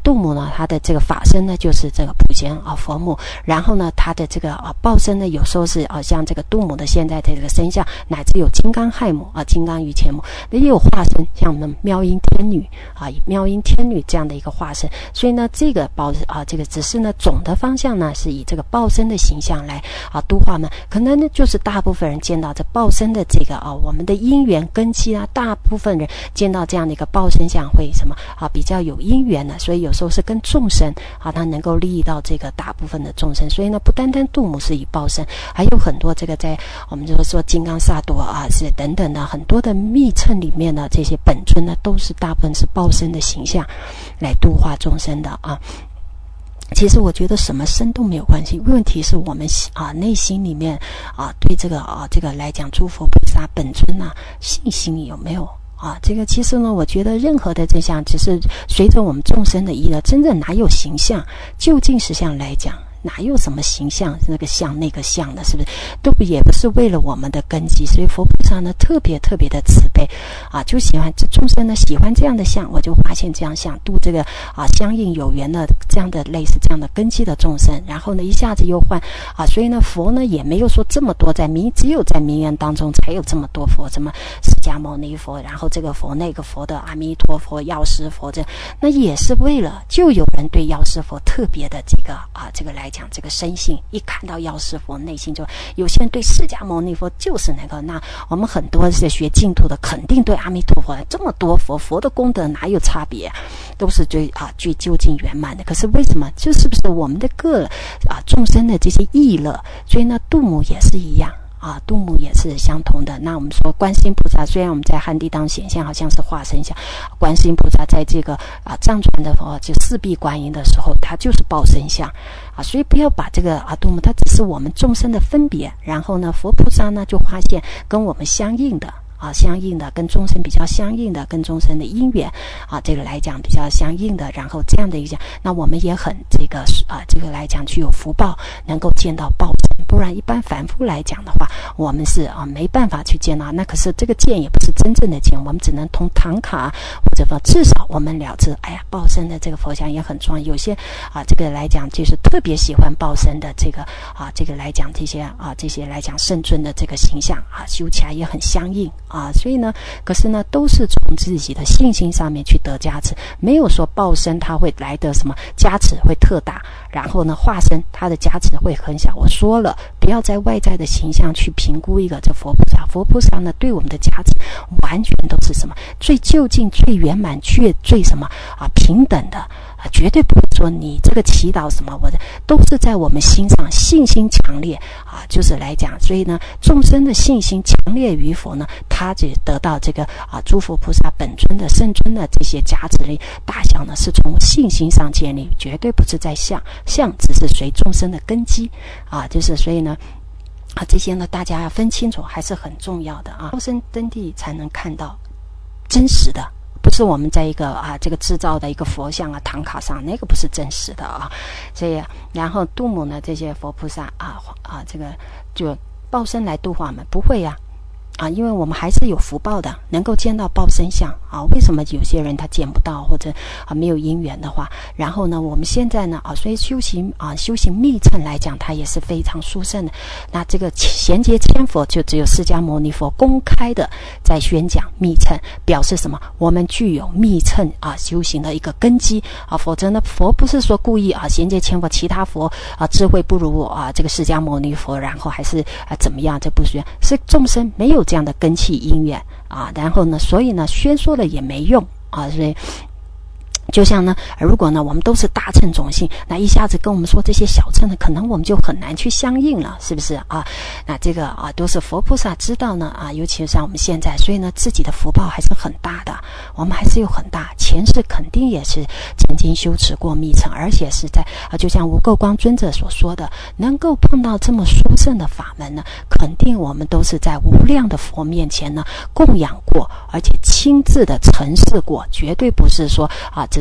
度母呢，他的这个法身呢就是这个普贤佛母，然后呢他的这个报身呢有时候是像这个度母的现在的这个身相，乃至有金刚亥母金刚于前母，也有化身像我们妙音天女妙音天女这样的一个化身。所以呢这个这个只是呢总的方向呢是以这个报身的形象来度化们。可能呢就是大部分人见到这报身的这个我们的因缘根基大部分人见到这样的一个报身相会什么比较有因缘的，所以有时候是跟众生它能够利益到这个大部分的众生。所以呢不单单度母是以报身，还有很多这个在我们就是说金刚萨埵是等等的很多的密乘里面的这些本尊呢，都是大部分是报身的形象来度化众生的其实我觉得什么身都没有关系，问题是我们内心里面对这个来讲诸佛菩萨本尊信心有没有这个其实呢我觉得任何的真相只是随着我们众生的意乐，真正哪有形象，究竟实相来讲哪有什么形象那个像那个像的，是不是也不是为了我们的根基。所以佛菩萨呢特别特别的慈悲就喜欢这众生呢喜欢这样的像，我就发现这样像度这个相应有缘的这样的类似这样的根基的众生，然后呢一下子又换所以呢佛呢也没有说这么多只有在名言当中才有这么多佛，什么释迦牟尼佛，然后这个佛那个佛的阿弥陀佛药师佛那也是为了就有人对药师佛特别的这个来讲这个深信，一看到药师佛内心就有些人对释迦牟尼佛就是那我们很多是学净土的肯定对阿弥陀佛这么多佛的功德哪有差别都是最究竟圆满的。可是为什么就是不是我们的众生的这些意乐，所以呢度母也是一样度母也是相同的。那我们说观世音菩萨虽然我们在汉地当显现好像是化身像，观世音菩萨在这个藏传的就四臂观音的时候它就是报身像所以不要把这个度母它只是我们众生的分别，然后呢佛菩萨呢就发现跟我们相应的相应的跟众生比较相应的，跟众生的因缘这个来讲比较相应的，然后这样的一个那我们也很这个来讲具有福报能够见到报身，不然一般凡夫来讲的话我们是没办法去见到。那可是这个见也不是真正的见，我们只能通唐卡或者至少我们了知报身的这个佛像也很重要。有些这个来讲就是特别喜欢报身的这个这个来讲这些来讲圣尊的这个形象修起来也很相应所以呢可是呢都是从自己的信心上面去得加持，没有说报身它会来的什么加持会特大，然后呢化身它的加持会很小。我说了不要在外在的形象去评估一个这佛菩萨呢对我们的加持完全都是什么最究竟最圆满最什么平等的绝对不会说你这个祈祷什么都是在我们心上信心强烈就是来讲，所以呢众生的信心强烈与否呢他就得到这个诸佛菩萨本尊的圣尊的这些加持力大小呢是从信心上建立，绝对不是在相只是随众生的根基就是所以呢这些呢大家要分清楚还是很重要的高僧登地才能看到真实的，不是我们在一个这个制造的一个佛像唐卡上，那个不是真实的所以然后度母呢这些佛菩萨这个就报身来度化我们不会因为我们还是有福报的，能够见到报身像为什么有些人他见不到或者没有因缘的话，然后呢我们现在呢所以修行密乘来讲它也是非常殊胜的。那这个贤劫千佛就只有释迦牟尼佛公开的在宣讲密乘，表示什么我们具有密乘修行的一个根基否则呢佛不是说故意贤劫千佛其他佛智慧不如这个释迦牟尼佛，然后还是怎么样，这不是众生没有这样的根器因缘然后呢所以呢宣说了也没用所以就像呢如果呢我们都是大乘种性，那一下子跟我们说这些小乘呢可能我们就很难去相应了，是不是那这个都是佛菩萨知道呢尤其是像我们现在，所以呢自己的福报还是很大的，我们还是有很大前世肯定也是曾经修持过密乘，而且是在就像无垢光尊者所说的，能够碰到这么殊胜的法门呢，肯定我们都是在无量的佛面前呢供养过，而且亲自的承事过，绝对不是说只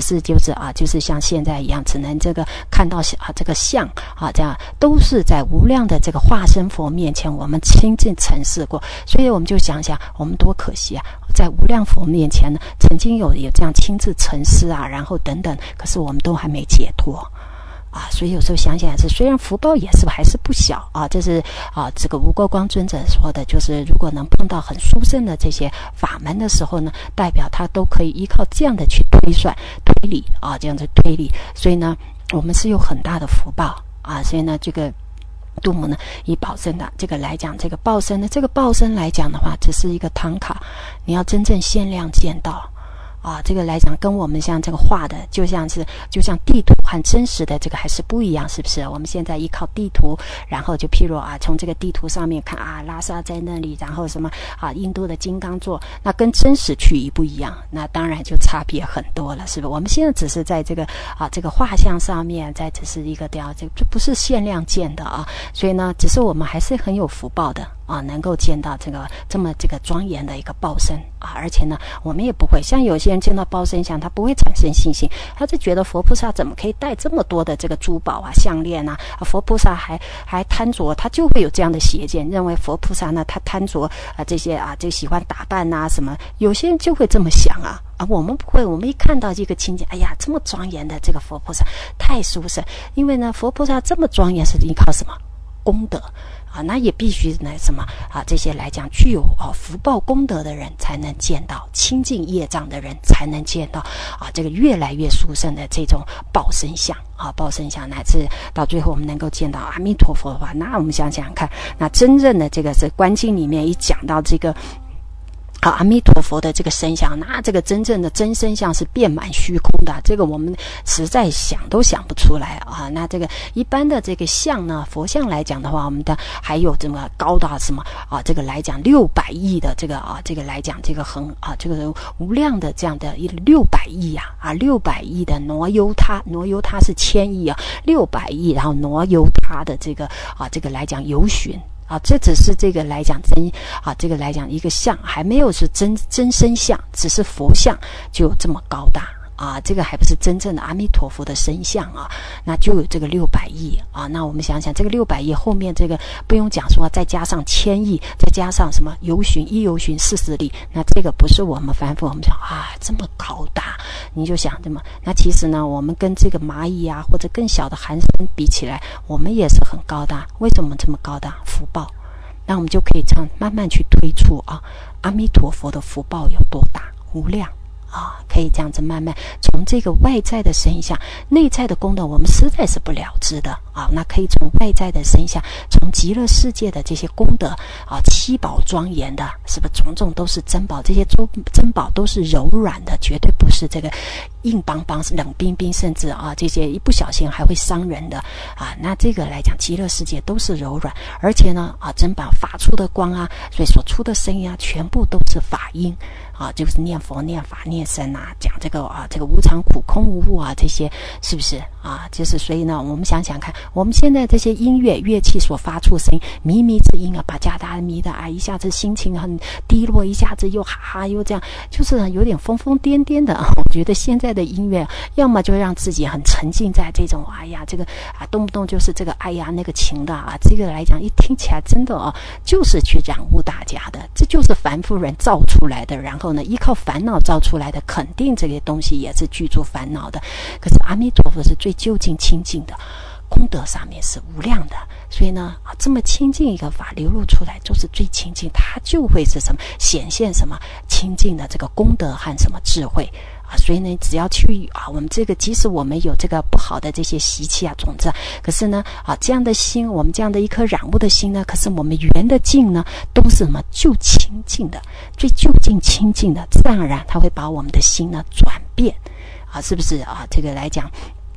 只是就是像现在一样，只能这个看到这个相这样都是在无量的这个化身佛面前，我们亲自承事过。所以我们就想想，我们多可惜啊，在无量佛面前呢，曾经有这样亲自承事然后等等，可是我们都还没解脱。所以有时候想想虽然福报也是还是不小这是这个吴国光尊者说的，就是如果能碰到很殊胜的这些法门的时候呢，代表他都可以依靠这样的去推理这样子推理，所以呢我们是有很大的福报所以呢这个度母呢以报身的这个来讲，这个报身呢，这个报身来讲的话，只是一个唐卡，你要真正限量见到这个来讲跟我们像这个画的就像地图和真实的这个还是不一样，是不是？我们现在依靠地图，然后就譬如从这个地图上面看拉萨在那里，然后什么印度的金刚座，那跟真实区域不一样，那当然就差别很多了，是不是？我们现在只是在这个这个画像上面，再只是一个这不是限量见的所以呢，只是我们还是很有福报的能够见到这么庄严的一个报身而且呢，我们也不会像有些人见到报身像，他不会产生信心，他就觉得佛菩萨怎么可以带这么多的这个珠宝项链佛菩萨还贪着，他就会有这样的邪见，认为佛菩萨呢他贪着这些就喜欢打扮什么，有些人就会这么想我们不会，我们一看到这个情景，哎呀，这么庄严的这个佛菩萨太殊胜，因为呢佛菩萨这么庄严是依靠什么？功德那也必须什么这些来讲具有福报功德的人才能见到，清净业障的人才能见到这个越来越殊胜的这种报身相报身相，乃至到最后我们能够见到阿弥陀佛的话，那我们想想看，那真正的这个是观经里面一讲到这个阿弥陀佛的这个身相，那这个真正的真身相是遍满虚空的，这个我们实在想都想不出来那这个一般的这个相呢，佛像来讲的话，我们的还有这么高达什么这个来讲600亿的这个这个来讲这个这个无量的这样的600亿600亿的挪优他是1000亿600亿，然后挪优他的这个这个来讲游巡这只是这个来讲这个来讲一个相，还没有是真身相，只是佛像就有这么高大这个还不是真正的阿弥陀佛的身相那就有这个600亿那我们想想这个600亿后面这个不用讲说再加上1000亿，再加上什么游巡一游巡40里，那这个不是我们凡夫我们想这么高大，你就想这么，那其实呢我们跟这个蚂蚁或者更小的寒生比起来，我们也是很高大。为什么这么高大？福报。那我们就可以这样慢慢去推出阿弥陀佛的福报有多大，无量可以这样子慢慢从这个外在的身相，内在的功德我们实在是不了知的那可以从外在的身相，从极乐世界的这些功德七宝庄严的，是不是种种都是珍宝，这些珍宝都是柔软的，绝对不是这个硬邦邦冷冰冰，甚至这些一不小心还会伤人的那这个来讲极乐世界都是柔软，而且呢珍宝发出的光所以所出的声音全部都是法音就是念佛念法念僧讲这个这个无常苦空无物这些，是不是就是所以呢我们想想看，我们现在这些音乐器所发出声音，靡靡之音把加大迷的一下子心情很低落，一下子又又这样，就是有点疯疯癫癫的我觉得现在的音乐要么就让自己很沉浸在这种这个动不动就是这个那个情的这个来讲一听起来真的就是去染污大家的，这就是凡夫人造出来的，然后呢依靠烦恼造出来的，肯定这些东西也是具足烦恼的。可是阿弥陀佛是最究竟清净的，功德上面是无量的，所以呢这么清净一个法流露出来就是最清净，它就会是什么显现什么清净的这个功德和什么智慧所以呢只要去我们这个即使我们有这个不好的这些习气种子，可是呢这样的心，我们这样的一颗染污的心呢，可是我们圆的净呢都是什么就清净的，最究竟清净的，自然而然它会把我们的心呢转变是不是这个来讲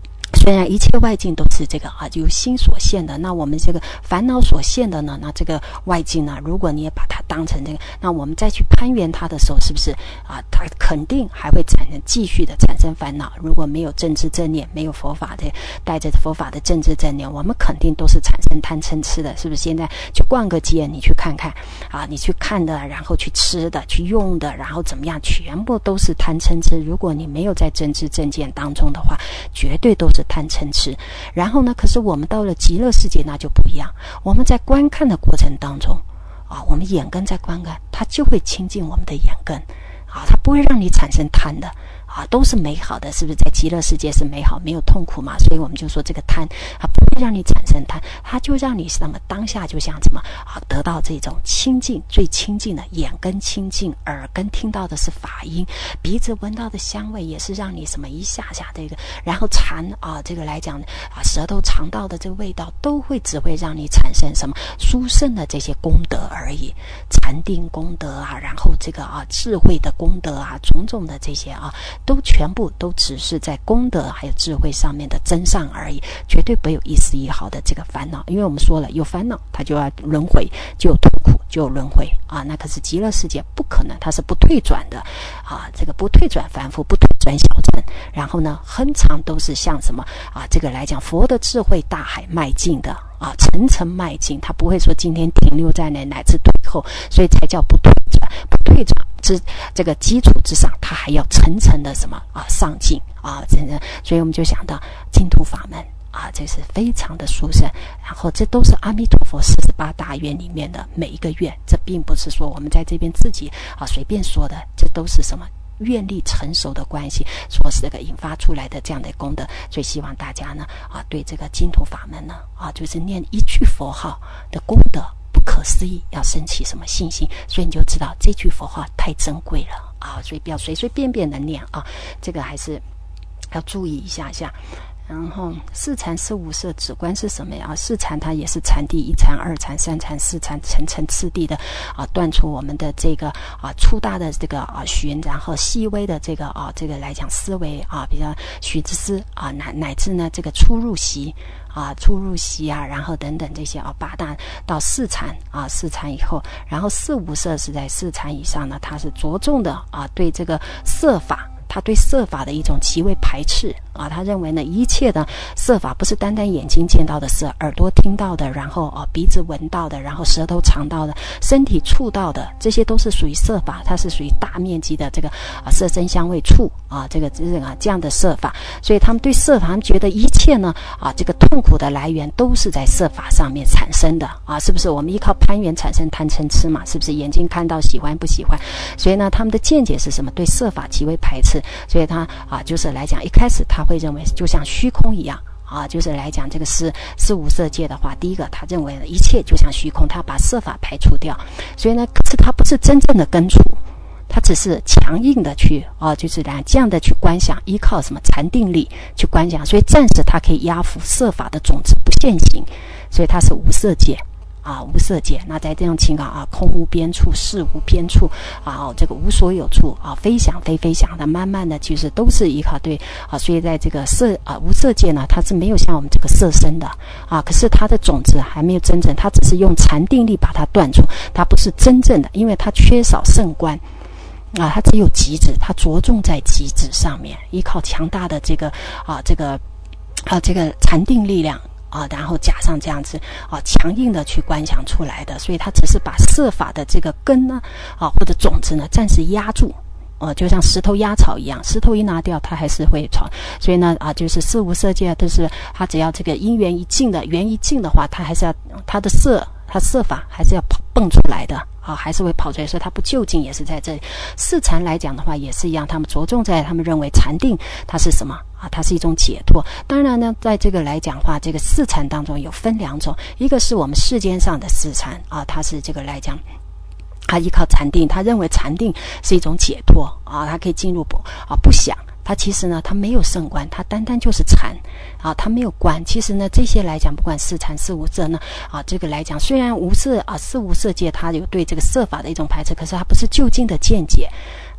虽然一切外境都是这个由心所现的，那我们这个烦恼所现的呢，那这个外境呢，如果你也把它当成这个，那我们再去攀缘它的时候，是不是它肯定还会继续的产生烦恼？如果没有正知正念，没有佛法的带着佛法的正知正念，我们肯定都是产生贪嗔痴的，是不是？现在去逛个街，你去看看你去看的，然后去吃的，去用的，然后怎么样，全部都是贪嗔痴。如果你没有在正知正见当中的话，绝对都是贪嗔痴。然后呢，可是我们到了极乐世界那就不一样，我们在观看的过程当中我们眼根在观看，它就会亲近我们的眼根它不会让你产生贪的都是美好的，是不是？在极乐世界是美好，没有痛苦嘛？所以我们就说这个贪不会让你产生贪，它就让你什么当下就像什么得到这种清净，最清净的眼根清净，耳根听到的是法音，鼻子闻到的香味也是让你什么一下下这个，然后馋这个来讲舌头尝到的这个味道都会只会让你产生什么殊胜的这些功德而已，禅定功德然后这个智慧的功德种种的这些都全部都只是在功德还有智慧上面的增上而已，绝对不会有一丝一毫的这个烦恼。因为我们说了，有烦恼它就要轮回，就有痛苦，就有轮回那可是极乐世界不可能，它是不退转的这个不退转凡夫，不退转小乘，然后呢恒常都是像什么这个来讲佛的智慧大海迈进的层层迈进，它不会说今天停留在乃至退后，所以才叫不退转。不退转之这个基础之上，它还要层层的什么上进真的。所以我们就想到净土法门这是非常的殊胜，然后这都是阿弥陀佛48大愿里面的每一个愿，这并不是说我们在这边自己随便说的，这都是什么愿力成熟的关系，说是这个引发出来的这样的功德。所以希望大家呢对这个净土法门呢就是念一句佛号的功德不可思议，要升起什么信心。所以你就知道这句佛号太珍贵了所以不要随随便便的念这个还是要注意一下。然后四禅四无色止观是什么呀？四禅它也是禅地，一禅二禅三禅四禅，层层次第的断除我们的这个粗大的这个寻，然后细微的这个这个来讲思维比较虚之思乃至呢这个出入习然后等等这些八大到四禅四禅以后，然后四无色是在四禅以上呢，它是着重的对这个色法，他对色法的一种极为排斥他认为呢一切的色法不是单单眼睛见到的色，耳朵听到的，然后鼻子闻到的，然后舌头尝到的，身体触到的，这些都是属于色法，它是属于大面积的这个色声香味触这样的色法。所以他们对色法，他们觉得一切呢这个痛苦的来源都是在色法上面产生的是不是？我们依靠攀缘产生贪嗔痴嘛，是不是？眼睛看到喜欢不喜欢，所以呢他们的见解是什么？对色法极为排斥。所以他就是来讲，一开始他会认为就像虚空一样就是来讲这个四无色界的话，第一个他认为一切就像虚空，他把色法排除掉。所以呢可是他不是真正的根除，他只是强硬的去就是这样的去观想，依靠什么禅定力去观想，所以暂时他可以压服色法的种子不现行，所以他是无色界无色界。那在这种情况空无边处，事无边处这个无所有处非想非非想的，慢慢的其实都是依靠对所以在这个无色界呢，它是没有像我们这个色身的可是它的种子还没有真正，它只是用禅定力把它断除，它不是真正的，因为它缺少圣观它只有极致，它着重在极致上面，依靠强大的这个这个禅定力量然后加上这样子强硬的去观想出来的。所以它只是把色法的这个根呢或者种子呢暂时压住就像石头压草一样，石头一拿掉它还是会草。所以呢就是四无色界，就是它只要这个因缘一尽的缘一尽的话，它还是要它色法还是要蹦出来的还是会跑出来，所以它不究竟也是在这里。四禅来讲的话也是一样，他们着重在他们认为禅定它是什么它是一种解脱。当然呢在这个来讲话，这个四禅当中有分两种，一个是我们世间上的四禅它是这个来讲他依靠禅定，他认为禅定是一种解脱他可以进入不想，他其实呢他没有圣观，他单单就是禅他没有观。其实呢这些来讲，不管四禅四无色呢这个来讲，虽然无色四无色界他有对这个色法的一种排斥，可是它不是究竟的见解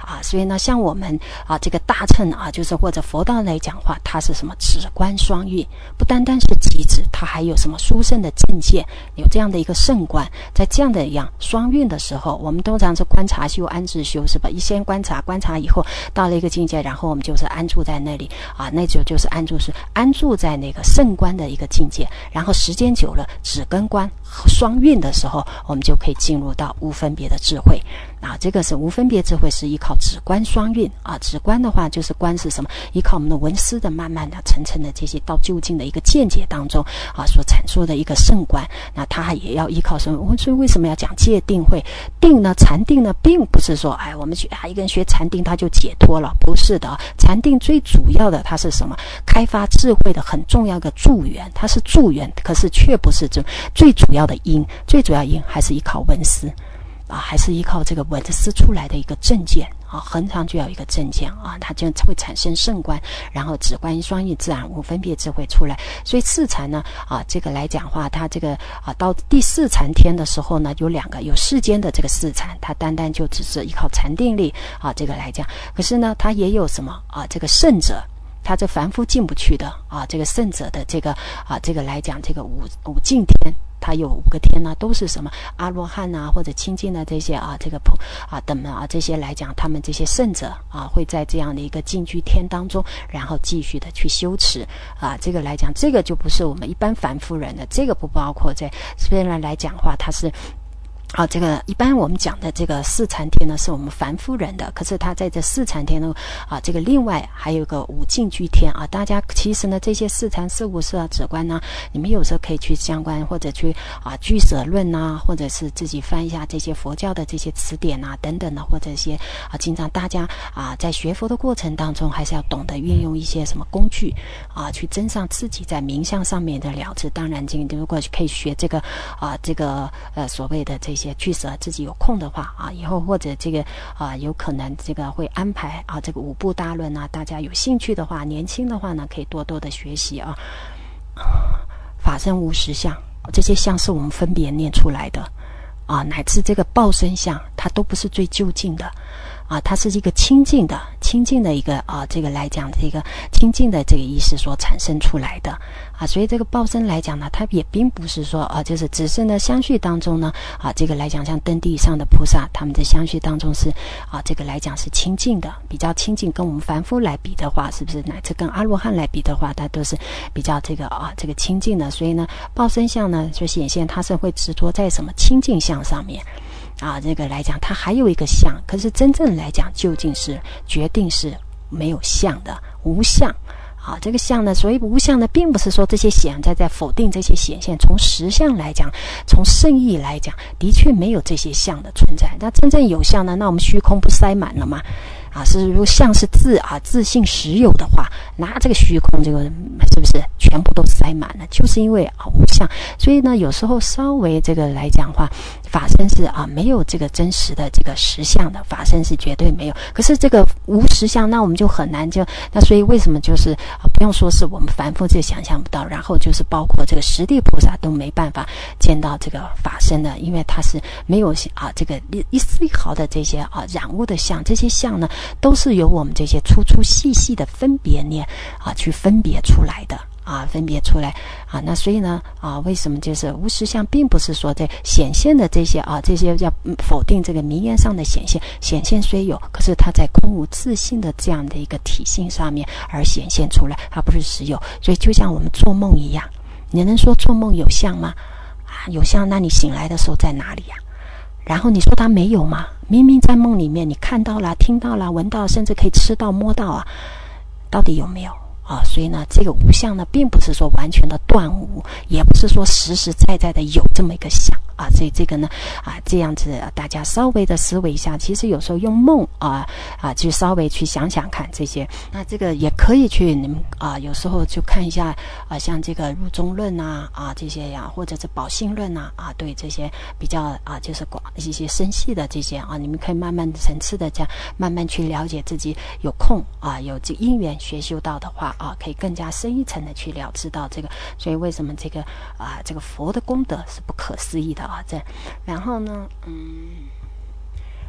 所以呢，像我们这个大乘就是或者佛道来讲话，它是什么止观双运，不单单是即止，它还有什么殊胜的境界，有这样的一个圣观。在这样的一样双运的时候，我们通常是观察修、安置修，是吧？一先观察以后到了一个境界，然后我们就是安住在那里那就是安住在那个圣观的一个境界，然后时间久了，止跟观双运的时候，我们就可以进入到无分别的智慧这个是无分别智慧，是依靠止观双运止观的话，就是观是什么？依靠我们的闻思的慢慢的层层的这些到究竟的一个见解当中所阐述的一个圣观。那它也要依靠什么？所以为什么要讲戒定慧？定呢，禅定呢，并不是说我们一个人学禅定他就解脱了，不是的。禅定最主要的它是什么？开发智慧的很重要的助缘，它是助缘，可是却不是最主要的因。最主要因还是依靠闻思还是依靠这个闻思出来的一个正见恒常就要一个正见它就会产生圣观，然后止观双运，自然无分别智慧出来。所以四禅呢这个来讲话，它这个到第四禅天的时候呢，有两个，有世间的这个四禅，它单单就只是依靠禅定力这个来讲。可是呢，它也有什么这个圣者，他这凡夫进不去的这个圣者的这个这个来讲，这个五境天，它有5个天呢，都是什么阿罗汉或者清净的这些这个等这些来讲，他们这些圣者会在这样的一个净居天当中，然后继续的去修持这个来讲，这个就不是我们一般凡夫人的，这个不包括在虽然来讲话，它是这个一般我们讲的这个四禅天呢，是我们凡夫人的，可是他在这四禅天呢这个另外还有个五境居天大家其实呢这些四禅四无色止观呢，你们有时候可以去相关或者去俱舍论或者是自己翻一下这些佛教的这些词典等等的，或者一些经常大家在学佛的过程当中，还是要懂得运用一些什么工具去增上自己在冥想上面的了知。当然如果可以学这个这个所谓的这些俱舍，自己有空的话以后或者这个有可能这个会安排这个五部大论大家有兴趣的话，年轻的话呢，可以多多的学习法身无实相，这些相是我们分别念出来的乃至这个报身相，它都不是最究竟的它是一个清净的一个这个来讲，这个清净的这个意识所产生出来的所以这个报身来讲呢，它也并不是说就是只是呢相续当中呢这个来讲，像登地以上的菩萨，他们在相续当中是这个来讲是清净的，比较清净。跟我们凡夫来比的话，是不是乃至跟阿罗汉来比的话，它都是比较这个这个清净的。所以呢，报身相呢就显现它是会执着在什么清净相上面这个来讲，它还有一个相，可是真正来讲，究竟是决定是没有相的，无相这个相呢，所以无相呢，并不是说这些显在否定这些显现。从实相来讲，从圣意来讲，的确没有这些相的存在。那真正有相呢，那我们虚空不塞满了吗？是如果相是自性实有的话，那这个虚空这个是不是全部都塞满了？就是因为无相，所以呢，有时候稍微这个来讲话，法身是没有这个真实的这个实相的，法身是绝对没有。可是这个无实相，那我们就很难那所以为什么就是不用说是我们凡夫就想象不到，然后就是包括这个十地菩萨都没办法见到这个法身的，因为它是没有这个一丝一毫的这些染污的相，这些相呢都是由我们这些粗粗细细的分别念去分别出来的分别出来那所以呢为什么就是无实相，并不是说在显现的这些这些要否定这个名言上的显现虽有，可是它在空无自性的这样的一个体性上面而显现出来，它不是实有。所以就像我们做梦一样，你能说做梦有相吗？有相，那你醒来的时候在哪里呀？然后你说它没有吗？明明在梦里面你看到了、听到了、闻到，甚至可以吃到、摸到到底有没有所以呢，这个无相呢，并不是说完全的断无，也不是说实实在在的有这么一个相所以这个呢这样子大家稍微的思维一下，其实有时候用梦就稍微去想想看这些，那这个也可以去你们有时候就看一下像这个入中论这些或者是宝性论对这些比较就是一些深细的这些你们可以慢慢层次的这样慢慢去了解，自己有空有这因缘学修到的话可以更加深一层的去了知到这个。所以为什么这个这个佛的功德是不可思议的然后呢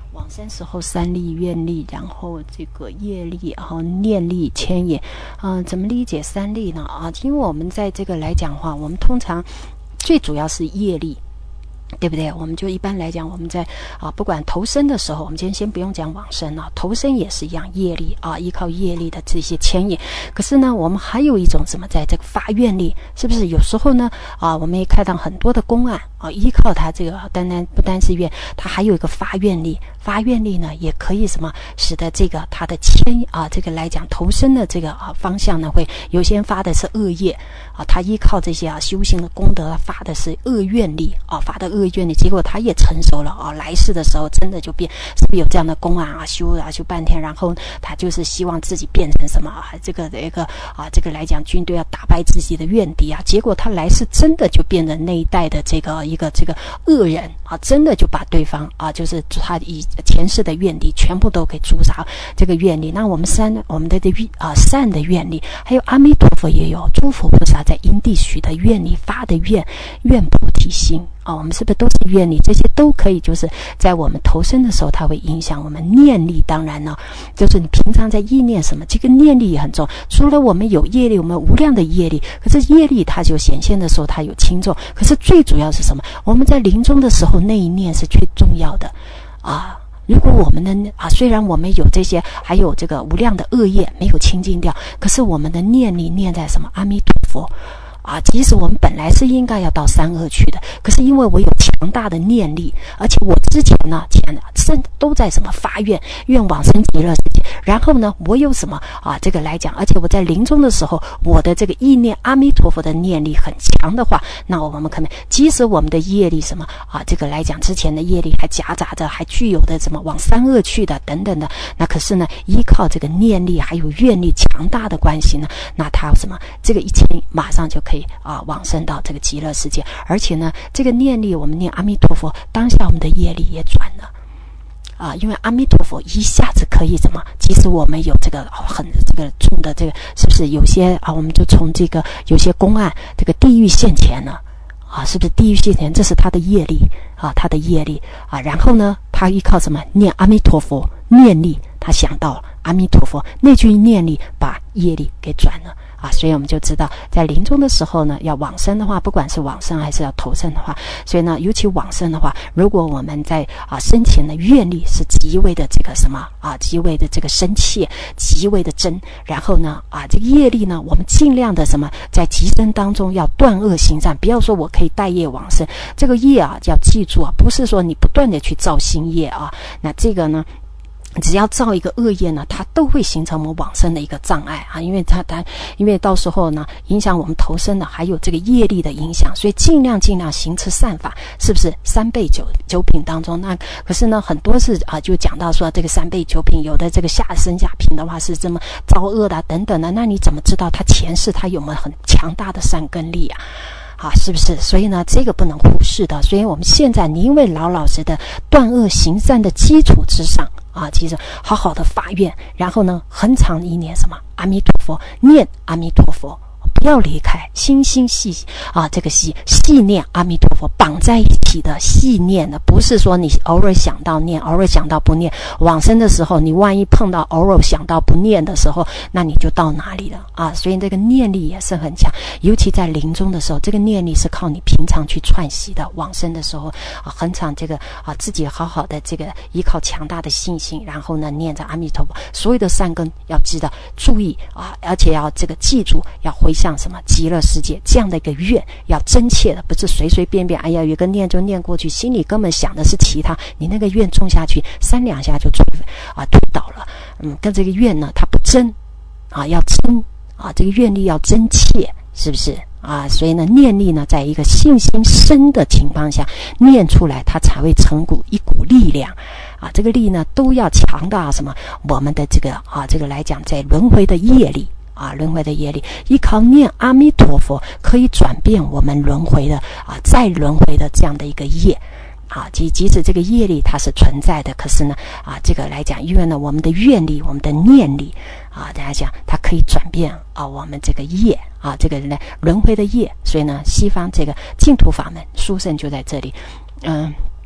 往生时候三力、愿力，然后这个业力，然后念力、牵引。怎么理解三力呢？因为我们在这个来讲话，我们通常最主要是业力，对不对？我们就一般来讲，我们在不管投生的时候，我们今天先不用讲往生投生也是一样，业力依靠业力的这些牵引。可是呢，我们还有一种什么，在这个发愿力，是不是？有时候呢我们也看到很多的公案依靠他这个不单是愿，他还有一个发愿力。发愿力呢，也可以什么使得这个他的这个来讲投生的这个方向呢，会有些人发的是恶业他依靠这些修行的功德发的是恶愿力发的恶愿力，结果他也成熟了来世的时候真的就变，是不是有这样的公案修半天，然后他就是希望自己变成什么这个来讲军队要打败自己的怨敌结果他来世真的就变成那一代的这个恶人真的就把对方就是他以前世的愿力全部都给诛杀这个愿力。那我们的善的愿力，还有阿弥陀佛也有，诸佛菩萨在因地许的愿力发的愿菩提心我们是不是都是愿力？这些都可以就是在我们投生的时候，它会影响我们念力。当然呢，就是你平常在意念什么，这个念力也很重。除了我们有业力，我们无量的业力，可是业力它就显现的时候它有轻重，可是最主要是什么？我们在临终的时候那一念是最重要的如果我们的虽然我们有这些，还有这个无量的恶业没有清净掉，可是我们的念力念在什么？阿弥陀佛即使我们本来是应该要到三恶去的，可是因为我有强大的念力，而且我之前都在什么发愿往生极乐世界，然后呢我有什么这个来讲，而且我在临终的时候，我的这个意念阿弥陀佛的念力很强的话，那我们可能即使我们的业力什么这个来讲之前的业力还夹杂着还具有的什么往三恶去的等等的，那可是呢依靠这个念力还有愿力强大的关系呢，那它什么这个一牵马上就可以往生到这个极乐世界。而且呢这个念力我们念阿弥陀佛，当下我们的业力也转了因为阿弥陀佛一下子可以什么，即使我们有这个很这个重的这个，是不是有些我们就从这个有些公案这个地狱现前了是不是地狱现前？这是他的业力他的业力然后呢他依靠什么？念阿弥陀佛念力，他想到阿弥陀佛那句念力把业力给转了所以我们就知道在临终的时候呢，要往生的话，不管是往生还是要投生的话，所以呢尤其往生的话，如果我们在生前的愿力是极为的这个什么极为的这个深切，极为的真，然后呢这个业力呢我们尽量的什么在极生当中要断恶行善，不要说我可以带业往生，这个业要记住不是说你不断的去造新业那这个呢只要造一个恶业呢，它都会形成我们往生的一个障碍因为到时候呢影响我们投生的还有这个业力的影响，所以尽量行持善法，是不是三倍九品当中？那可是呢很多是就讲到说这个三倍九品，有的这个下品的话是这么造恶的等等的，那你怎么知道他前世他有没有很强大的善根力是不是？所以呢这个不能忽视的。所以我们现在你因为老实的断恶行善的基础之上其实好好的发愿，然后呢很长一念什么阿弥陀佛，念阿弥陀佛，不要离开，心细这个细念阿弥陀佛，绑在一起的细念的，不是说你偶尔想到念，偶尔想到不念。往生的时候你万一碰到偶尔想到不念的时候，那你就到哪里了所以这个念力也是很强，尤其在临终的时候，这个念力是靠你平常去串习的。往生的时候很常这个自己好好的这个依靠强大的信心，然后呢念着阿弥陀佛，所有的善根要记得注意而且要这个记住，要回向什么极乐世界这样的一个愿，要真切的，不是随随便便有一个念就念过去，心里根本想的是其他，你那个愿种下去3-2下就推倒了跟这个愿呢它不真要真这个愿力要真切，是不是所以呢念力呢在一个信心深的情况下念出来，它才会成一股力量这个力呢都要强大什么我们的这个这个来讲在轮回的业力轮回的业力，依靠念阿弥陀佛可以转变我们轮回的再轮回的这样的一个业即使这个业力它是存在的，可是呢这个来讲，因为呢我们的愿力我们的念力大家讲它可以转变我们这个业这个轮回的业。所以呢西方这个净土法门殊胜就在这里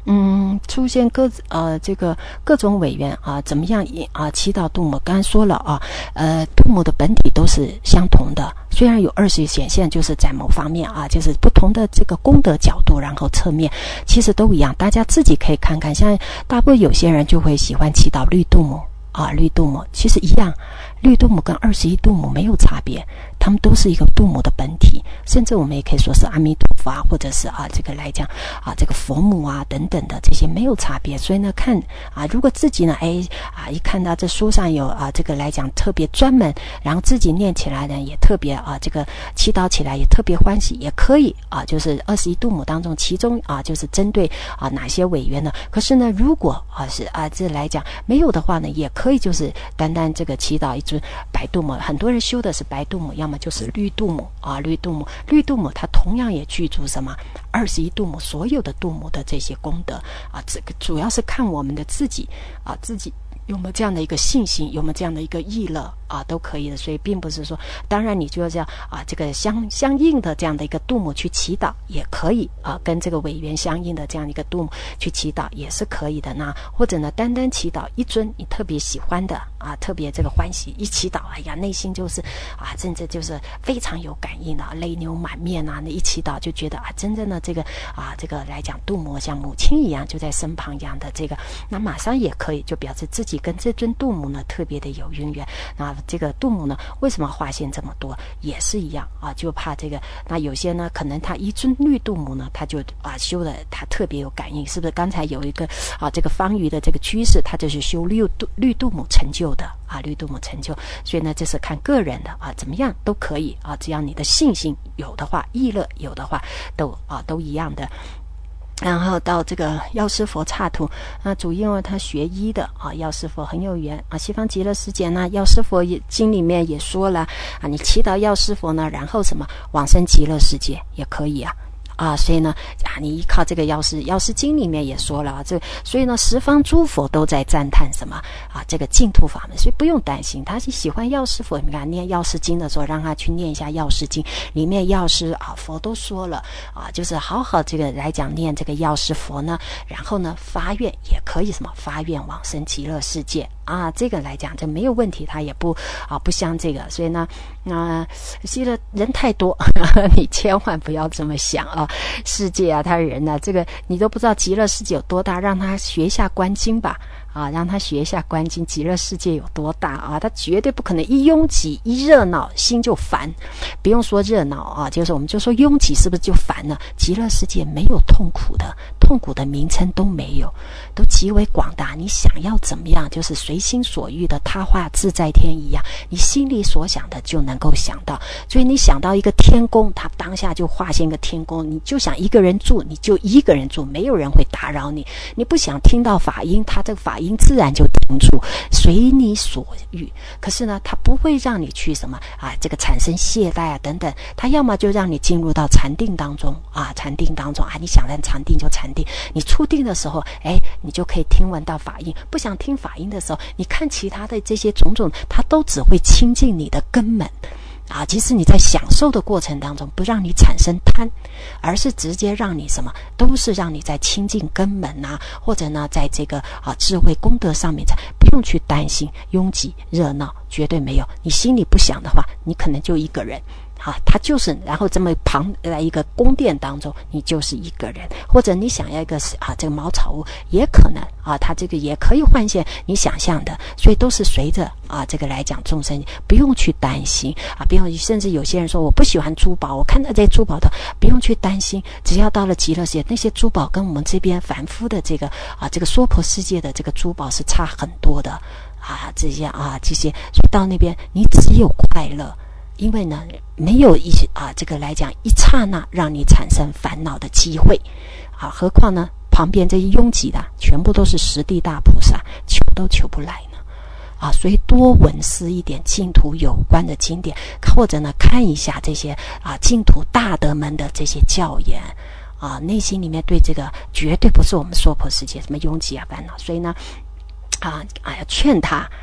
出现这个各种委员怎么样祈祷度母？刚才说了度母的本体都是相同的，虽然有20显现，就是在某方面就是不同的这个功德角度，然后侧面其实都一样，大家自己可以看看。像大部分有些人就会喜欢祈祷绿度母绿度母其实一样，绿度母跟21度母没有差别，他们都是一个度母的本体，甚至我们也可以说是阿弥陀佛或者是这个来讲这个佛母等等的这些没有差别。所以呢看如果自己呢一看到这书上有这个来讲特别专门，然后自己念起来呢也特别这个祈祷起来也特别欢喜，也可以就是21度母当中其中就是针对哪些委员呢？可是呢如果是这来讲没有的话呢，也可以就是单单这个祈祷一尊白度母。很多人修的是白度母，要么就是绿度母绿度母它同样也具足什么21度母所有的度母的这些功德这个主要是看我们的自己自己有没有这样的一个信心，有没有这样的一个意乐都可以的。所以并不是说当然你就这样这个相应的这样的一个度母去祈祷也可以跟这个委员相应的这样的一个度母去祈祷也是可以的呢。或者呢单单祈祷一尊你特别喜欢的特别这个欢喜，一祈祷内心就是真的就是非常有感应的泪流满面那一祈祷就觉得真正的这个这个来讲度母像母亲一样就在身旁一样的这个，那马上也可以就表示自己跟这尊度母呢特别的有渊源。那这个度母呢为什么划线这么多也是一样就怕这个那有些呢可能他一尊绿度母呢他就修的他特别有感应，是不是刚才有一个这个方瑜的这个居士他就是修绿度母成就的绿度母成就。所以呢这是看个人的怎么样都可以只要你的信心有的话，意乐有的话都一样的。然后到这个药师佛刹土，那主因为他学医的药师佛很有缘西方极乐世界呢药师佛经里面也说了你祈祷药师佛呢，然后什么往生极乐世界也可以所以呢你依靠这个药师经里面也说了所以呢十方诸佛都在赞叹什么这个净土法门，所以不用担心。他是喜欢药师佛，你看念药师经的时候让他去念一下药师经，里面药师佛都说了就是好好这个来讲念这个药师佛呢，然后呢发愿也可以什么发愿往生极乐世界这个来讲就没有问题，他也不像这个。所以呢极乐人太多你千万不要这么想世界他人这个你都不知道极乐世界有多大，让他学一下观经吧让他学一下观经，极乐世界有多大他绝对不可能一拥挤一热闹心就烦。不用说热闹就是我们就说拥挤是不是就烦了？极乐世界没有痛苦的名称都没有，都极为广大，你想要怎么样就是随心所欲的他化自在天一样，你心里所想的就能够想到。所以你想到一个天宫，他当下就划线一个天宫，你就想一个人住你就一个人住，没有人会打扰你。你不想听到法音，他这个法音自然就停住，随你所欲。可是呢他不会让你去什么这个产生懈怠等等，他要么就让你进入到禅定当中你想在禅定就禅定，你出定的时候你就可以听闻到法音。不想听法音的时候，你看其他的这些种种，它都只会亲近你的根本即使你在享受的过程当中不让你产生贪，而是直接让你什么都是让你在亲近根本或者呢在这个智慧功德上面不用去担心拥挤热闹，绝对没有。你心里不想的话，你可能就一个人他就是然后这么旁来一个宫殿当中你就是一个人，或者你想要一个这个茅草屋也可能他这个也可以换现你想象的。所以都是随着这个来讲众生不用去担心不用，甚至有些人说我不喜欢珠宝，我看到这些珠宝的不用去担心，只要到了极乐世界，那些珠宝跟我们这边凡夫的这个这个娑婆世界的这个珠宝是差很多的这些所以到那边你只有快乐，因为呢没有这个来讲一刹那让你产生烦恼的机会何况呢旁边这些拥挤的全部都是十地大菩萨，求都求不来呢所以多闻思一点净土有关的经典，或者呢看一下这些净土大德们的这些教言内心里面对这个绝对不是我们娑婆世界什么拥挤烦恼。所以呢劝他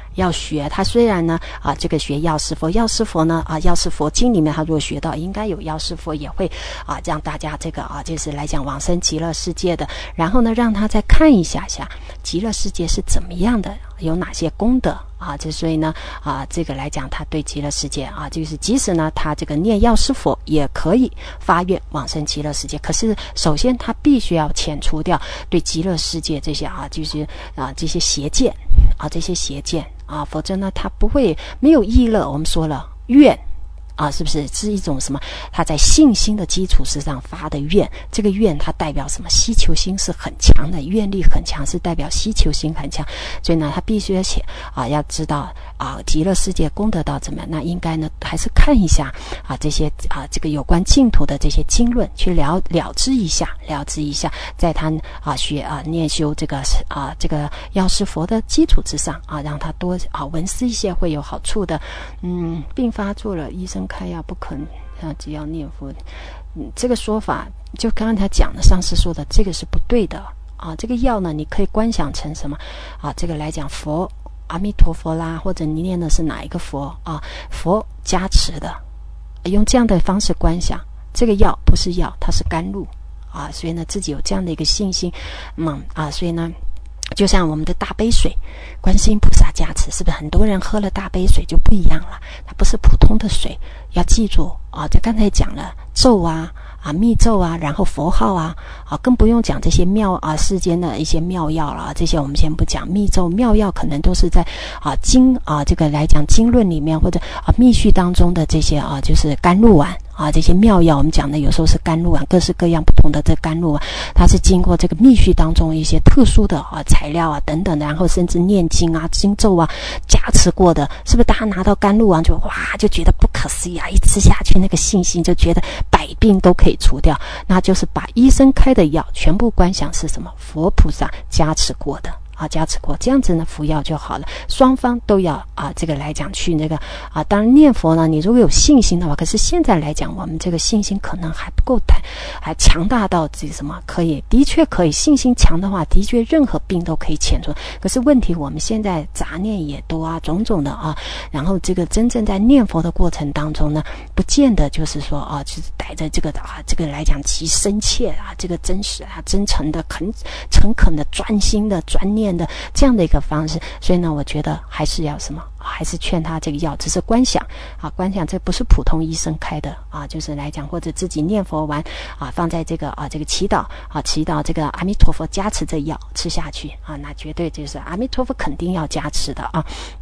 要学。他虽然呢这个学药师佛，药师佛呢药师佛经里面他如果学到，应该有药师佛也会让大家这个就是来讲往生极乐世界的，然后呢让他再看一下极乐世界是怎么样的，有哪些功德这所以呢这个来讲他对极乐世界就是即使呢他这个念药师佛也可以发愿往生极乐世界，可是首先他必须要遣除掉对极乐世界这些就是这些邪见否则呢他不会没有意乐。我们说了愿是不是是一种什么？他在信心的基础之上发的愿，这个愿它代表什么？希求心是很强的，愿力很强，是代表希求心很强。所以呢，他必须要知道极乐世界功德到怎么样？那应该呢还是看一下这些这个有关净土的这些经论，去了知一下，在他念修这个这个药师佛的基础之上让他多闻思一些会有好处的。并发作了，医生开药不可能只要念佛。这个说法就刚刚他讲的上次说的这个是不对的这个药呢你可以观想成什么这个来讲佛阿弥陀佛啦，或者你念的是哪一个佛佛加持的，用这样的方式观想。这个药不是药，它是甘露所以呢自己有这样的一个信心所以呢就像我们的大杯水，观世音菩萨加持，是不是很多人喝了大杯水就不一样了？它不是普通的水，要记住就刚才讲了咒密咒然后佛号更不用讲这些世间的一些妙药了，这些我们先不讲。密咒妙药可能都是在经这个来讲经论里面或者密续当中的这些就是甘露丸这些妙药，我们讲的有时候是甘露丸，各式各样不同的这甘露它是经过这个密续当中一些特殊的材料等等的，然后甚至念经经咒加持过的，是不是大家拿到甘露丸就就觉得不可思议一吃下去那个信心就觉得百病都可以除掉？那就是把医生开的药全部观想是什么？佛菩萨加持过的加持过，这样子呢服药就好了。双方都要这个来讲去那个当然念佛呢，你如果有信心的话，可是现在来讲我们这个信心可能还不够还强大到这什么的确可以，信心强的话的确任何病都可以遣除。可是问题我们现在杂念也多种种的然后这个真正在念佛的过程当中呢，不见得就是说就是带着这个这个来讲极深切这个真实真诚的诚恳的专心的专念的这样的一个方式。所以呢我觉得还是要什么，还是劝他这个药只是观想观想，这不是普通医生开的就是来讲或者自己念佛完放在这个这个祈祷祈祷这个阿弥陀佛加持这药吃下去那绝对就是阿弥陀佛肯定要加持的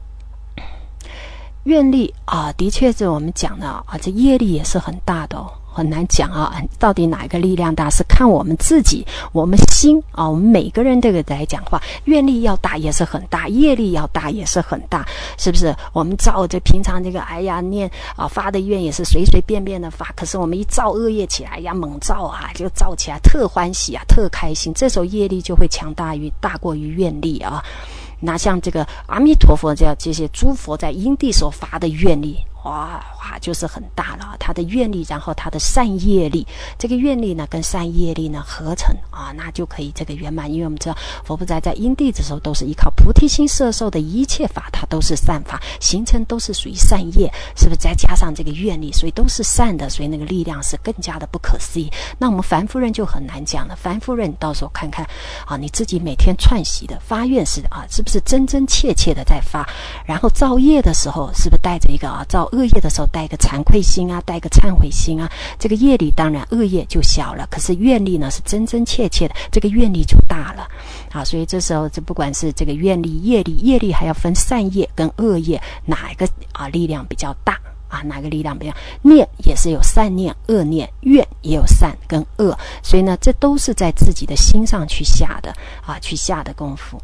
愿力的确是我们讲的这业力也是很大的很难讲到底哪一个力量大，是看我们自己，我们心我们每个人这个来讲话，愿力要大也是很大，业力要大也是很大，是不是？我们造这平常这个念发的愿也是随随便便的发，可是我们一造恶业起来猛造就造起来特欢喜特开心，这时候业力就会大过于愿力那像这个阿弥陀佛这些诸佛在因地所发的愿力就是很大了，他的愿力，然后他的善业力，这个愿力呢跟善业力呢合成那就可以这个圆满。因为我们知道佛菩萨在因地的时候都是依靠菩提心摄受的一切法，它都是善法，形成都是属于善业，是不是？再加上这个愿力，所以都是善的，所以那个力量是更加的不可思议。那我们凡夫人就很难讲了，凡夫人到时候看看你自己每天串习的发愿是是不是真真切切的在发，然后造业的时候是不是带着一个造恶业的时候带一个惭愧心带个忏悔心这个业力当然恶业就小了，可是愿力呢是真真切切的，这个愿力就大了所以这时候不管是这个愿力业力还要分善业跟恶业，哪一个力量比较大哪个力量不一样？念也是有善念恶念，愿也有善跟恶，所以呢这都是在自己的心上去下的去下的功夫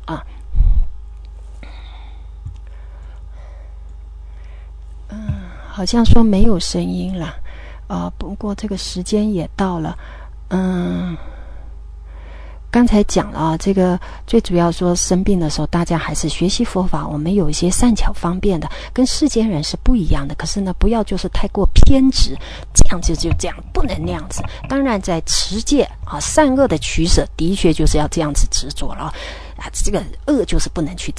好像说没有声音了不过这个时间也到了刚才讲了这个最主要说生病的时候大家还是学习佛法，我们有一些善巧方便的跟世间人是不一样的，可是呢不要就是太过偏执，这样就这样，不能那样子。当然在持戒善恶的取舍的确就是要这样子执着了这个恶就是不能去造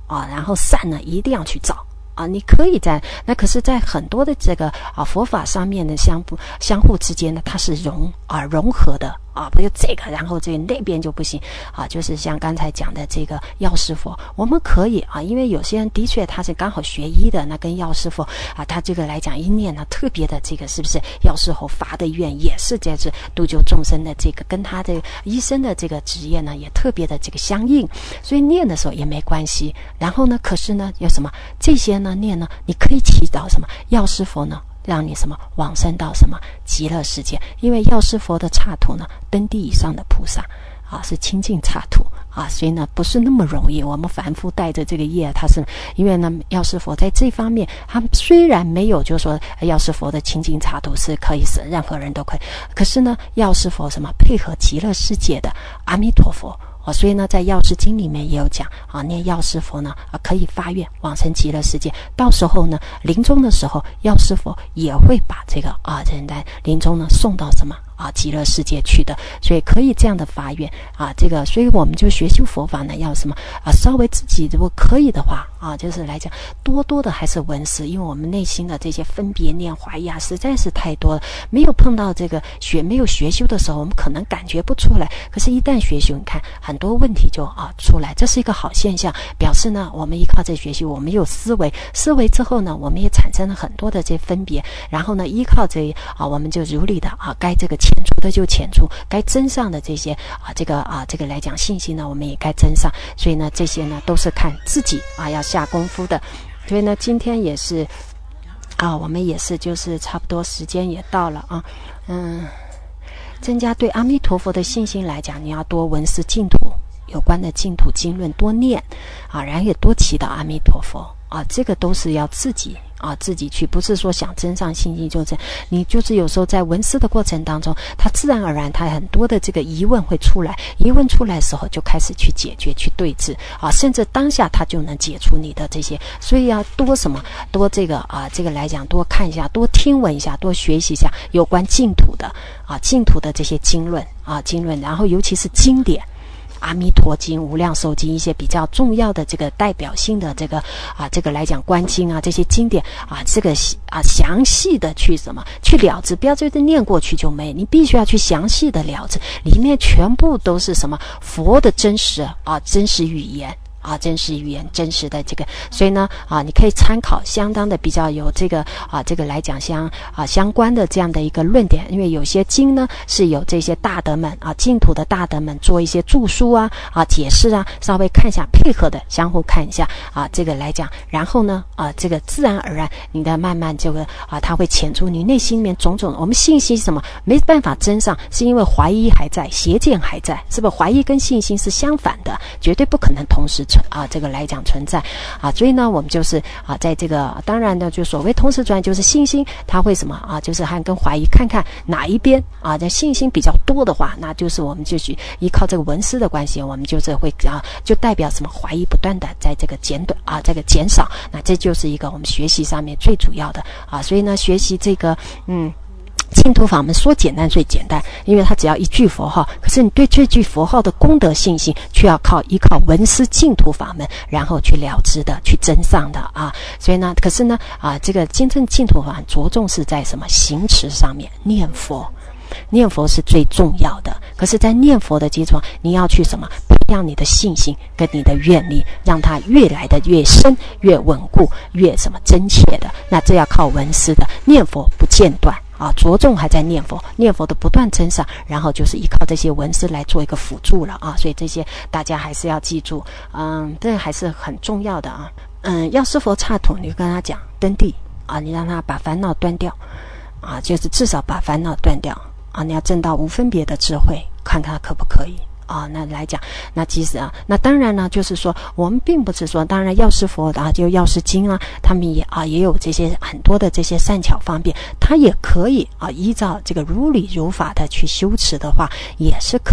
啊，然后善呢一定要去造。啊，你可以那可是在很多的这个佛法上面的相互之间呢，它是融合的啊，不就这个，然后这个那边就不行啊，就是像刚才讲的这个药师佛，我们可以啊，因为有些人的确他是刚好学医的，那跟药师佛啊，他这个来讲一念呢，特别的这个是不是药师佛发的愿也是在这度救众生的这个跟他的医生的这个职业呢也特别的这个相应，所以念的时候也没关系。然后呢，可是呢有什么这些呢念呢，你可以祈祷什么药师佛呢？让你什么往生到什么极乐世界，因为药师佛的刹土呢，登地以上的菩萨啊是清净刹土啊，所以呢不是那么容易。我们凡夫带着这个业，他是因为呢药师佛在这方面，他虽然没有就是说药师佛的清净刹土是可以使任何人都可以，可是呢药师佛什么配合极乐世界的阿弥陀佛。所以呢在药师经里面也有讲啊，念药师佛呢可以发愿往生极乐世界，到时候呢临终的时候药师佛也会把这个人在临终呢送到什么极乐世界去的，所以可以这样的发愿啊。这个所以我们就学修佛法呢要什么稍微自己如果可以的话就是来讲多多的还是闻思，因为我们内心的这些分别念怀疑实在是太多了，没有碰到这个没有学修的时候，我们可能感觉不出来，可是一旦学修，你看很多问题就出来，这是一个好现象，表示呢我们依靠这学习，我们有思维之后呢，我们也产生了很多的这分别，然后呢依靠这我们就如理的该这个遣除的就遣除，该增上的这些这个来讲信息呢，我们也该增上，所以呢这些呢都是看自己要下功夫的。所以呢今天也是我们也是就是差不多时间也到了增加对阿弥陀佛的信心来讲，你要多闻思净土有关的净土经论，多念然后也多祈祷阿弥陀佛这个都是要自己去，不是说想增上信心就这样。你就是有时候在闻思的过程当中，它自然而然它很多的这个疑问会出来，疑问出来的时候就开始去解决去对治甚至当下它就能解除你的这些。所以要多什么多这个这个来讲多看一下，多听闻一下，多学习一下有关净土的净土的这些经论然后尤其是经典阿弥陀经、无量寿经一些比较重要的这个代表性的这个这个来讲观经这些经典这个详细的去什么去了知，不要就是念过去就没，你必须要去详细的了知，里面全部都是什么佛的真实真实语言真实语言真实的这个，所以呢你可以参考相当的比较有这个这个来讲相关的这样的一个论点，因为有些经呢是有这些大德们净土的大德们做一些注疏解释稍微看一下，配合的相互看一下这个来讲，然后呢这个自然而然你的慢慢这个它会遣除你内心里面种种我们信心什么没办法增上，是因为怀疑还在，邪见还在，是不是？怀疑跟信心是相反的，绝对不可能同时这个来讲存在所以呢我们就是在这个当然呢就所谓同时转就是信心它会什么就是还跟怀疑看看哪一边在信心比较多的话，那就是我们就去依靠这个闻思的关系，我们就是会就代表什么怀疑不断的在这个这个减少，那这就是一个我们学习上面最主要的所以呢学习这个净土法门说简单最简单，因为它只要一句佛号，可是你对这句佛号的功德信心却要依靠闻思净土法门然后去了知的去增上的所以呢可是呢这个真正净土法门着重是在什么行持上面，念佛是最重要的，可是在念佛的基础上你要去什么培养你的信心跟你的愿力，让它越来的越深越稳固越什么真切的，那这要靠闻思的，念佛不间断着重还在念佛的不断增上，然后就是依靠这些闻思来做一个辅助了所以这些大家还是要记住这还是很重要的药师佛刹土你就跟他讲登地你让他把烦恼断掉就是至少把烦恼断掉你要证到无分别的智慧，看他可不可以那来讲，那其实那当然呢，就是说我们并不是说，当然药师佛就药师经他们也有这些很多的这些善巧方便，他也可以依照这个如理如法的去修持的话，也是可以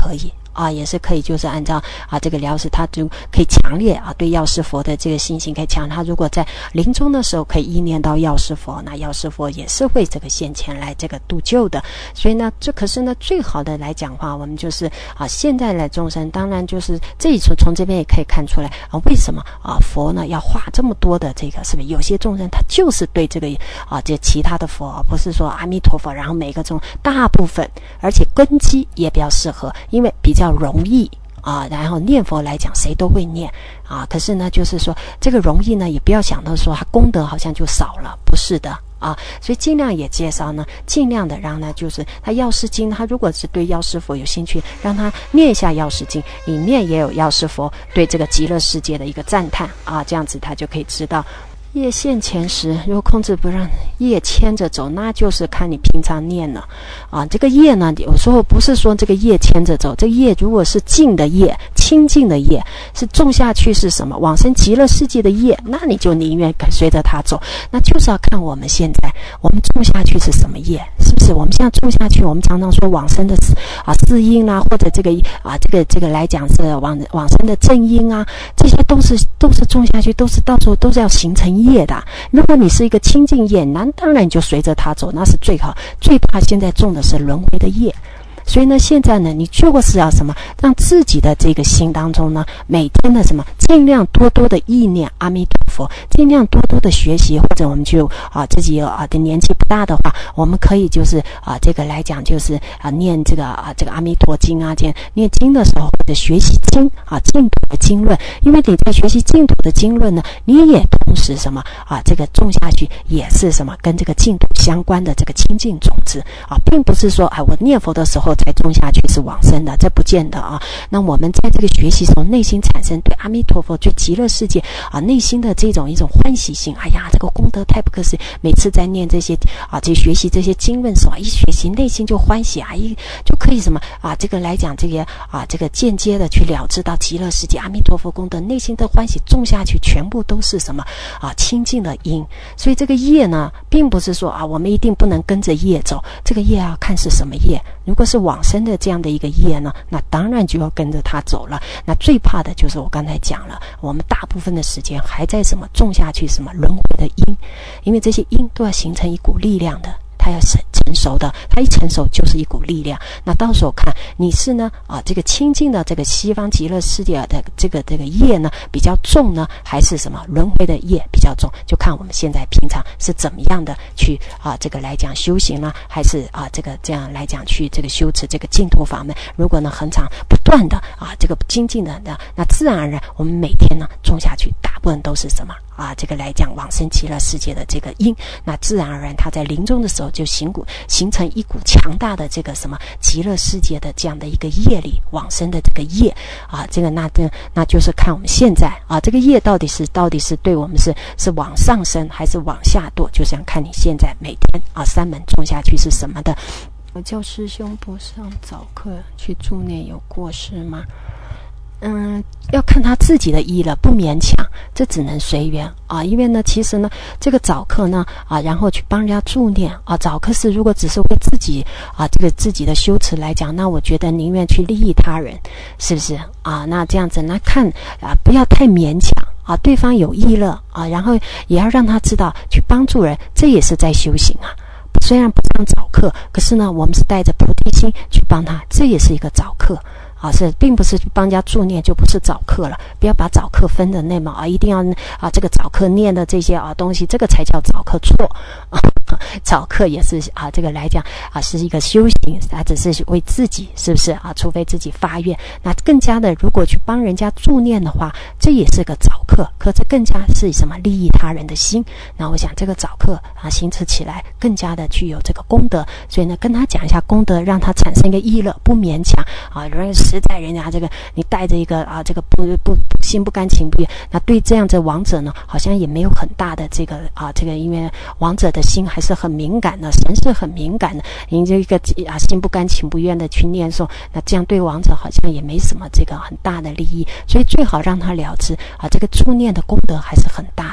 也是可以就是按照这个疗师他就可以强烈对药师佛的这个信心可以强，他如果在临终的时候可以意念到药师佛，那药师佛也是会这个现前来这个度救的。所以呢可是呢最好的来讲话，我们就是现在的众生，当然就是这里从这边也可以看出来为什么佛呢要画这么多的这个，是不是有些众生他就是对这个这其他的佛不是说阿弥陀佛，然后每个众大部分而且根基也比较适合，因为比较容易然后念佛来讲谁都会念可是呢就是说这个容易呢也不要想到说他功德好像就少了，不是的所以尽量也介绍呢，尽量的让呢就是他药师经，他如果是对药师佛有兴趣，让他念一下药师经，里面也有药师佛对这个极乐世界的一个赞叹这样子他就可以知道。业现前时，如果控制不让业牵着走，那就是看你平常念了这个业呢，有时候不是说这个业牵着走，这个业如果是净的业，清净的业，是种下去是什么往生极乐世界的业，那你就宁愿随着它走。那就是要看我们现在我们种下去是什么业，是不是我们现在种下去，我们常常说往生的四因或者这个这个来讲是往生的正因这些都是种下去，都是到时候都是要形成业的。如果你是一个清净业，那当然你就随着它走，那是最好。最怕现在种的是轮回的业。所以呢现在呢你就是要什么，让自己的这个心当中呢每天的什么尽量多多的意念阿弥陀佛，尽量多多的学习，或者我们就自己的年纪不大的话，我们可以就是这个来讲就是念这个阿弥陀经念经的时候，或者学习经净土的经论，因为你在学习净土的经论呢，你也同时什么这个种下去也是什么跟这个净土相关的这个清净种子并不是说我念佛的时候才种下去是往生的，这不见得那我们在这个学习时候内心产生对阿弥陀佛对极乐世界内心的一种欢喜心，哎呀这个功德太不可思议，每次在念这些这学习这些经论时候一学习内心就欢喜就可以什么这个来讲这个这个间接的去了知到极乐世界阿弥陀佛功德，内心的欢喜种下去全部都是什么清净的因。所以这个业呢并不是说我们一定不能跟着业走，这个业要看是什么业。如果是往生的这样的一个业呢，那当然就要跟着它走了。那最怕的就是我刚才讲了，我们大部分的时间还在什么种下去什么轮回的因，因为这些因都要形成一股力量的，它要成熟的，它一成熟就是一股力量。那到时候看你是呢这个清净的这个西方极乐世界的这个业呢比较重呢，还是什么轮回的业比较重，就看我们现在平常是怎么样的去这个来讲修行呢，还是这个这样来讲去这个修持这个净土法门。如果呢恒常不断的这个精进的那自然而然我们每天呢种下去大部分都是什么这个来讲往生极乐世界的这个因，那自然而然他在临终的时候就形成一股强大的这个什么极乐世界的这样的一个业力，往生的这个业这个那就是看我们现在这个业到底是对我们是往上升还是往下堕，就想看你现在每天三门种下去是什么的。我叫师兄不上早课去助念有过失吗？要看他自己的意了，不勉强，这只能随缘因为呢其实呢这个早课呢然后去帮人家助念早课是如果只是为自己这个自己的修持来讲，那我觉得宁愿去利益他人，是不是那这样子那看不要太勉强对方有意乐然后也要让他知道去帮助人，这也是在修行虽然不上早课，可是呢我们是带着菩提心去帮他，这也是一个早课是并不是去帮人家助念就不是早课了，不要把早课分的那么一定要这个早课念的这些东西，这个才叫早课错早课也是这个来讲是一个修行，只是为自己，是不是除非自己发愿，那更加的如果去帮人家助念的话，这也是个早课，可这更加是什么利益他人的心。那我想这个早课行持起来更加的具有这个功德，所以呢跟他讲一下功德，让他产生一个意乐，不勉强实在人家这个你带着一个这个不心不甘情不愿，那对这样子亡者呢好像也没有很大的这个这个，因为亡者的心还是很敏感的，神是很敏感的，你这个心不甘情不愿的去念诵，那这样对亡者好像也没什么这个很大的利益，所以最好让他了知这个助念的功德还是很大的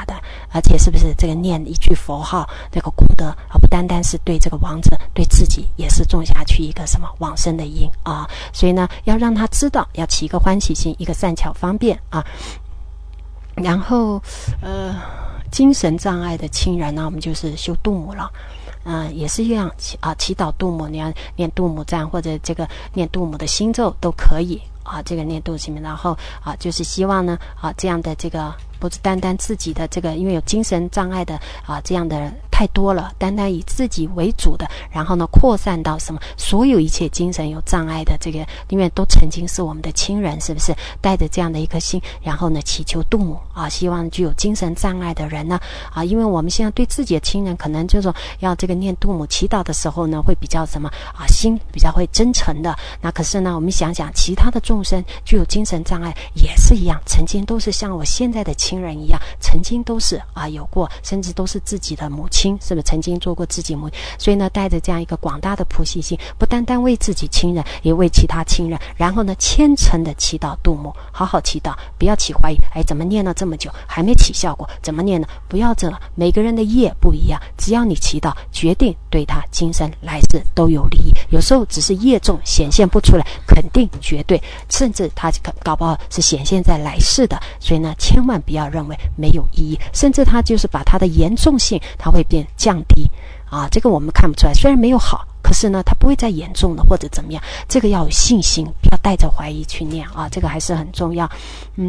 而且是不是这个念一句佛号，这个功德不单单是对这个亡者，对自己也是种下去一个什么往生的因啊。所以呢，要让他知道，要起一个欢喜心，一个善巧方便啊。然后精神障碍的亲人呢，我们就是修度母了。也是一样祈祷度母，你要念度母赞或者这个念度母的心咒都可以这个念度心，然后就是希望呢这样的这个不是单单自己的这个，因为有精神障碍的这样的太多了，单单以自己为主的，然后呢扩散到什么所有一切精神有障碍的这个，因为都曾经是我们的亲人，是不是带着这样的一颗心，然后呢祈求度母希望具有精神障碍的人呢因为我们现在对自己的亲人可能就是说要这个念度母祈祷的时候呢会比较什么心比较会真诚的，那可是呢我们想想其他的众生具有精神障碍也是一样，曾经都是像我现在的亲人一样，曾经都是有过，甚至都是自己的母亲，是不是曾经做过自己母亲？所以呢带着这样一个广大的菩提心，不单单为自己亲人，也为其他亲人，然后呢虔诚的祈祷度母，好好祈祷，不要起怀疑，怎么念了这么久还没起效果，怎么念呢？不要这了，每个人的业不一样，只要你祈祷，决定对他今生来世都有利益。有时候只是业重显现不出来，肯定绝对，甚至他搞不好是显现在来世的，所以呢千万不要认为没有意义，甚至他就是把他的严重性他会变降低这个我们看不出来，虽然没有好，可是呢它不会再严重了或者怎么样，这个要有信心，不要带着怀疑去念这个还是很重要。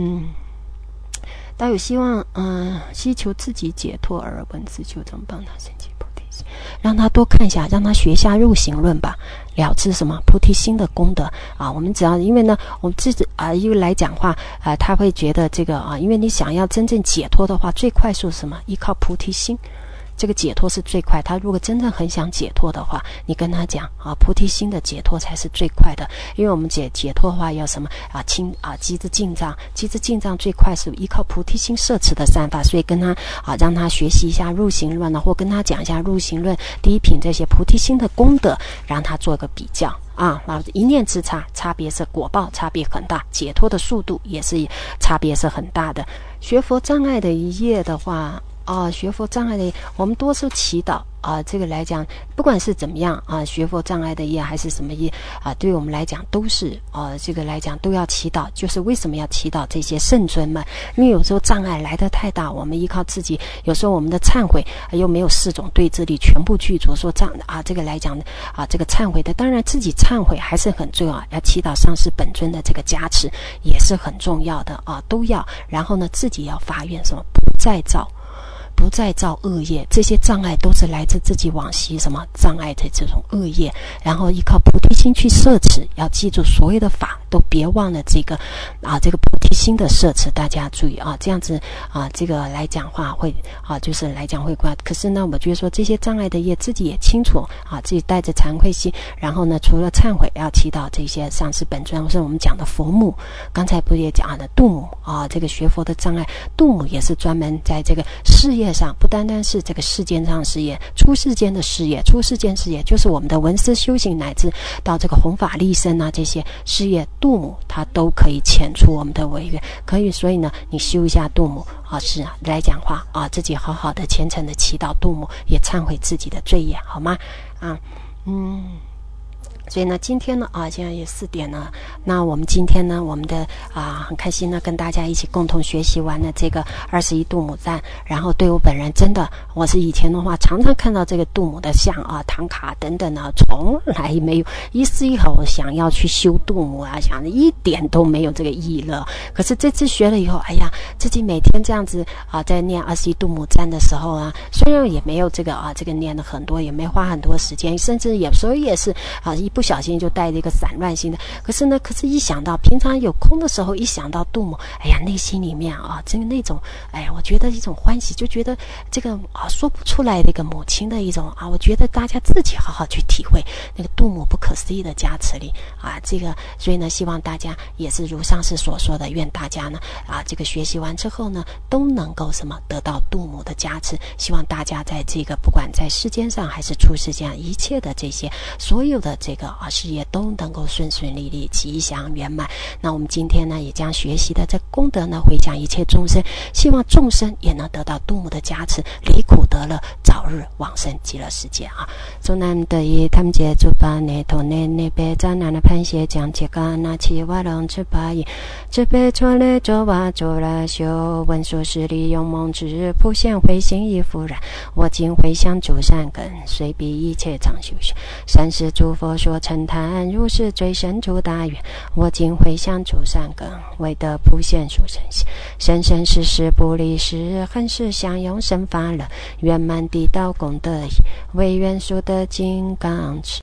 倒有希望希求自己解脱而闻自救中帮他升起菩提心，让他多看一下，让他学下入行论吧，了知什么菩提心的功德我们只要因为呢我们自己因为来讲话他会觉得这个因为你想要真正解脱的话，最快速是什么？依靠菩提心，这个解脱是最快。他如果真正很想解脱的话，你跟他讲菩提心的解脱才是最快的。因为我们解脱的话要什么积资进藏，积资进藏最快是依靠菩提心摄持的善法，所以跟他让他学习一下入行论或跟他讲一下入行论第一品这些菩提心的功德，让他做个比较那一念之差，差别是果报差别很大，解脱的速度也是差别是很大的。学佛障碍的一业的话学佛障碍的我们多数祈祷这个来讲不管是怎么样学佛障碍的业还是什么业对我们来讲都是这个来讲都要祈祷。就是为什么要祈祷这些圣尊们？因为有时候障碍来得太大，我们依靠自己，有时候我们的忏悔又没有4种对治力全部具足，说这个来讲这个忏悔的，当然自己忏悔还是很重要，要祈祷上师本尊的这个加持也是很重要的都要。然后呢自己要发愿什么不再造恶业，这些障碍都是来自自己往昔什么障碍的这种恶业，然后依靠菩提心去摄持，要记住所有的法都别忘了这个这个菩提心的摄持，大家注意这样子这个来讲话会就是来讲会怪。可是呢我觉得说这些障碍的业自己也清楚自己带着惭愧心，然后呢除了忏悔要祈祷这些上师本尊，或是我们讲的佛母，刚才不是也讲的度母这个学佛的障碍，度母也是专门在这个事业上，不单单是这个世间上事业，出世间的事业，出世间事业就是我们的闻思修行，乃至到这个弘法利生这些事业，度母它都可以遣除我们的违愿，可以。所以呢你修一下度母是来讲话自己好好的虔诚的祈祷度母，也忏悔自己的罪业，好吗所以呢今天呢现在也4点了，那我们今天呢我们的很开心呢跟大家一起共同学习完了这个21度母赞。然后对我本人真的，我是以前的话常常看到这个度母的像唐卡等等从来没有一丝一毫想要去修度母想的一点都没有这个意乐。可是这次学了以后，自己每天这样子在念21度母赞的时候虽然也没有这个这个念了很多，也没花很多时间，甚至有时候也是一不小心就带着一个散乱心的。可是一想到平常有空的时候，一想到度母，内心里面这个那种我觉得一种欢喜，就觉得这个说不出来的一个母亲的一种我觉得大家自己好好去体会那个度母不可思议的加持力这个。所以呢希望大家也是如上师所说的，愿大家呢这个学习完之后呢都能够什么得到度母的加持。希望大家在这个不管在世间上还是出世间一切的这些所有的这个事业都能够顺顺利利、吉祥圆满。那我们今天呢，也将学习的这功德呢，回向一切众生，希望众生也能得到度母的加持，离苦得乐，早日往生极乐世界啊！祝南得以探解诸法内头内内被灾难的攀邪将切嘎那七瓦楞之巴音，只被错类周瓦周来修，文殊师利用梦之普现慧心亦复然。我今回向诸善根，随彼一切常修学，善事诸佛所称叹，如是最深诸大愿。我今回向诸善根，为得普现殊胜喜，生生世世不离世，恒世相拥生法乐，圆满地道功德已，为愿速得金刚持。